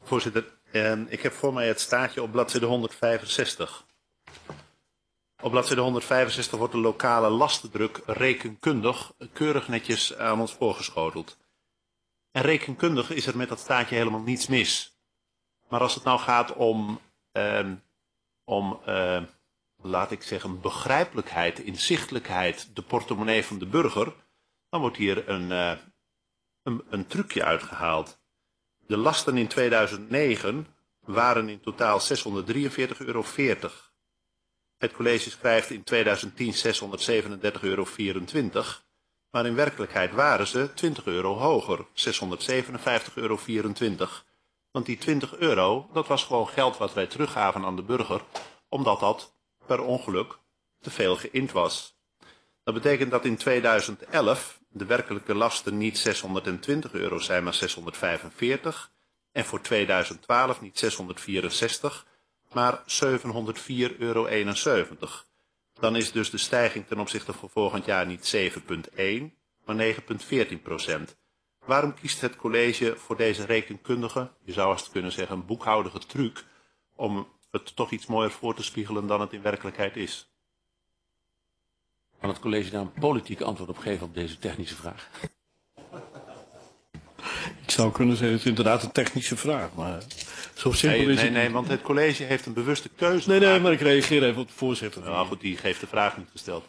Voorzitter, eh, ik heb voor mij het staartje op bladzijde honderdvijfenzestig. Op bladzijde honderdvijfenzestig wordt de lokale lastendruk rekenkundig keurig netjes aan ons voorgeschoteld. En rekenkundig is er met dat staartje helemaal niets mis. Maar als het nou gaat om, eh, om eh, laat ik zeggen, begrijpelijkheid, inzichtelijkheid, de portemonnee van de burger, dan wordt hier een, uh, een, een trucje uitgehaald. De lasten in tweeduizend negen waren in totaal zeshonderddrieënveertig euro veertig. Het college schrijft in tweeduizend tien zeshonderdzevenendertig euro vierentwintig, maar in werkelijkheid waren ze twintig euro hoger, zeshonderdzevenenvijftig euro vierentwintig. Want die twintig euro, dat was gewoon geld wat wij teruggaven aan de burger, omdat dat per ongeluk te veel geïnd was. Dat betekent dat in tweeduizend elf de werkelijke lasten niet zeshonderdtwintig euro zijn, maar zeshonderdvijfenveertig. En voor tweeduizend twaalf niet zeshonderdvierenzestig, maar zevenhonderdvier euro eenenzeventig. Dan is dus de stijging ten opzichte van volgend jaar niet zeven komma één, maar negen komma veertien procent. Waarom kiest het college voor deze rekenkundige, je zou als het kunnen zeggen een boekhoudige truc, om het toch iets mooier voor te spiegelen dan het in werkelijkheid is? Kan het college daar een politiek antwoord op geven op deze technische vraag? Ik zou kunnen zeggen, het is inderdaad een technische vraag, maar zo simpel nee, is nee, het nee, niet. want het college heeft een bewuste keuze Nee, nee, gemaakt. maar ik reageer even op de voorzitter. Nou goed, die heeft de vraag niet gesteld.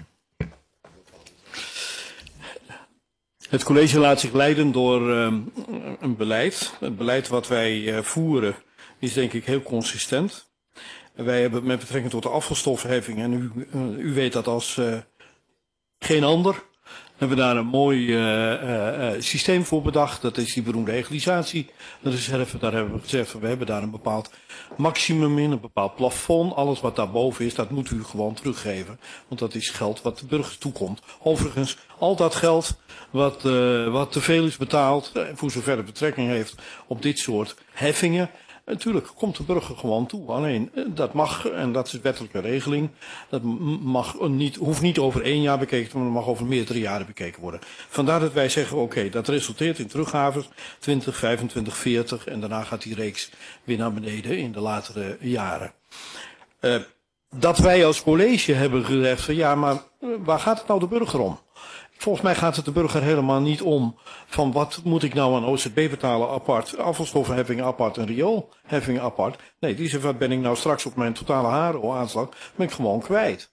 Het college laat zich leiden door um, een beleid. Het beleid wat wij uh, voeren is denk ik heel consistent. Wij hebben met betrekking tot de afvalstoffenheffing, en u, uh, u weet dat als uh, geen ander, hebben we daar een mooi uh, uh, uh, systeem voor bedacht. Dat is die beroemde egalisatiereserve. Daar hebben we gezegd, we hebben daar een bepaald maximum in, een bepaald plafond. Alles wat daarboven is, dat moet u gewoon teruggeven. Want dat is geld wat de burgers toekomt. Overigens, al dat geld wat, uh, wat te veel is betaald, uh, voor zover het betrekking heeft op dit soort heffingen, natuurlijk komt de burger gewoon toe. Alleen, dat mag, en dat is wettelijke regeling, dat mag niet, hoeft niet over één jaar bekeken te worden, maar mag over meerdere jaren bekeken worden. Vandaar dat wij zeggen, oké, okay, dat resulteert in teruggaves twintig, vijfentwintig, veertig en daarna gaat die reeks weer naar beneden in de latere jaren. Uh, dat wij als college hebben gezegd van ja, maar waar gaat het nou de burger om? Volgens mij gaat het de burger helemaal niet om van wat moet ik nou aan O Z B betalen apart, afvalstoffenheffingen apart en rioolheffingen apart. Nee, die zegt wat ben ik nou straks op mijn totale H R O-aanslag, ben ik gewoon kwijt.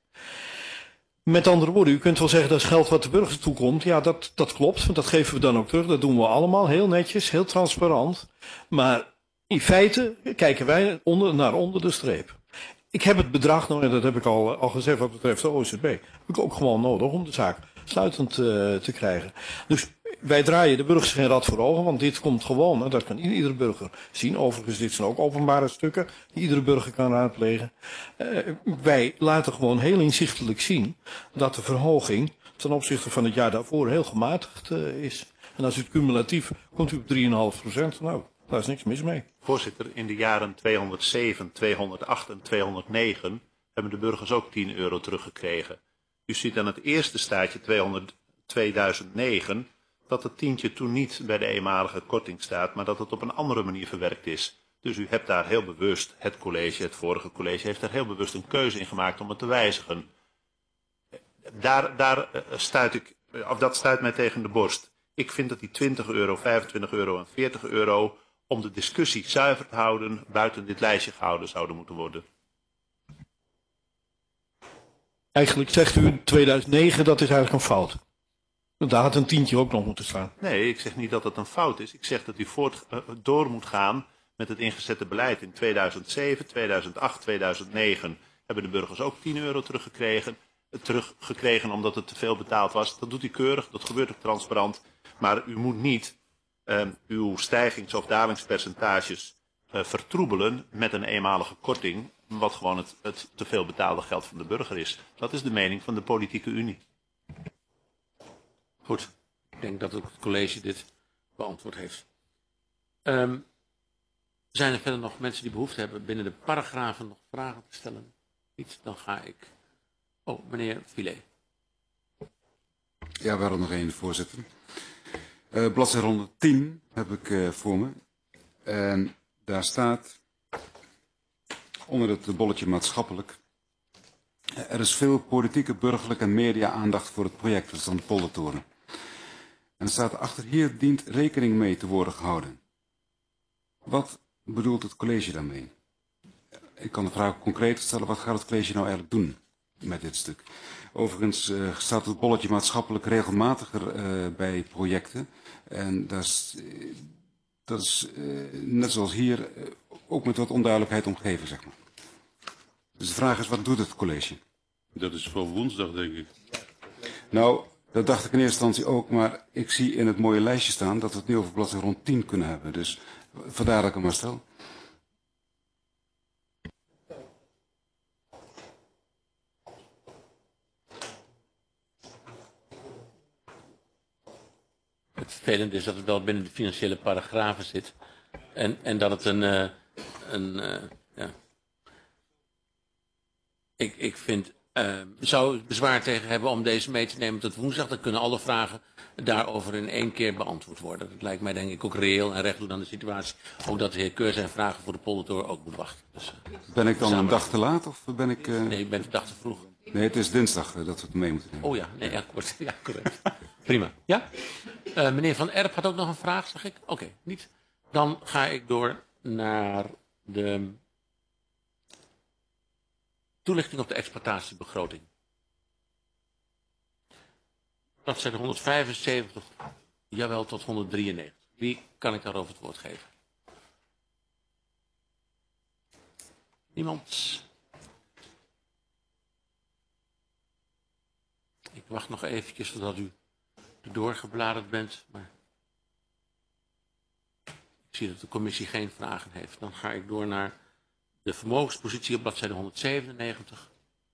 Met andere woorden, u kunt wel zeggen dat is geld wat de burger toekomt. Ja, dat, dat klopt, want dat geven we dan ook terug. Dat doen we allemaal heel netjes, heel transparant. Maar in feite kijken wij onder, naar onder de streep. Ik heb het bedrag, nou, en dat heb ik al, al gezegd wat betreft de O Z B, heb ik ook gewoon nodig om de zaak sluitend uh, te krijgen. Dus wij draaien de burgers geen rad voor ogen, want dit komt gewoon, hè, dat kan iedere burger zien. Overigens, dit zijn ook openbare stukken die iedere burger kan raadplegen. Uh, wij laten gewoon heel inzichtelijk zien dat de verhoging ten opzichte van het jaar daarvoor heel gematigd uh, is. En als u het cumulatief komt u op drie komma vijf procent. Nou, daar is niks mis mee. Voorzitter, in de jaren tweehonderdzeven, tweehonderdacht en tweehonderdnegen hebben de burgers ook tien euro teruggekregen. U ziet aan het eerste staartje tweeduizend negen dat het tientje toen niet bij de eenmalige korting staat, maar dat het op een andere manier verwerkt is. Dus u hebt daar heel bewust, het college, het vorige college, heeft daar heel bewust een keuze in gemaakt om het te wijzigen. Daar, daar stuit ik, of dat stuit mij tegen de borst. Ik vind dat die twintig euro, vijfentwintig euro en veertig euro, om de discussie zuiver te houden, buiten dit lijstje gehouden zouden moeten worden. Eigenlijk zegt u tweeduizend negen, dat is eigenlijk een fout. Daar had een tientje ook nog moeten staan. Nee, ik zeg niet dat het een fout is. Ik zeg dat u voort, uh, door moet gaan met het ingezette beleid. In tweeduizend zeven, tweeduizend acht, tweeduizend negen hebben de burgers ook tien euro teruggekregen. Uh, teruggekregen omdat het te veel betaald was. Dat doet u keurig, dat gebeurt ook transparant. Maar u moet niet uh, uw stijgings- of dalingspercentages uh, vertroebelen met een eenmalige korting, wat gewoon het, het te veel betaalde geld van de burger is. Dat is de mening van de politieke unie. Goed, ik denk dat ook het college dit beantwoord heeft. Um, zijn er verder nog mensen die behoefte hebben binnen de paragrafen nog vragen te stellen? Niet, dan ga ik... Oh, meneer Filet. Ja, waarom nog één, voorzitter. Uh, bladzijde honderdtien heb ik uh, voor me. En daar staat, onder het bolletje maatschappelijk, er is veel politieke, burgerlijke en media-aandacht voor het project, dat is dan de poldertoren. En er staat achter, hier dient rekening mee te worden gehouden. Wat bedoelt het college daarmee? Ik kan de vraag concreet stellen, wat gaat het college nou eigenlijk doen met dit stuk? Overigens uh, staat het bolletje maatschappelijk regelmatiger uh, bij projecten. En dat is, uh, dat is uh, net zoals hier, uh, ook met wat onduidelijkheid omgeven, zeg maar. Dus de vraag is, wat doet het college? Dat is voor woensdag, denk ik. Nou, dat dacht ik in eerste instantie ook, maar ik zie in het mooie lijstje staan dat we het nu over bladzijde rond tien kunnen hebben. Dus vandaar dat ik hem maar stel. Het vervelende is dat het wel binnen de financiële paragrafen zit. En, en dat het een... Uh, een uh, ja. ik, ik vind... Uh, zou ik bezwaar tegen hebben om deze mee te nemen tot woensdag. Dan kunnen alle vragen daarover in één keer beantwoord worden. Dat lijkt mij denk ik ook reëel en recht doen aan de situatie. Ook dat de heer Keur zijn vragen voor de poldertoren ook moet wachten. Dus, uh, ben ik dan samen... een dag te laat of ben ik... Uh... Nee, je bent een dag te vroeg. Nee, het is dinsdag uh, dat we het mee moeten nemen. Oh ja, nee, ja, kort, ja correct. Prima. Ja? Uh, meneer Van Erp had ook nog een vraag, zag ik. Oké, okay, niet. Dan ga ik door naar de toelichting op de exploitatiebegroting. Bladzijde honderdvijfenzeventig, jawel, tot honderddrieënnegentig. Wie kan ik daarover het woord geven? Niemand? Ik wacht nog eventjes totdat u doorgebladerd bent, maar ik zie dat de commissie geen vragen heeft. Dan ga ik door naar de vermogenspositie op bladzijde honderdzevenennegentig.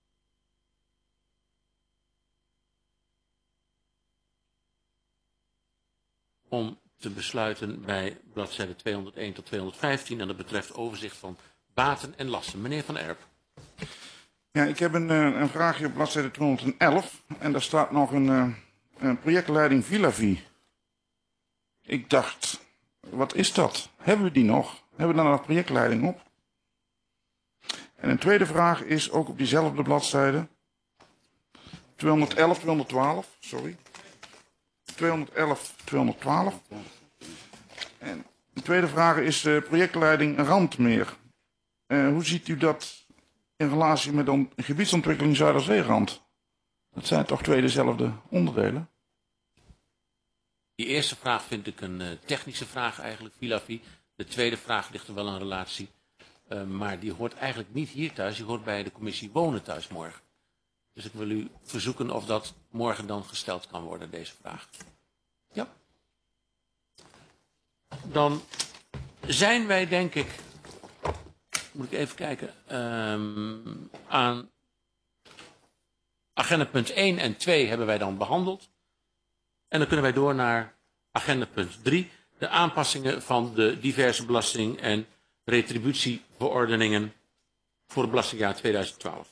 Om te besluiten bij bladzijde tweehonderdéén tot tweehonderdvijftien en dat betreft overzicht van baten en lasten. Meneer Van Erp. Ja, ik heb een, een vraagje op bladzijde tweehonderdelf en daar staat nog een, een projectleiding Villavi. Ik dacht, wat is dat? Hebben we die nog? Hebben we daar nog projectleiding op? En een tweede vraag is ook op diezelfde bladzijde. tweehonderdelf, tweehonderdtwaalf, sorry. tweehonderdelf, tweehonderdtwaalf. En de tweede vraag is uh, projectleiding Randmeer. Uh, hoe ziet u dat in relatie met de gebiedsontwikkeling Zuiderzeerand? Dat zijn toch twee dezelfde onderdelen? Die eerste vraag vind ik een uh, technische vraag eigenlijk, Villavi. De tweede vraag ligt er wel een relatie. Uh, maar die hoort eigenlijk niet hier thuis. Die hoort bij de commissie Wonen thuis morgen. Dus ik wil u verzoeken of dat morgen dan gesteld kan worden, deze vraag. Ja. Dan zijn wij denk ik, moet ik even kijken, um, aan agenda punt één en twee hebben wij dan behandeld. En dan kunnen wij door naar agenda punt drie. De aanpassingen van de diverse belasting- en retributieverordeningen voor het belastingjaar tweeduizend twaalf.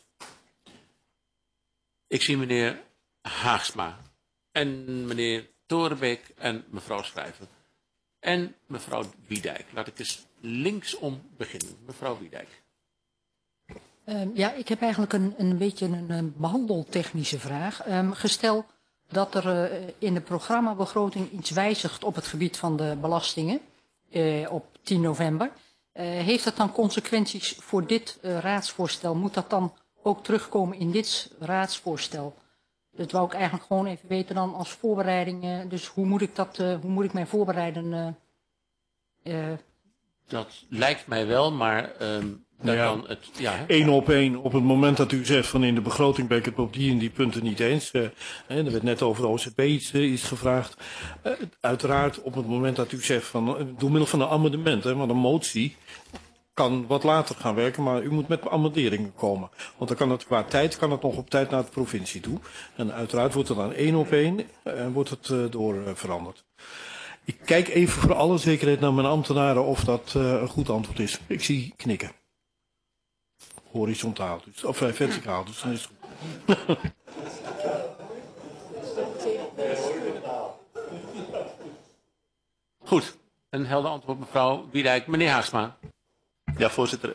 Ik zie meneer Haagsma en meneer Torenbeek en mevrouw Schrijver en mevrouw Wiedijk. Laat ik eens linksom beginnen. Mevrouw Wiedijk. Um, ja, ik heb eigenlijk een, een beetje een, een behandeltechnische vraag. Um, gestel dat er uh, in de programmabegroting iets wijzigt op het gebied van de belastingen uh, op tien november. Uh, heeft dat dan consequenties voor dit uh, raadsvoorstel? Moet dat dan ook terugkomen in dit raadsvoorstel? Dat wou ik eigenlijk gewoon even weten dan als voorbereiding. Uh, dus hoe moet ik dat, uh, hoe moet ik mij voorbereiden? Uh, uh... Dat lijkt mij wel, maar um, dan ja, kan het... Ja, Eén op één, op het moment dat u zegt van in de begroting ben ik het op die en die punten niet eens. Uh, er werd net over de O Z B iets, uh, iets gevraagd. Uh, uiteraard op het moment dat u zegt van, uh, door middel van een amendement, hè, want een motie kan wat later gaan werken, maar u moet met amenderingen komen. Want dan kan het qua tijd, kan het nog op tijd naar de provincie toe. En uiteraard wordt er dan één op één en uh, wordt het uh, door uh, veranderd. Ik kijk even voor alle zekerheid naar mijn ambtenaren of dat uh, een goed antwoord is. Ik zie knikken. Horizontaal, dus, of uh, verticaal, dus dan is het goed. Goed, een helder antwoord mevrouw Wiedijk. Meneer Haagsma. Ja, voorzitter.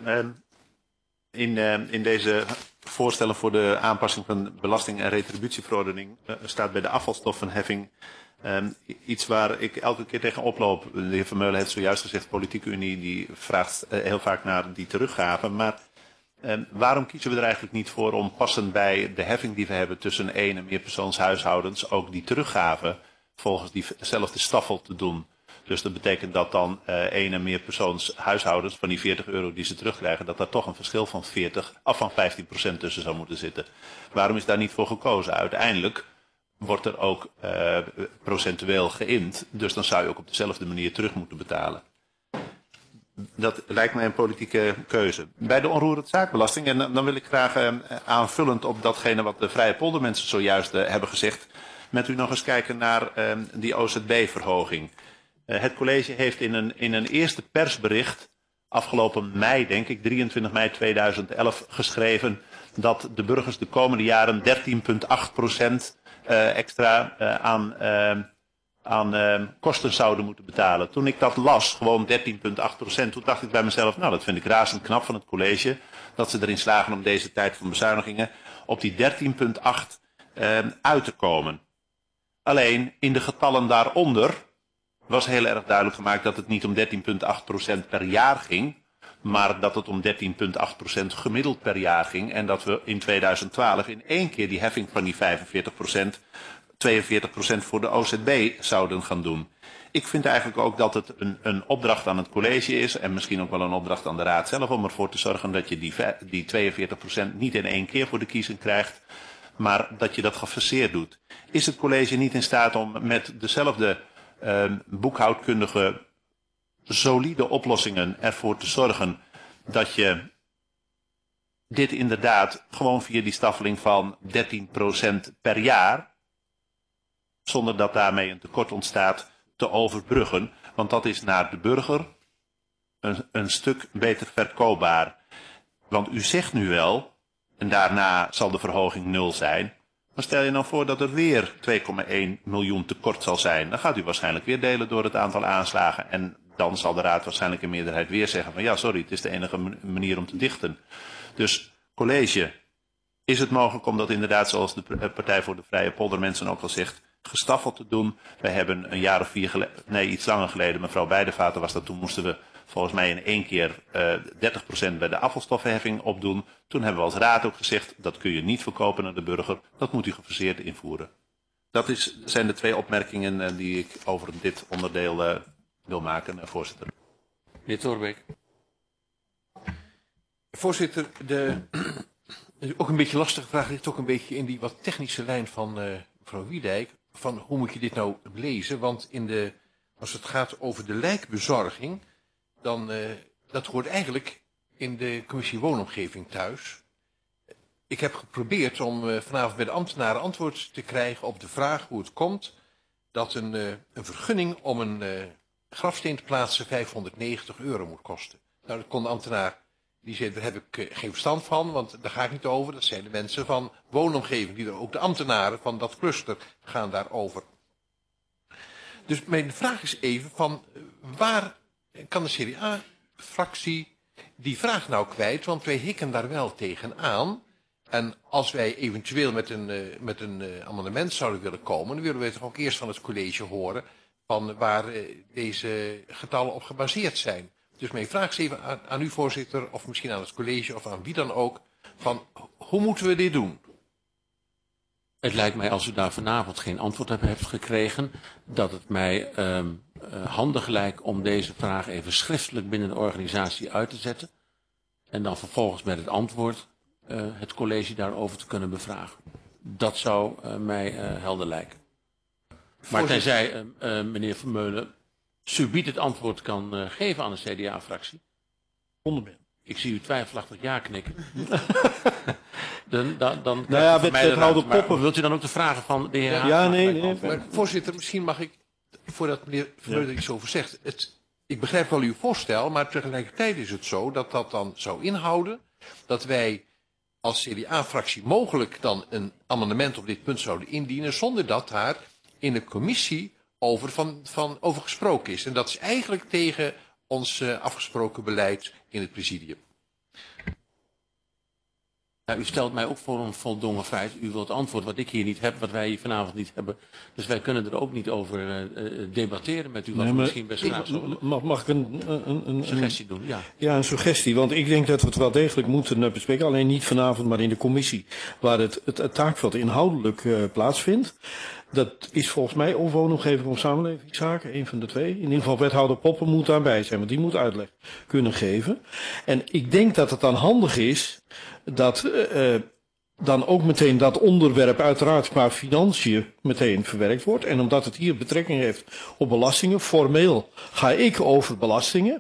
In, in deze voorstellen voor de aanpassing van de belasting- en retributieverordening staat bij de afvalstoffenheffing Um, iets waar ik elke keer tegen oploop. De heer Vermeulen heeft zojuist gezegd, politieke unie die vraagt uh, heel vaak naar die teruggave. Maar um, waarom kiezen we er eigenlijk niet voor om passend bij de heffing die we hebben tussen één en meerpersoonshuishoudens ook die teruggave volgens diezelfde staffel te doen? Dus dat betekent dat dan uh, één en meerpersoonshuishoudens van die veertig euro die ze terugkrijgen, dat daar toch een verschil van veertig af van vijftien procent tussen zou moeten zitten. Waarom is daar niet voor gekozen? Uiteindelijk wordt er ook uh, procentueel geïnd. Dus dan zou je ook op dezelfde manier terug moeten betalen. Dat lijkt mij een politieke keuze. Bij de onroerend zaakbelasting, en dan wil ik graag uh, aanvullend op datgene wat de Vrije Poldermensen zojuist uh, hebben gezegd, met u nog eens kijken naar uh, die O Z B-verhoging. Uh, het college heeft in een, in een eerste persbericht, afgelopen mei denk ik, drieëntwintig mei tweeduizend elf, geschreven dat de burgers de komende jaren dertien komma acht procent Uh, extra uh, aan, uh, aan uh, kosten zouden moeten betalen. Toen ik dat las, gewoon dertien komma acht procent, toen dacht ik bij mezelf, nou dat vind ik razend knap van het college, dat ze erin slagen om deze tijd van bezuinigingen op die dertien komma acht uh, uit te komen. Alleen, in de getallen daaronder was heel erg duidelijk gemaakt dat het niet om dertien komma acht procent per jaar ging, maar dat het om dertien komma acht procent gemiddeld per jaar ging en dat we in tweeduizend twaalf in één keer die heffing van die vijfenveertig procent, tweeënveertig procent voor de O Z B zouden gaan doen. Ik vind eigenlijk ook dat het een, een opdracht aan het college is en misschien ook wel een opdracht aan de raad zelf om ervoor te zorgen dat je die, die tweeënveertig procent niet in één keer voor de kiezen krijgt, maar dat je dat gefaseerd doet. Is het college niet in staat om met dezelfde uh, boekhoudkundige solide oplossingen ervoor te zorgen dat je dit inderdaad gewoon via die staffeling van dertien procent per jaar, zonder dat daarmee een tekort ontstaat, te overbruggen. Want dat is naar de burger een, een stuk beter verkoopbaar. Want u zegt nu wel, en daarna zal de verhoging nul zijn, maar stel je nou voor dat er weer twee komma één miljoen tekort zal zijn. Dan gaat u waarschijnlijk weer delen door het aantal aanslagen en dan zal de raad waarschijnlijk in meerderheid weer zeggen van ja, sorry, het is de enige manier om te dichten. Dus college, is het mogelijk om dat inderdaad, zoals de Partij voor de Vrije Poldermensen ook al zegt, gestaffeld te doen? Wij hebben een jaar of vier geleden, nee iets langer geleden, mevrouw Bijdevater was dat, toen moesten we volgens mij in één keer uh, dertig procent bij de afvalstoffenheffing opdoen. Toen hebben we als raad ook gezegd, dat kun je niet verkopen aan de burger, dat moet u gefaseerd invoeren. Dat is, zijn de twee opmerkingen uh, die ik over dit onderdeel uh, wil maken, uh, voorzitter. Meneer Torbeek. Voorzitter, de, ook een beetje lastige vraag ligt ook een beetje in die wat technische lijn van uh, mevrouw Wiedijk. Van hoe moet je dit nou lezen? Want in de, als het gaat over de lijkbezorging, dan uh, dat hoort eigenlijk in de commissie Woonomgeving thuis. Ik heb geprobeerd om uh, vanavond bij de ambtenaren antwoord te krijgen op de vraag hoe het komt dat een, uh, een vergunning om een uh, grafsteen te plaatsen vijfhonderdnegentig euro moet kosten. Nou, dat kon de ambtenaar. Die zei, daar heb ik uh, geen verstand van, want daar ga ik niet over. Dat zijn de mensen van woonomgeving, die er ook de ambtenaren van dat cluster gaan daarover. Dus mijn vraag is even van, uh, waar kan de C D A-fractie die vraag nou kwijt? Want wij hikken daar wel tegenaan. En als wij eventueel met een, uh, met een uh, amendement zouden willen komen, dan willen wij toch ook eerst van het college horen van waar uh, deze getallen op gebaseerd zijn. Dus mijn vraag is even aan, aan u, voorzitter, of misschien aan het college of aan wie dan ook, van hoe moeten we dit doen? Het lijkt mij, als u daar vanavond geen antwoord op hebt gekregen, dat het mij um, uh, handig lijkt om deze vraag even schriftelijk binnen de organisatie uit te zetten. En dan vervolgens met het antwoord uh, het college daarover te kunnen bevragen. Dat zou uh, mij uh, helder lijken. Maar tenzij uh, uh, meneer Vermeulen subiet het antwoord kan uh, geven aan de C D A-fractie. Onderwerp. Ik zie u twijfelachtig ja knikken. dan dan, dan nou ja, met, met houden poppen. Wilt u dan ook de vragen van de heer Ja, Haag ja nee, nee. Maar, voorzitter, misschien mag ik, voordat meneer Vermeulen ja. iets over zegt. Het, ik begrijp wel uw voorstel, maar tegelijkertijd is het zo dat dat dan zou inhouden dat wij als C D A-fractie mogelijk dan een amendement op dit punt zouden indienen, zonder dat daar in de commissie over, van, van, over gesproken is. En dat is eigenlijk tegen ons uh, afgesproken beleid in het presidium. Ja, u stelt mij ook voor een voldongen feit. U wilt antwoord wat ik hier niet heb, wat wij hier vanavond niet hebben. Dus wij kunnen er ook niet over uh, debatteren met u, wat Nee, we maar misschien best graag zullen. Mag, mag ik een, een, een suggestie doen? Ja. Ja, een suggestie. Want ik denk dat we het wel degelijk moeten bespreken. Alleen niet vanavond, maar in de commissie. Waar het, het, het taakveld inhoudelijk uh, plaatsvindt. Dat is volgens mij of woonomgeving of samenlevingszaken, een van de twee. In ieder geval wethouder Poppen moet daarbij zijn, want die moet uitleg kunnen geven. En ik denk dat het dan handig is dat uh, dan ook meteen dat onderwerp uiteraard qua financiën meteen verwerkt wordt. En omdat het hier betrekking heeft op belastingen, formeel ga ik over belastingen.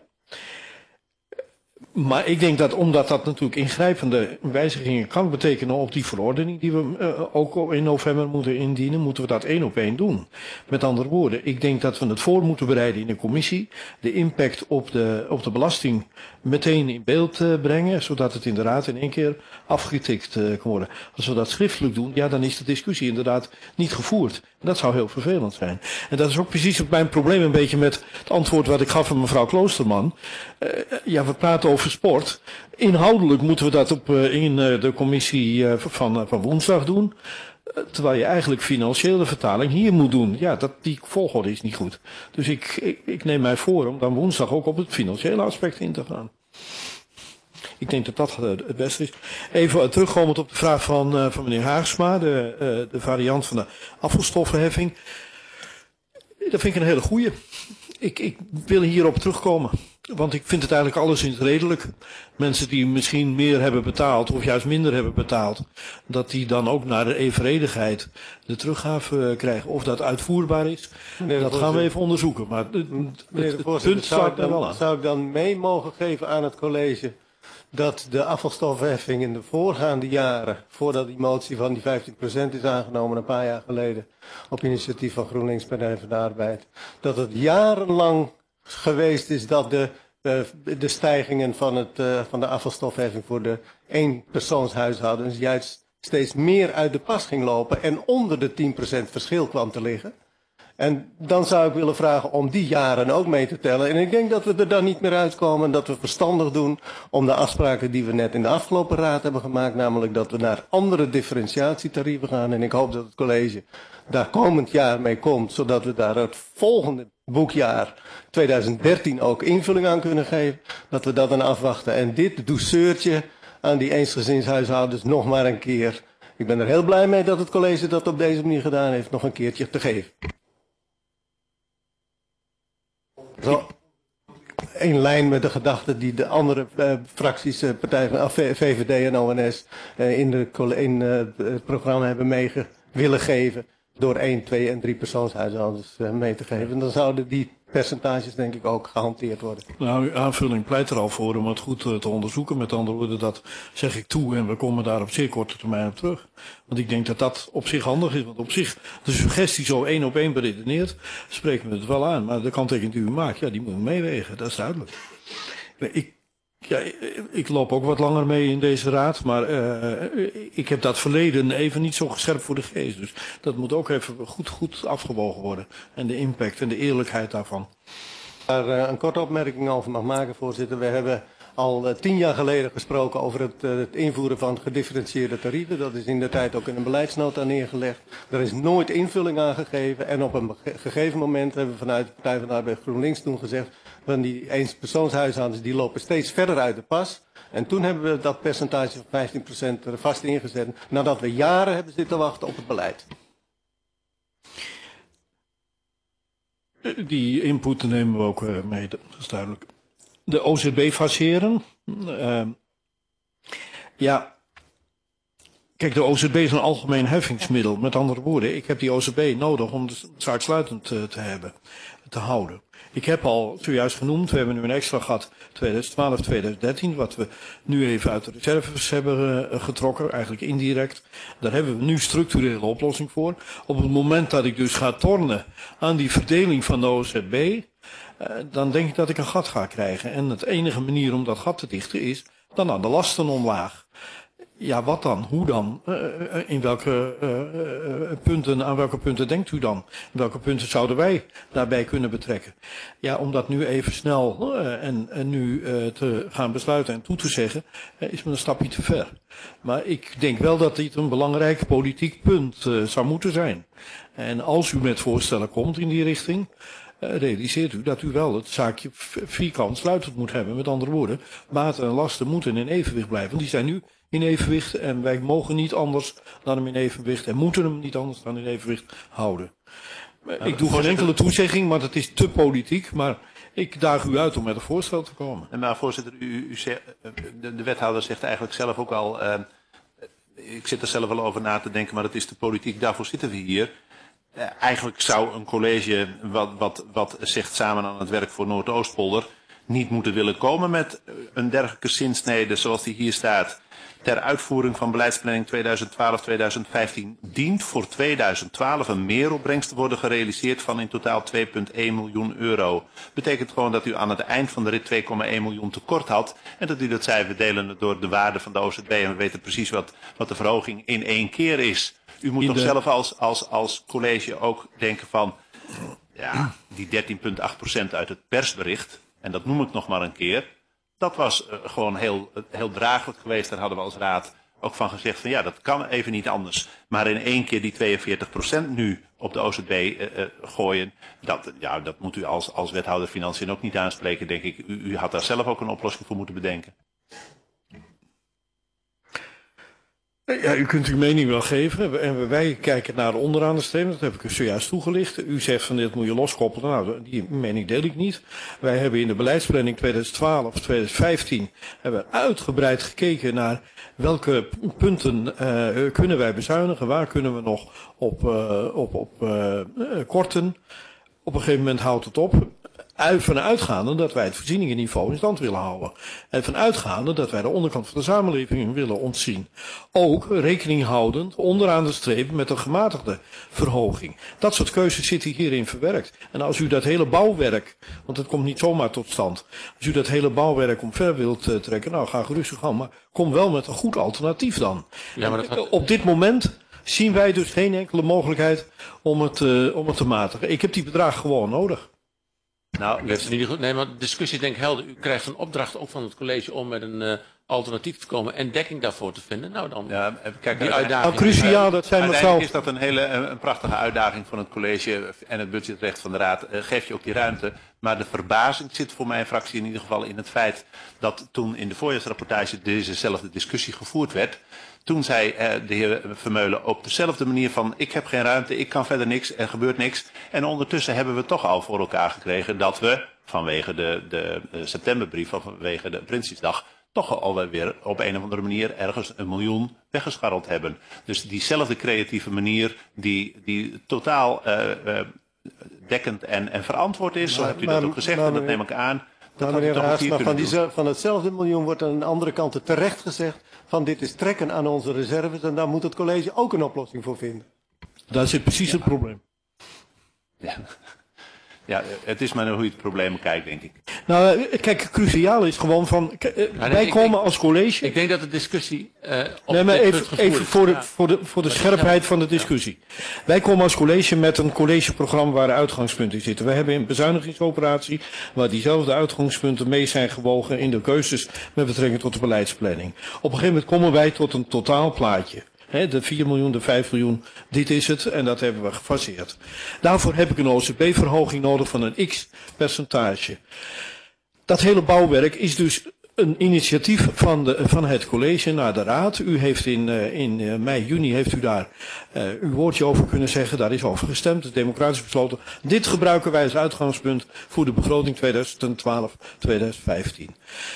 Maar ik denk dat omdat dat natuurlijk ingrijpende wijzigingen kan betekenen op die verordening die we uh, ook in november moeten indienen, moeten we dat één op één doen. Met andere woorden, ik denk dat we het voor moeten bereiden in de commissie, de impact op de, op de belasting meteen in beeld uh, brengen, zodat het inderdaad in één keer afgetikt uh, kan worden. Als we dat schriftelijk doen, ja, dan is de discussie inderdaad niet gevoerd. En dat zou heel vervelend zijn. En dat is ook precies mijn probleem een beetje met het antwoord wat ik gaf aan mevrouw Kloosterman. Uh, ja, we praten over sport. Inhoudelijk moeten we dat op, uh, in uh, de commissie uh, van, uh, van woensdag doen. Uh, terwijl je eigenlijk financiële vertaling hier moet doen. Ja, dat, die volgorde is niet goed. Dus ik, ik, ik neem mij voor om dan woensdag ook op het financiële aspect in te gaan. Ik denk dat dat uh, het beste is. Even uh, terugkomend op de vraag van, uh, van meneer Haagsma, de, uh, de variant van de afvalstoffenheffing. Dat vind ik een hele goeie. Ik, ik wil hierop terugkomen. Want ik vind het eigenlijk alleszins redelijk. Mensen die misschien meer hebben betaald of juist minder hebben betaald, dat die dan ook naar de evenredigheid de teruggave krijgen. Of dat uitvoerbaar is, dat gaan we even onderzoeken. Maar het, het, het punt staat er wel aan. Zou ik dan mee mogen geven aan het college dat de afvalstoffenheffing in de voorgaande jaren, voordat die motie van die vijftien procent is aangenomen een paar jaar geleden, op initiatief van GroenLinks Partij van de Arbeid, dat het jarenlang geweest is dat de, uh, de stijgingen van, het, uh, van de afvalstofheffing voor de eenpersoonshuishoudens juist steeds meer uit de pas ging lopen en onder de tien procent verschil kwam te liggen. En dan zou ik willen vragen om die jaren ook mee te tellen. En ik denk dat we er dan niet meer uitkomen en dat we verstandig doen om de afspraken die we net in de afgelopen raad hebben gemaakt, namelijk dat we naar andere differentiatietarieven gaan. En ik hoop dat het college daar komend jaar mee komt, zodat we daar het volgende boekjaar tweeduizend dertien ook invulling aan kunnen geven. Dat we dat dan afwachten. En dit douceurtje aan die eensgezinshuishoudens nog maar een keer. Ik ben er heel blij mee dat het college dat op deze manier gedaan heeft, nog een keertje te geven. Zo, in lijn met de gedachten die de andere uh, fracties, uh, partijen van uh, V V D en O N S uh, in, de, in uh, het programma hebben mee willen geven door één, twee en drie persoonshuishoudens uh, mee te geven. En dan zouden die percentages denk ik ook gehanteerd worden. Nou, uw aanvulling pleit er al voor om het goed uh, te onderzoeken. Met andere woorden, dat zeg ik toe en we komen daar op zeer korte termijn op terug. Want ik denk dat dat op zich handig is. Want op zich, de suggestie zo één op één beredeneert, spreken we het wel aan. Maar de kanttekening die u maakt, ja, die moet meewegen. Dat is duidelijk. Ik, ja, ik loop ook wat langer mee in deze raad, maar uh, ik heb dat verleden even niet zo gescherpt voor de geest. Dus dat moet ook even goed, goed afgewogen worden. En de impact en de eerlijkheid daarvan. Daar uh, een korte opmerking over mag maken, voorzitter. We hebben al uh, tien jaar geleden gesproken over het, uh, het invoeren van gedifferentieerde tarieven. Dat is in de tijd ook in een beleidsnota neergelegd. Er is nooit invulling aan gegeven. En op een gegeven moment hebben we vanuit de Partij van de Arbeid GroenLinks toen gezegd, van die eenpersoonshuishoudens die lopen steeds verder uit de pas. En toen hebben we dat percentage van vijftien procent er vast ingezet, nadat we jaren hebben zitten wachten op het beleid. Die input nemen we ook uh, mee, dat is duidelijk. De O Z B faceren. Uh, ja, kijk, de O Z B is een algemeen heffingsmiddel. Met andere woorden, ik heb die O Z B nodig om de zaak sluitend uh, te hebben, te houden. Ik heb al zojuist genoemd, we hebben nu een extra gehad tweeduizend twaalf, tweeduizend dertien, wat we nu even uit de reserves hebben uh, getrokken, eigenlijk indirect. Daar hebben we nu structurele oplossing voor. Op het moment dat ik dus ga tornen aan die verdeling van de O Z B, uh, dan denk ik dat ik een gat ga krijgen. En het enige manier om dat gat te dichten is dan aan de lasten omlaag. Ja, wat dan? Hoe dan? Uh, in welke uh, uh, punten, aan welke punten denkt u dan? In welke punten zouden wij daarbij kunnen betrekken? Ja, om dat nu even snel uh, en, en nu uh, te gaan besluiten en toe te zeggen, uh, is me een stapje te ver. Maar ik denk wel dat dit een belangrijk politiek punt uh, zou moeten zijn. En als u met voorstellen komt in die richting, uh, realiseert u dat u wel het zaakje vierkant sluitend moet hebben. Met andere woorden, baten en lasten moeten in evenwicht blijven. Want die zijn nu in evenwicht en wij mogen niet anders dan hem in evenwicht en moeten hem niet anders dan in evenwicht houden. Ik doe geen enkele toezegging, want het is te politiek, maar ik daag u uit om met een voorstel te komen. Maar voorzitter, u, u zegt, de, de wethouder zegt eigenlijk zelf ook al, uh, ik zit er zelf wel over na te denken, maar het is de politiek, daarvoor zitten we hier. Uh, eigenlijk zou een college wat, wat, wat zegt samen aan het werk voor Noordoostpolder niet moeten willen komen met een dergelijke zinsnede zoals die hier staat. Ter uitvoering van beleidsplanning tweeduizend twaalf tot tweeduizend vijftien dient voor tweeduizend twaalf een meeropbrengst te worden gerealiseerd van in totaal twee komma één miljoen euro. Betekent gewoon dat u aan het eind van de rit twee komma één miljoen tekort had en dat u dat zei, we delen het door de waarde van de O Z B en we weten precies wat, wat de verhoging in één keer is. U moet In toch de... zelf als, als, als college ook denken van, ja, die dertien komma acht procent uit het persbericht, en dat noem ik nog maar een keer, dat was uh, gewoon heel, heel draaglijk geweest. Daar hadden we als raad ook van gezegd van ja, dat kan even niet anders. Maar in één keer die tweeënveertig procent nu op de O Z B uh, uh, gooien, dat, ja, dat moet u als, als wethouder financiën ook niet aanspreken, denk ik. U, u had daar zelf ook een oplossing voor moeten bedenken. Ja, u kunt uw mening wel geven en wij kijken naar de onderaan streep, dat heb ik u zojuist toegelicht. U zegt van dit moet je loskoppelen, nou die mening deel ik niet. Wij hebben in de beleidsplanning tweeduizend twaalf tot tweeduizend vijftien hebben uitgebreid gekeken naar welke punten uh, kunnen wij bezuinigen, waar kunnen we nog op, uh, op, op uh, korten. Op een gegeven moment houdt het op. Vanuitgaande dat wij het voorzieningenniveau in stand willen houden. En vanuitgaande dat wij de onderkant van de samenleving willen ontzien. Ook rekening houdend onderaan de streep met een gematigde verhoging. Dat soort keuzes zitten hierin verwerkt. En als u dat hele bouwwerk, want het komt niet zomaar tot stand. Als u dat hele bouwwerk omver wilt uh, trekken, nou ga gerust gaan, maar kom wel met een goed alternatief dan. Ja, maar dat had... Op dit moment zien wij dus geen enkele mogelijkheid om het, uh, om het te matigen. Ik heb die bedragen gewoon nodig. Nou, u heeft in ieder geval, nee, maar de discussie denk ik helder. U krijgt een opdracht ook van het college om met een uh, alternatief te komen en dekking daarvoor te vinden. Nou dan, ja, kijk, die uitdaging. Nou, cruciaal, dat zijn uiteindelijk is dat een hele een prachtige uitdaging van het college en het budgetrecht van de raad. Uh, geef je ook die ruimte. Maar de verbazing zit voor mijn fractie in ieder geval in het feit dat toen in de voorjaarsrapportage dezezelfde discussie gevoerd werd. Toen zei uh, de heer Vermeulen op dezelfde manier van ik heb geen ruimte, ik kan verder niks, er gebeurt niks. En ondertussen hebben we toch al voor elkaar gekregen dat we vanwege de, de, de septemberbrief of vanwege de Prinsjesdag toch alweer op een of andere manier ergens een miljoen weggescharreld hebben. Dus diezelfde creatieve manier die, die totaal uh, uh, dekkend en, en verantwoord is, zo maar, hebt u maar, dat ook gezegd maar, en dat neem ik aan. Dat maar meneer Haas, maar van, die, van hetzelfde miljoen wordt aan de andere kant terecht gezegd van dit is trekken aan onze reserves en daar moet het college ook een oplossing voor vinden. Daar zit precies ja. het probleem. Ja. Ja, het is maar hoe je het probleem kijkt, denk ik. Nou, kijk, cruciaal is gewoon van, k- ja, nee, wij komen denk, als college... Ik denk dat de discussie uh, op nee, maar dit even, punt even voor de, ja. voor de, voor de scherpheid van de discussie. Ja. Wij komen als college met een collegeprogramma waar uitgangspunten in zitten. We hebben een bezuinigingsoperatie waar diezelfde uitgangspunten mee zijn gewogen in de keuzes met betrekking tot de beleidsplanning. Op een gegeven moment komen wij tot een totaalplaatje. He, de vier miljoen, de vijf miljoen, dit is het en dat hebben we gefaseerd. Daarvoor heb ik een O Z B-verhoging nodig van een x percentage. Dat hele bouwwerk is dus een initiatief van, de, van het college naar de raad. U heeft in, in mei, juni heeft u daar uh, uw woordje over kunnen zeggen. Daar is over gestemd, het is democratisch besloten. Dit gebruiken wij als uitgangspunt voor de begroting tweeduizend twaalf tot tweeduizend vijftien.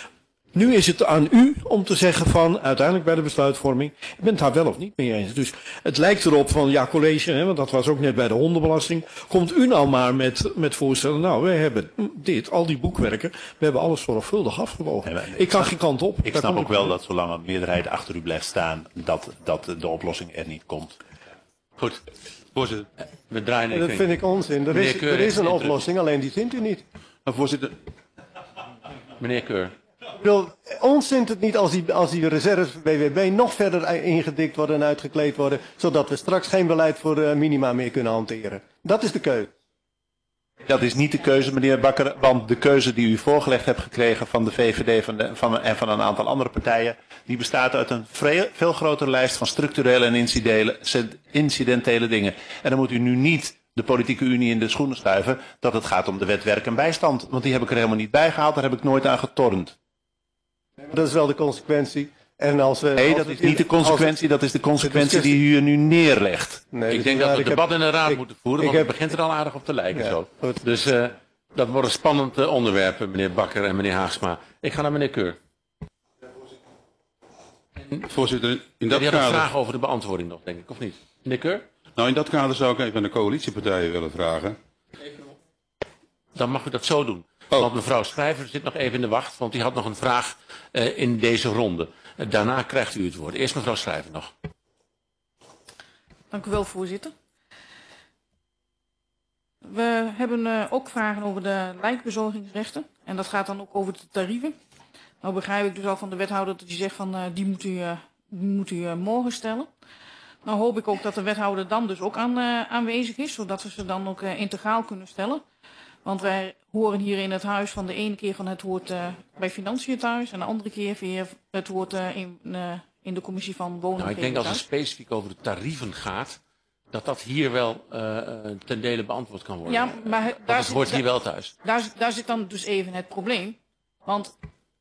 Nu is het aan u om te zeggen van, uiteindelijk bij de besluitvorming, ik ben het daar wel of niet mee eens. Dus het lijkt erop van, ja college, hè, want dat was ook net bij de hondenbelasting, komt u nou maar met, met voorstellen, nou wij hebben dit, al die boekwerken, we hebben alles zorgvuldig afgewogen. Nee, ik, ik kan snap, geen kant op. Ik snap ook wel dat zolang een meerderheid achter u blijft staan, dat, dat de oplossing er niet komt. Goed, voorzitter, we draaien. Dat vind ik onzin. Er is, er is een oplossing, alleen die vindt u niet. Maar voorzitter. Meneer Keur. Ik bedoel, ons zint het niet als die, als die reserves van B W B nog verder ingedikt worden en uitgekleed worden, zodat we straks geen beleid voor uh, minima meer kunnen hanteren. Dat is de keuze. Dat is niet de keuze, meneer Bakker, want de keuze die u voorgelegd hebt gekregen van de V V D van de, van, en van een aantal andere partijen, die bestaat uit een vrij, veel grotere lijst van structurele en incidentele, incidentele dingen. En dan moet u nu niet de politieke unie in de schoenen schuiven dat het gaat om de wet werk en bijstand. Want die heb ik er helemaal niet bij gehaald, daar heb ik nooit aan getornd. Dat is wel de consequentie. En als we, nee, als dat we, is niet de consequentie, dat is de consequentie die u hier nu neerlegt. Nee, ik denk dat we het debat heb, in de raad ik, moeten voeren, want heb, het begint er al aardig op te lijken. Ja, zo. Dus uh, dat worden spannende onderwerpen, meneer Bakker en meneer Haagsma. Ik ga naar meneer Keur. Voorzitter, in ja, dat die had kader... een vraag over de beantwoording nog, denk ik, of niet? Meneer Keur? Nou, in dat kader zou ik even aan de coalitiepartijen willen vragen. Dan mag u dat zo doen. Oh. Want mevrouw Schrijver zit nog even in de wacht, want die had nog een vraag uh, in deze ronde. Uh, daarna krijgt u het woord. Eerst mevrouw Schrijver nog. Dank u wel, voorzitter. We hebben uh, ook vragen over de lijkbezorgingsrechten. En dat gaat dan ook over de tarieven. Nou begrijp ik dus al van de wethouder dat hij zegt van uh, die moet u, uh, die moet u uh, morgen stellen. Nou hoop ik ook dat de wethouder dan dus ook aan, uh, aanwezig is, zodat we ze dan ook uh, integraal kunnen stellen. Want wij horen hier in het huis van de ene keer van het hoort uh, bij Financiën thuis en de andere keer weer het hoort uh, in, uh, in de commissie van Wonen. Nou, ik denk dat als het specifiek over de tarieven gaat, dat dat hier wel uh, ten dele beantwoord kan worden. Ja, maar he, daar het zit, hoort hier daar, wel thuis. Daar, daar zit dan dus even het probleem. Want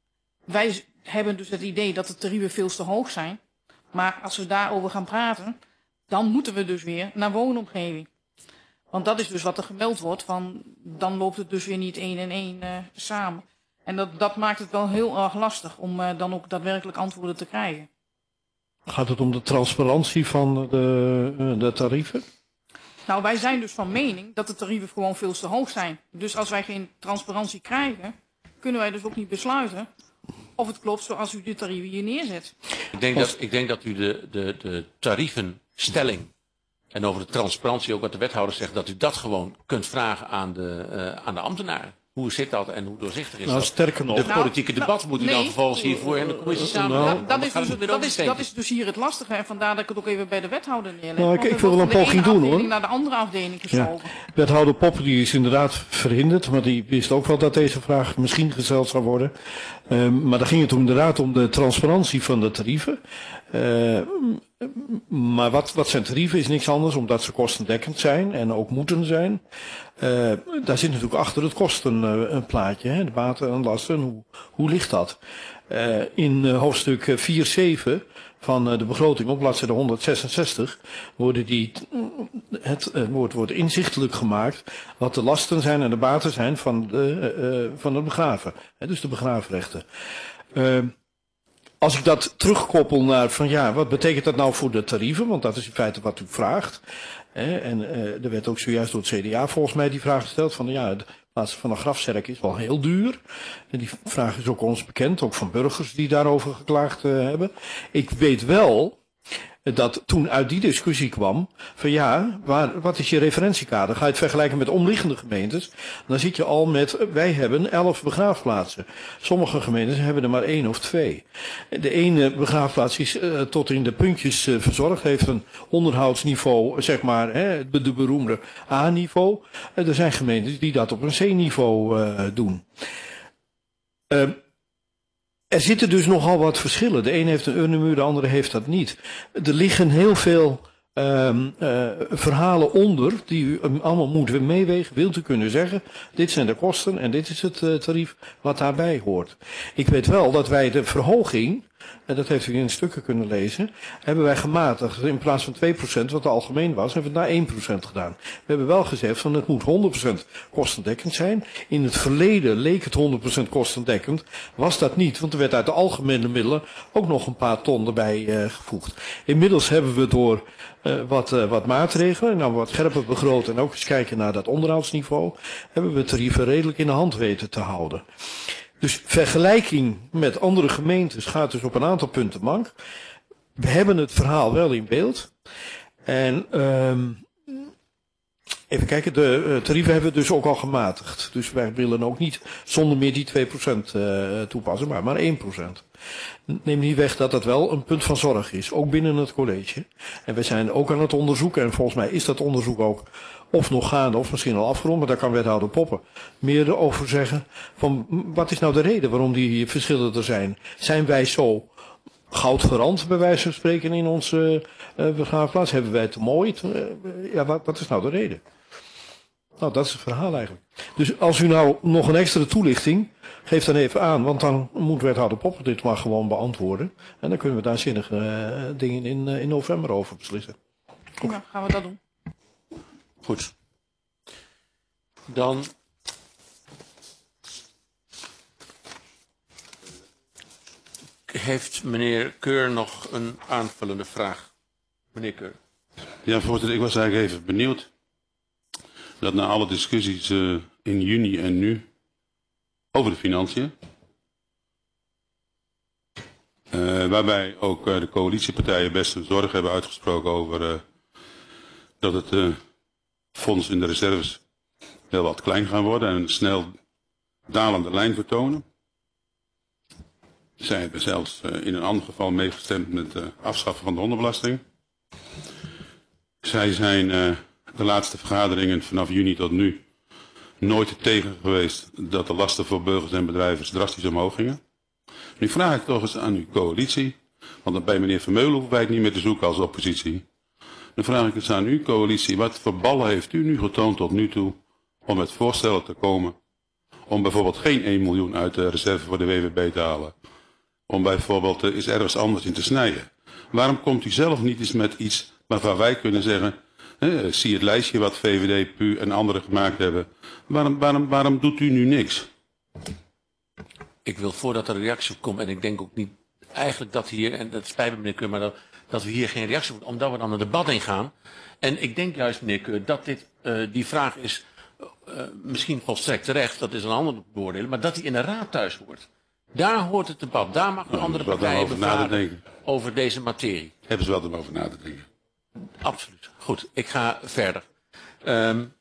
wij hebben dus het idee dat de tarieven veel te hoog zijn. Maar als we daarover gaan praten, dan moeten we dus weer naar woonomgeving. Want dat is dus wat er gemeld wordt, van dan loopt het dus weer niet één en één uh, samen. En dat, dat maakt het wel heel erg lastig om uh, dan ook daadwerkelijk antwoorden te krijgen. Gaat het om de transparantie van de, uh, de tarieven? Nou, wij zijn dus van mening dat de tarieven gewoon veel te hoog zijn. Dus als wij geen transparantie krijgen, kunnen wij dus ook niet besluiten of het klopt zoals u de tarieven hier neerzet. Ik denk dat, ik denk dat u de, de, de tarievenstelling en over de transparantie, ook wat de wethouder zegt, dat u dat gewoon kunt vragen aan de, uh, aan de ambtenaren. Hoe zit dat en hoe doorzichtig is nou, dat? Sterker nog. De politieke nou, debat moet u nee. dan vervolgens hiervoor in de commissie samen. Nou, dat, dat, is dus, dat, is, dat is dus hier het lastige en vandaar dat ik het ook even bij de wethouder neerleg. Nou, ik, ik wil wel een poging doen hoor. Naar de andere afdeling geschoven. Ja. Wethouder Poppen die is inderdaad verhinderd, maar die wist ook wel dat deze vraag misschien gesteld zou worden. Um, maar dan ging het om, inderdaad om de transparantie van de tarieven. Uh, maar wat, wat zijn tarieven is niks anders, omdat ze kostendekkend zijn en ook moeten zijn. Uh, daar zit natuurlijk achter het kostenplaatje, uh, de baten en lasten. Hoe, hoe ligt dat? Uh, in uh, hoofdstuk vier zeven van uh, de begroting op bladzijde honderdzesenzestig worden die, het uh, wordt, wordt inzichtelijk gemaakt wat de lasten zijn en de baten zijn van, de, uh, van het begraven. Hè, dus de begraafrechten. Uh, Als ik dat terugkoppel naar van ja, wat betekent dat nou voor de tarieven? Want dat is in feite wat u vraagt. En uh, er werd ook zojuist door het C D A volgens mij die vraag gesteld van ja, het plaatsen van een grafzerk is wel heel duur. En die vraag is ook ons bekend, ook van burgers die daarover geklaagd uh, hebben. Ik weet wel dat toen uit die discussie kwam van ja, waar, wat is je referentiekader? Ga je het vergelijken met omliggende gemeentes, dan zit je al met, wij hebben elf begraafplaatsen. Sommige gemeentes hebben er maar één of twee. De ene begraafplaats is uh, tot in de puntjes uh, verzorgd, heeft een onderhoudsniveau, zeg maar, hè, de beroemde A-niveau. Uh, er zijn gemeentes die dat op een C-niveau uh, doen. Uh, Er zitten dus nogal wat verschillen. De een heeft een urnemuur, de andere heeft dat niet. Er liggen heel veel um, uh, verhalen onder die u um, allemaal moet meewegen. Wilt u kunnen zeggen, dit zijn de kosten en dit is het uh, tarief wat daarbij hoort. Ik weet wel dat wij de verhoging, en dat heeft u in stukken kunnen lezen, hebben wij gematigd. In plaats van twee procent, wat algemeen was, hebben we het naar één procent gedaan. We hebben wel gezegd van het moet honderd procent kostendekkend zijn. In het verleden leek het honderd procent kostendekkend, was dat niet, want er werd uit de algemene middelen ook nog een paar ton erbij uh, gevoegd. Inmiddels hebben we door uh, wat, uh, wat maatregelen, nou wat scherper begroot en ook eens kijken naar dat onderhoudsniveau, hebben we tarieven redelijk in de hand weten te houden. Dus vergelijking met andere gemeentes gaat dus op een aantal punten mank. We hebben het verhaal wel in beeld. En um, Even kijken, de uh, tarieven hebben we dus ook al gematigd. Dus wij willen ook niet zonder meer die twee procent uh, toepassen, maar maar één procent. Neem niet weg dat dat wel een punt van zorg is, ook binnen het college. En we zijn ook aan het onderzoeken, en volgens mij is dat onderzoek ook of nog gaande of misschien al afgerond, maar daar kan wethouder Poppen meer over zeggen. Van wat is nou de reden waarom die verschillen er zijn? Zijn wij zo goudverant, bij wijze van spreken, in onze uh, begraafplaats? Hebben wij het te mooi? Uh, ja, wat, wat is nou de reden? Nou, dat is het verhaal eigenlijk. Dus als u nou nog een extra toelichting, geef dan even aan, want dan moet wethouder Poppen dit maar gewoon beantwoorden. En dan kunnen we daar zinnige uh, dingen in, uh, in november over beslissen. Prima, gaan we dat doen. Goed. Dan heeft meneer Keur nog een aanvullende vraag. Meneer Keur. Ja, voorzitter, ik was eigenlijk even benieuwd dat na alle discussies uh, in juni en nu over de financiën, uh, waarbij ook uh, de coalitiepartijen best een zorg hebben uitgesproken over uh, dat het uh, fonds in de reserves heel wat klein gaan worden en een snel dalende lijn vertonen. Zij hebben zelfs uh, in een ander geval meegestemd met uh, afschaffen van de onderbelasting. Zij zijn uh, de laatste vergaderingen vanaf juni tot nu nooit tegen geweest dat de lasten voor burgers en bedrijven drastisch omhoog gingen. Nu vraag ik toch eens aan uw coalitie, want bij meneer Vermeulen hoeven wij het niet meer te zoeken als oppositie. Dan vraag ik eens aan uw coalitie, wat voor ballen heeft u nu getoond tot nu toe om met voorstellen te komen om bijvoorbeeld geen één miljoen uit de reserve voor de W V B te halen. Om bijvoorbeeld uh, eens ergens anders in te snijden. Waarom komt u zelf niet eens met iets waarvan wij kunnen zeggen, eh, zie het lijstje wat V V D, P U en anderen gemaakt hebben. Waarom, waarom, waarom doet u nu niks? Ik wil voordat er een reactie op komt, en ik denk ook niet eigenlijk dat hier, en dat spijt me meneer Keur, maar dat, dat we hier geen reactie op, omdat we dan een debat ingaan. En ik denk juist meneer Keur dat dit, uh, die vraag is uh, misschien volstrekt terecht, dat is een ander beoordelen, maar dat die in de raad thuis hoort. Daar hoort het debat, daar mag de nou, andere partijen partijen over na te bevragen over deze materie. Hebben ze wel om over na te denken. Absoluut. Goed, ik ga verder. Um,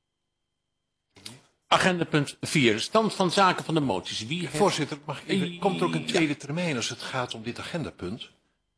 agenda punt vier, stand van zaken van de moties. Wie heeft... Voorzitter, mag ik even, komt er ook een Ja. tweede termijn als het gaat om dit agendapunt?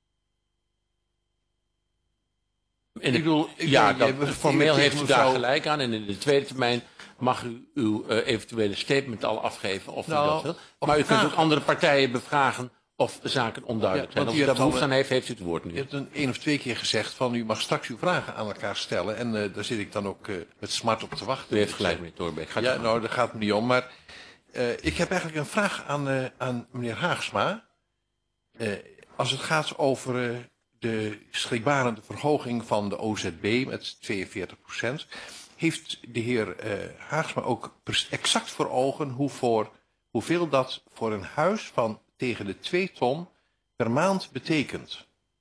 In de, Ik bedoel, ik ja, bedoel, dat, je- formeel tegen heeft u mevrouw- daar gelijk aan. En in de tweede termijn mag u uw uh, eventuele statement al afgeven of Nou, u dat wil. op Maar u kunt vraag- ook andere partijen bevragen of zaken onduidelijk Ja, zijn. want Als u u daar hebt al, behoefte aan heeft, heeft u het woord Je nu. hebt een één of twee keer gezegd van u mag straks uw vragen aan elkaar stellen. En uh, daar zit ik dan ook uh, met smart op te wachten. U heeft gelijk, meneer Thorbecke. Gaat u Ja, gang. nou, daar gaat het niet om. Maar uh, ik heb eigenlijk een vraag aan, uh, aan meneer Haagsma. Uh, als het gaat over uh, de schrikbarende verhoging van de O Z B met tweeënveertig procent. Heeft de heer uh, Haagsma ook exact voor ogen hoe voor, hoeveel dat voor een huis van tegen de twee ton per maand betekent?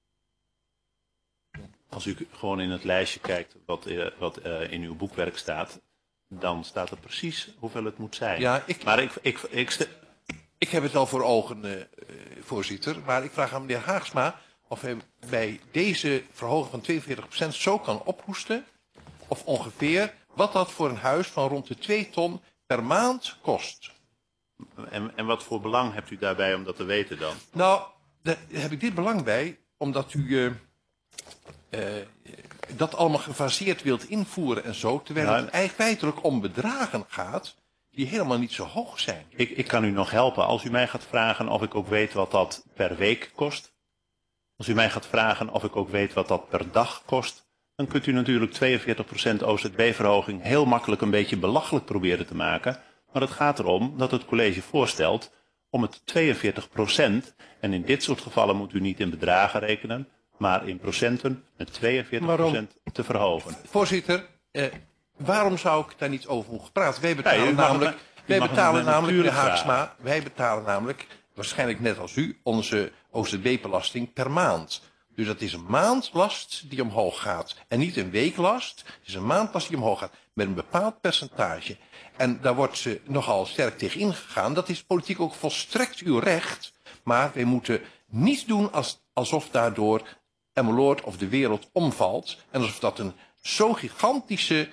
Als u gewoon in het lijstje kijkt wat, uh, wat uh, in uw boekwerk staat, dan staat er precies hoeveel het moet zijn. Ja, ik, maar ik, ik, ik, st- ik heb het wel voor ogen, uh, uh, voorzitter. Maar ik vraag aan meneer Haagsma of hij bij deze verhoging van tweeënveertig procent zo kan ophoesten, of ongeveer, wat dat voor een huis van rond de twee ton per maand kost. En, en wat voor belang hebt u daarbij om dat te weten dan? Nou, daar heb ik dit belang bij, omdat u uh, uh, dat allemaal gefaseerd wilt invoeren en zo, terwijl Nou, het eigenlijk feitelijk om bedragen gaat die helemaal niet zo hoog zijn. Ik, ik kan u nog helpen als u mij gaat vragen of ik ook weet wat dat per week kost. Als u mij gaat vragen of ik ook weet wat dat per dag kost, dan kunt u natuurlijk tweeënveertig procent O Z B-verhoging heel makkelijk een beetje belachelijk proberen te maken. Maar het gaat erom dat het college voorstelt om het tweeënveertig procent, en in dit soort gevallen moet u niet in bedragen rekenen, maar in procenten met tweeënveertig procent te verhogen. Voorzitter, eh, waarom zou ik daar niet over mogen praten? Wij betalen Ja, u mag het namelijk, me- u wij mag het betalen me namelijk, meneer natuurlijk Haagsma, wij betalen namelijk, waarschijnlijk net als u, onze O Z B-belasting per maand. Dus dat is een maandlast die omhoog gaat. En niet een weeklast, het is een maandlast die omhoog gaat. Met een bepaald percentage. En daar wordt ze nogal sterk tegen ingegaan. Dat is politiek ook volstrekt uw recht. Maar wij moeten niet doen als, alsof daardoor Emmeloord of de wereld omvalt. En alsof dat een zo gigantische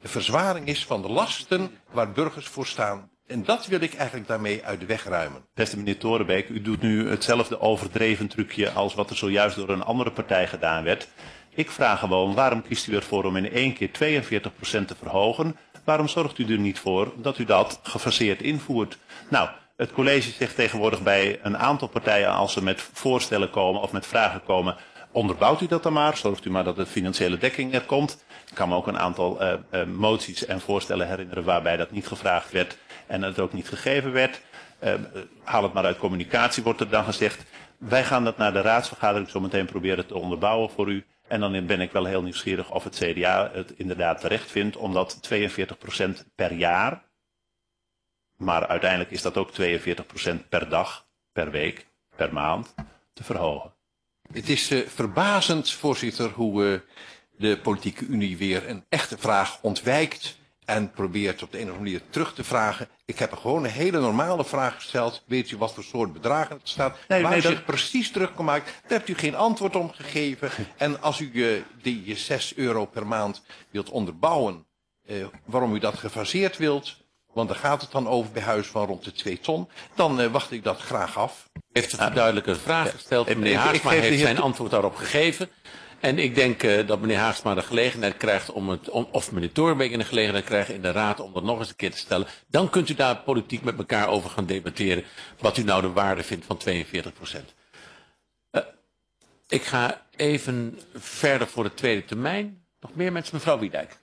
de verzwaring is van de lasten waar burgers voor staan. En dat wil ik eigenlijk daarmee uit de weg ruimen. Beste meneer Torenbeek, u doet nu hetzelfde overdreven trucje als wat er zojuist door een andere partij gedaan werd. Ik vraag gewoon, waarom kiest u ervoor om in één keer tweeënveertig procent te verhogen? Waarom zorgt u er niet voor dat u dat gefaseerd invoert? Nou, het college zegt tegenwoordig bij een aantal partijen, als ze met voorstellen komen of met vragen komen, onderbouwt u dat dan maar, zorgt u maar dat de financiële dekking er komt. Ik kan me ook een aantal uh, uh, moties en voorstellen herinneren waarbij dat niet gevraagd werd en het ook niet gegeven werd. Uh, haal het maar uit communicatie, wordt er dan gezegd. Wij gaan dat naar de raadsvergadering zo meteen proberen te onderbouwen voor u. En dan ben ik wel heel nieuwsgierig of het C D A het inderdaad terecht vindt om dat tweeënveertig procent per jaar, maar uiteindelijk is dat ook tweeënveertig procent per dag, per week, per maand, te verhogen. Het is uh, verbazend, voorzitter, hoe uh, de politieke unie weer een echte vraag ontwijkt en probeert op de een of andere manier terug te vragen. Ik heb er gewoon een hele normale vraag gesteld. Weet u wat voor soort bedragen het staat? Nee, Waar nee, u dat... zich precies teruggemaakt. Daar hebt u geen antwoord op gegeven. En als u uh, die zes euro per maand wilt onderbouwen, uh, waarom u dat gefaseerd wilt, want daar gaat het dan over bij Huis van rond de twee ton, dan uh, wacht ik dat graag af. U heeft een verduidelijke vraag gesteld. Ja, meneer ik- ik Haagsma geef de heeft heer zijn To- antwoord daarop gegeven. En ik denk uh, dat meneer Haagsma de gelegenheid krijgt om het, om, of meneer Torenbeek in de gelegenheid krijgt in de raad om dat nog eens een keer te stellen. Dan kunt u daar politiek met elkaar over gaan debatteren wat u nou de waarde vindt van tweeënveertig procent. Uh, ik ga even verder voor de tweede termijn. Nog meer mensen, mevrouw Wiedijk.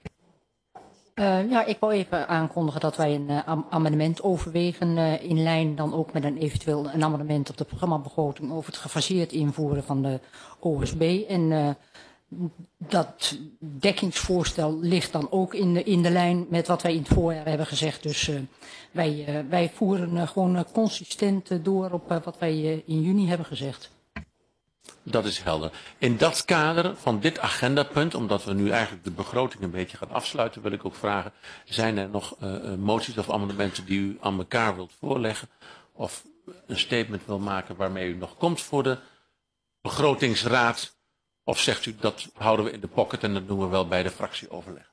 Uh, ja, ik wil even aankondigen dat wij een uh, am amendement overwegen uh, in lijn dan ook met een eventueel een amendement op de programmabegroting over het gefaseerd invoeren van de O S B. En uh, dat dekkingsvoorstel ligt dan ook in de, in de lijn met wat wij in het voorjaar hebben gezegd. Dus uh, wij, uh, wij voeren uh, gewoon uh, consistent uh, door op uh, wat wij uh, in juni hebben gezegd. Dat is helder. In dat kader van dit agendapunt, omdat we nu eigenlijk de begroting een beetje gaan afsluiten, wil ik ook vragen, zijn er nog uh, moties of amendementen die u aan elkaar wilt voorleggen? Of een statement wil maken waarmee u nog komt voor de begrotingsraad? Of zegt u dat houden we in de pocket en dat doen we wel bij de fractieoverleg?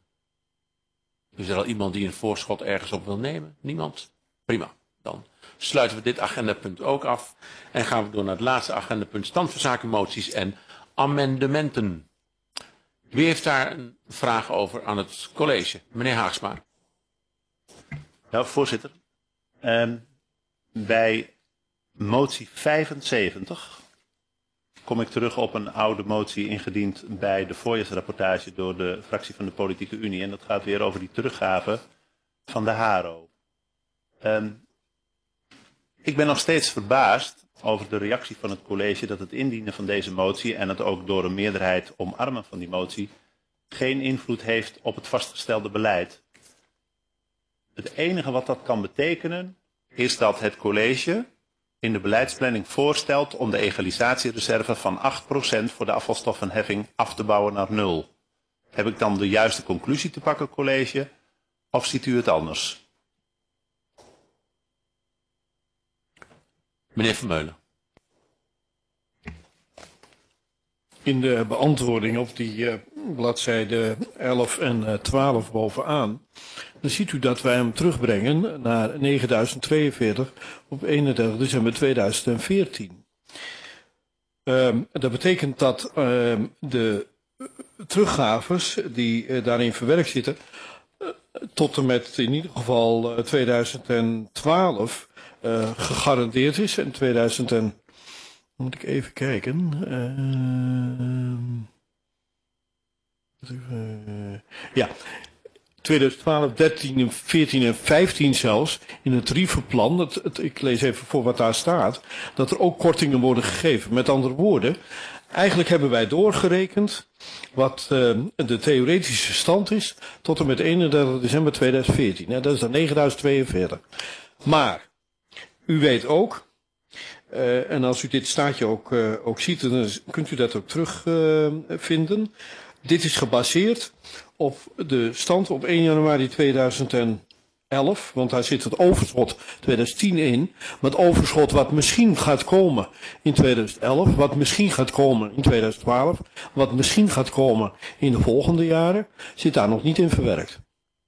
Is er al iemand die een voorschot ergens op wil nemen? Niemand? Prima. Dan sluiten we dit agendapunt ook af en gaan we door naar het laatste agendapunt, stand van zaken, moties en amendementen. Wie heeft daar een vraag over aan het college? Meneer Haagsma. Ja, voorzitter. Um, bij motie vijfenzeventig kom ik terug op een oude motie ingediend bij de voorjaarsrapportage door de fractie van de Politieke Unie. En dat gaat weer over die teruggave van de HARO. Um, Ik ben nog steeds verbaasd over de reactie van het college dat het indienen van deze motie en het ook door een meerderheid omarmen van die motie geen invloed heeft op het vastgestelde beleid. Het enige wat dat kan betekenen is dat het college in de beleidsplanning voorstelt om de egalisatiereserve van acht procent voor de afvalstoffenheffing af te bouwen naar nul. Heb ik dan de juiste conclusie te pakken, college, of ziet u het anders? Meneer Vermeulen. In de beantwoording op die uh, bladzijde elf en uh, twaalf bovenaan, dan ziet u dat wij hem terugbrengen naar negenduizend tweeënveertig op eenendertig december tweeduizend veertien. Um, dat betekent dat uh, de teruggaves die uh, daarin verwerkt zitten, uh, tot en met in ieder geval uh, tweeduizend twaalf uh, gegarandeerd is. En tweeduizend en, moet ik even kijken. Uh, uh, ja, tweeduizend twaalf, dertien, veertien en vijftien zelfs, in het tarievenplan, het, het, ik lees even voor wat daar staat, dat er ook kortingen worden gegeven. Met andere woorden, eigenlijk hebben wij doorgerekend wat uh, de theoretische stand is tot en met eenendertig december tweeduizend veertien. Ja, dat is dan negenduizend tweeënveertig. Maar, u weet ook, uh, en als u dit staatje ook, uh, ook ziet, dan kunt u dat ook terugvinden. Uh, dit is gebaseerd op de stand op één januari tweeduizend elf, want daar zit het overschot tweeduizend tien in. Maar het overschot wat misschien gaat komen in tweeduizend elf, wat misschien gaat komen in tweeduizend twaalf, wat misschien gaat komen in de volgende jaren, zit daar nog niet in verwerkt.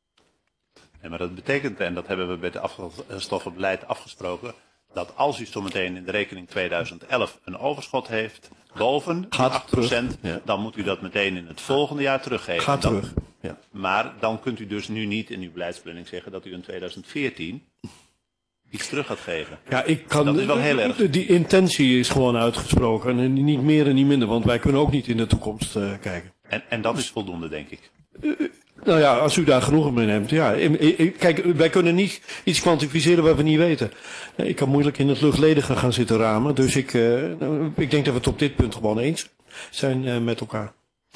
Nee, maar dat betekent, en dat hebben we bij het afvalstoffenbeleid afgesproken, dat als u zometeen in de rekening tweeduizend elf een overschot heeft, boven Gaat acht procent, terug, ja. dan moet u dat meteen in het volgende jaar teruggeven. Gaat Dan- terug, ja. Maar dan kunt u dus nu niet in uw beleidsplanning zeggen dat u in tweeduizend veertien iets terug gaat geven. Ja, ik kan, Dat is wel heel erg. Die intentie is gewoon uitgesproken. En niet meer en niet minder, want wij kunnen ook niet in de toekomst uh, kijken. En, en dat is voldoende, denk ik. Uh, nou ja, als u daar genoegen mee neemt. Ja. Kijk, wij kunnen niet iets kwantificeren wat we niet weten. Ik kan moeilijk in het luchtledige gaan zitten ramen. Dus ik, uh, ik denk dat we het op dit punt gewoon eens zijn uh, met elkaar.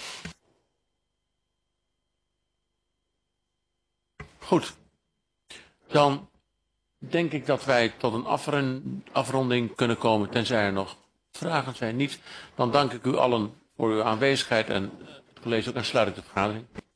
Goed. Dan denk ik dat wij tot een afrun- afronding kunnen komen, tenzij er nog vragen zijn. Niet, dan dank ik u allen voor uw aanwezigheid en het college ook en sluit ik de vergadering.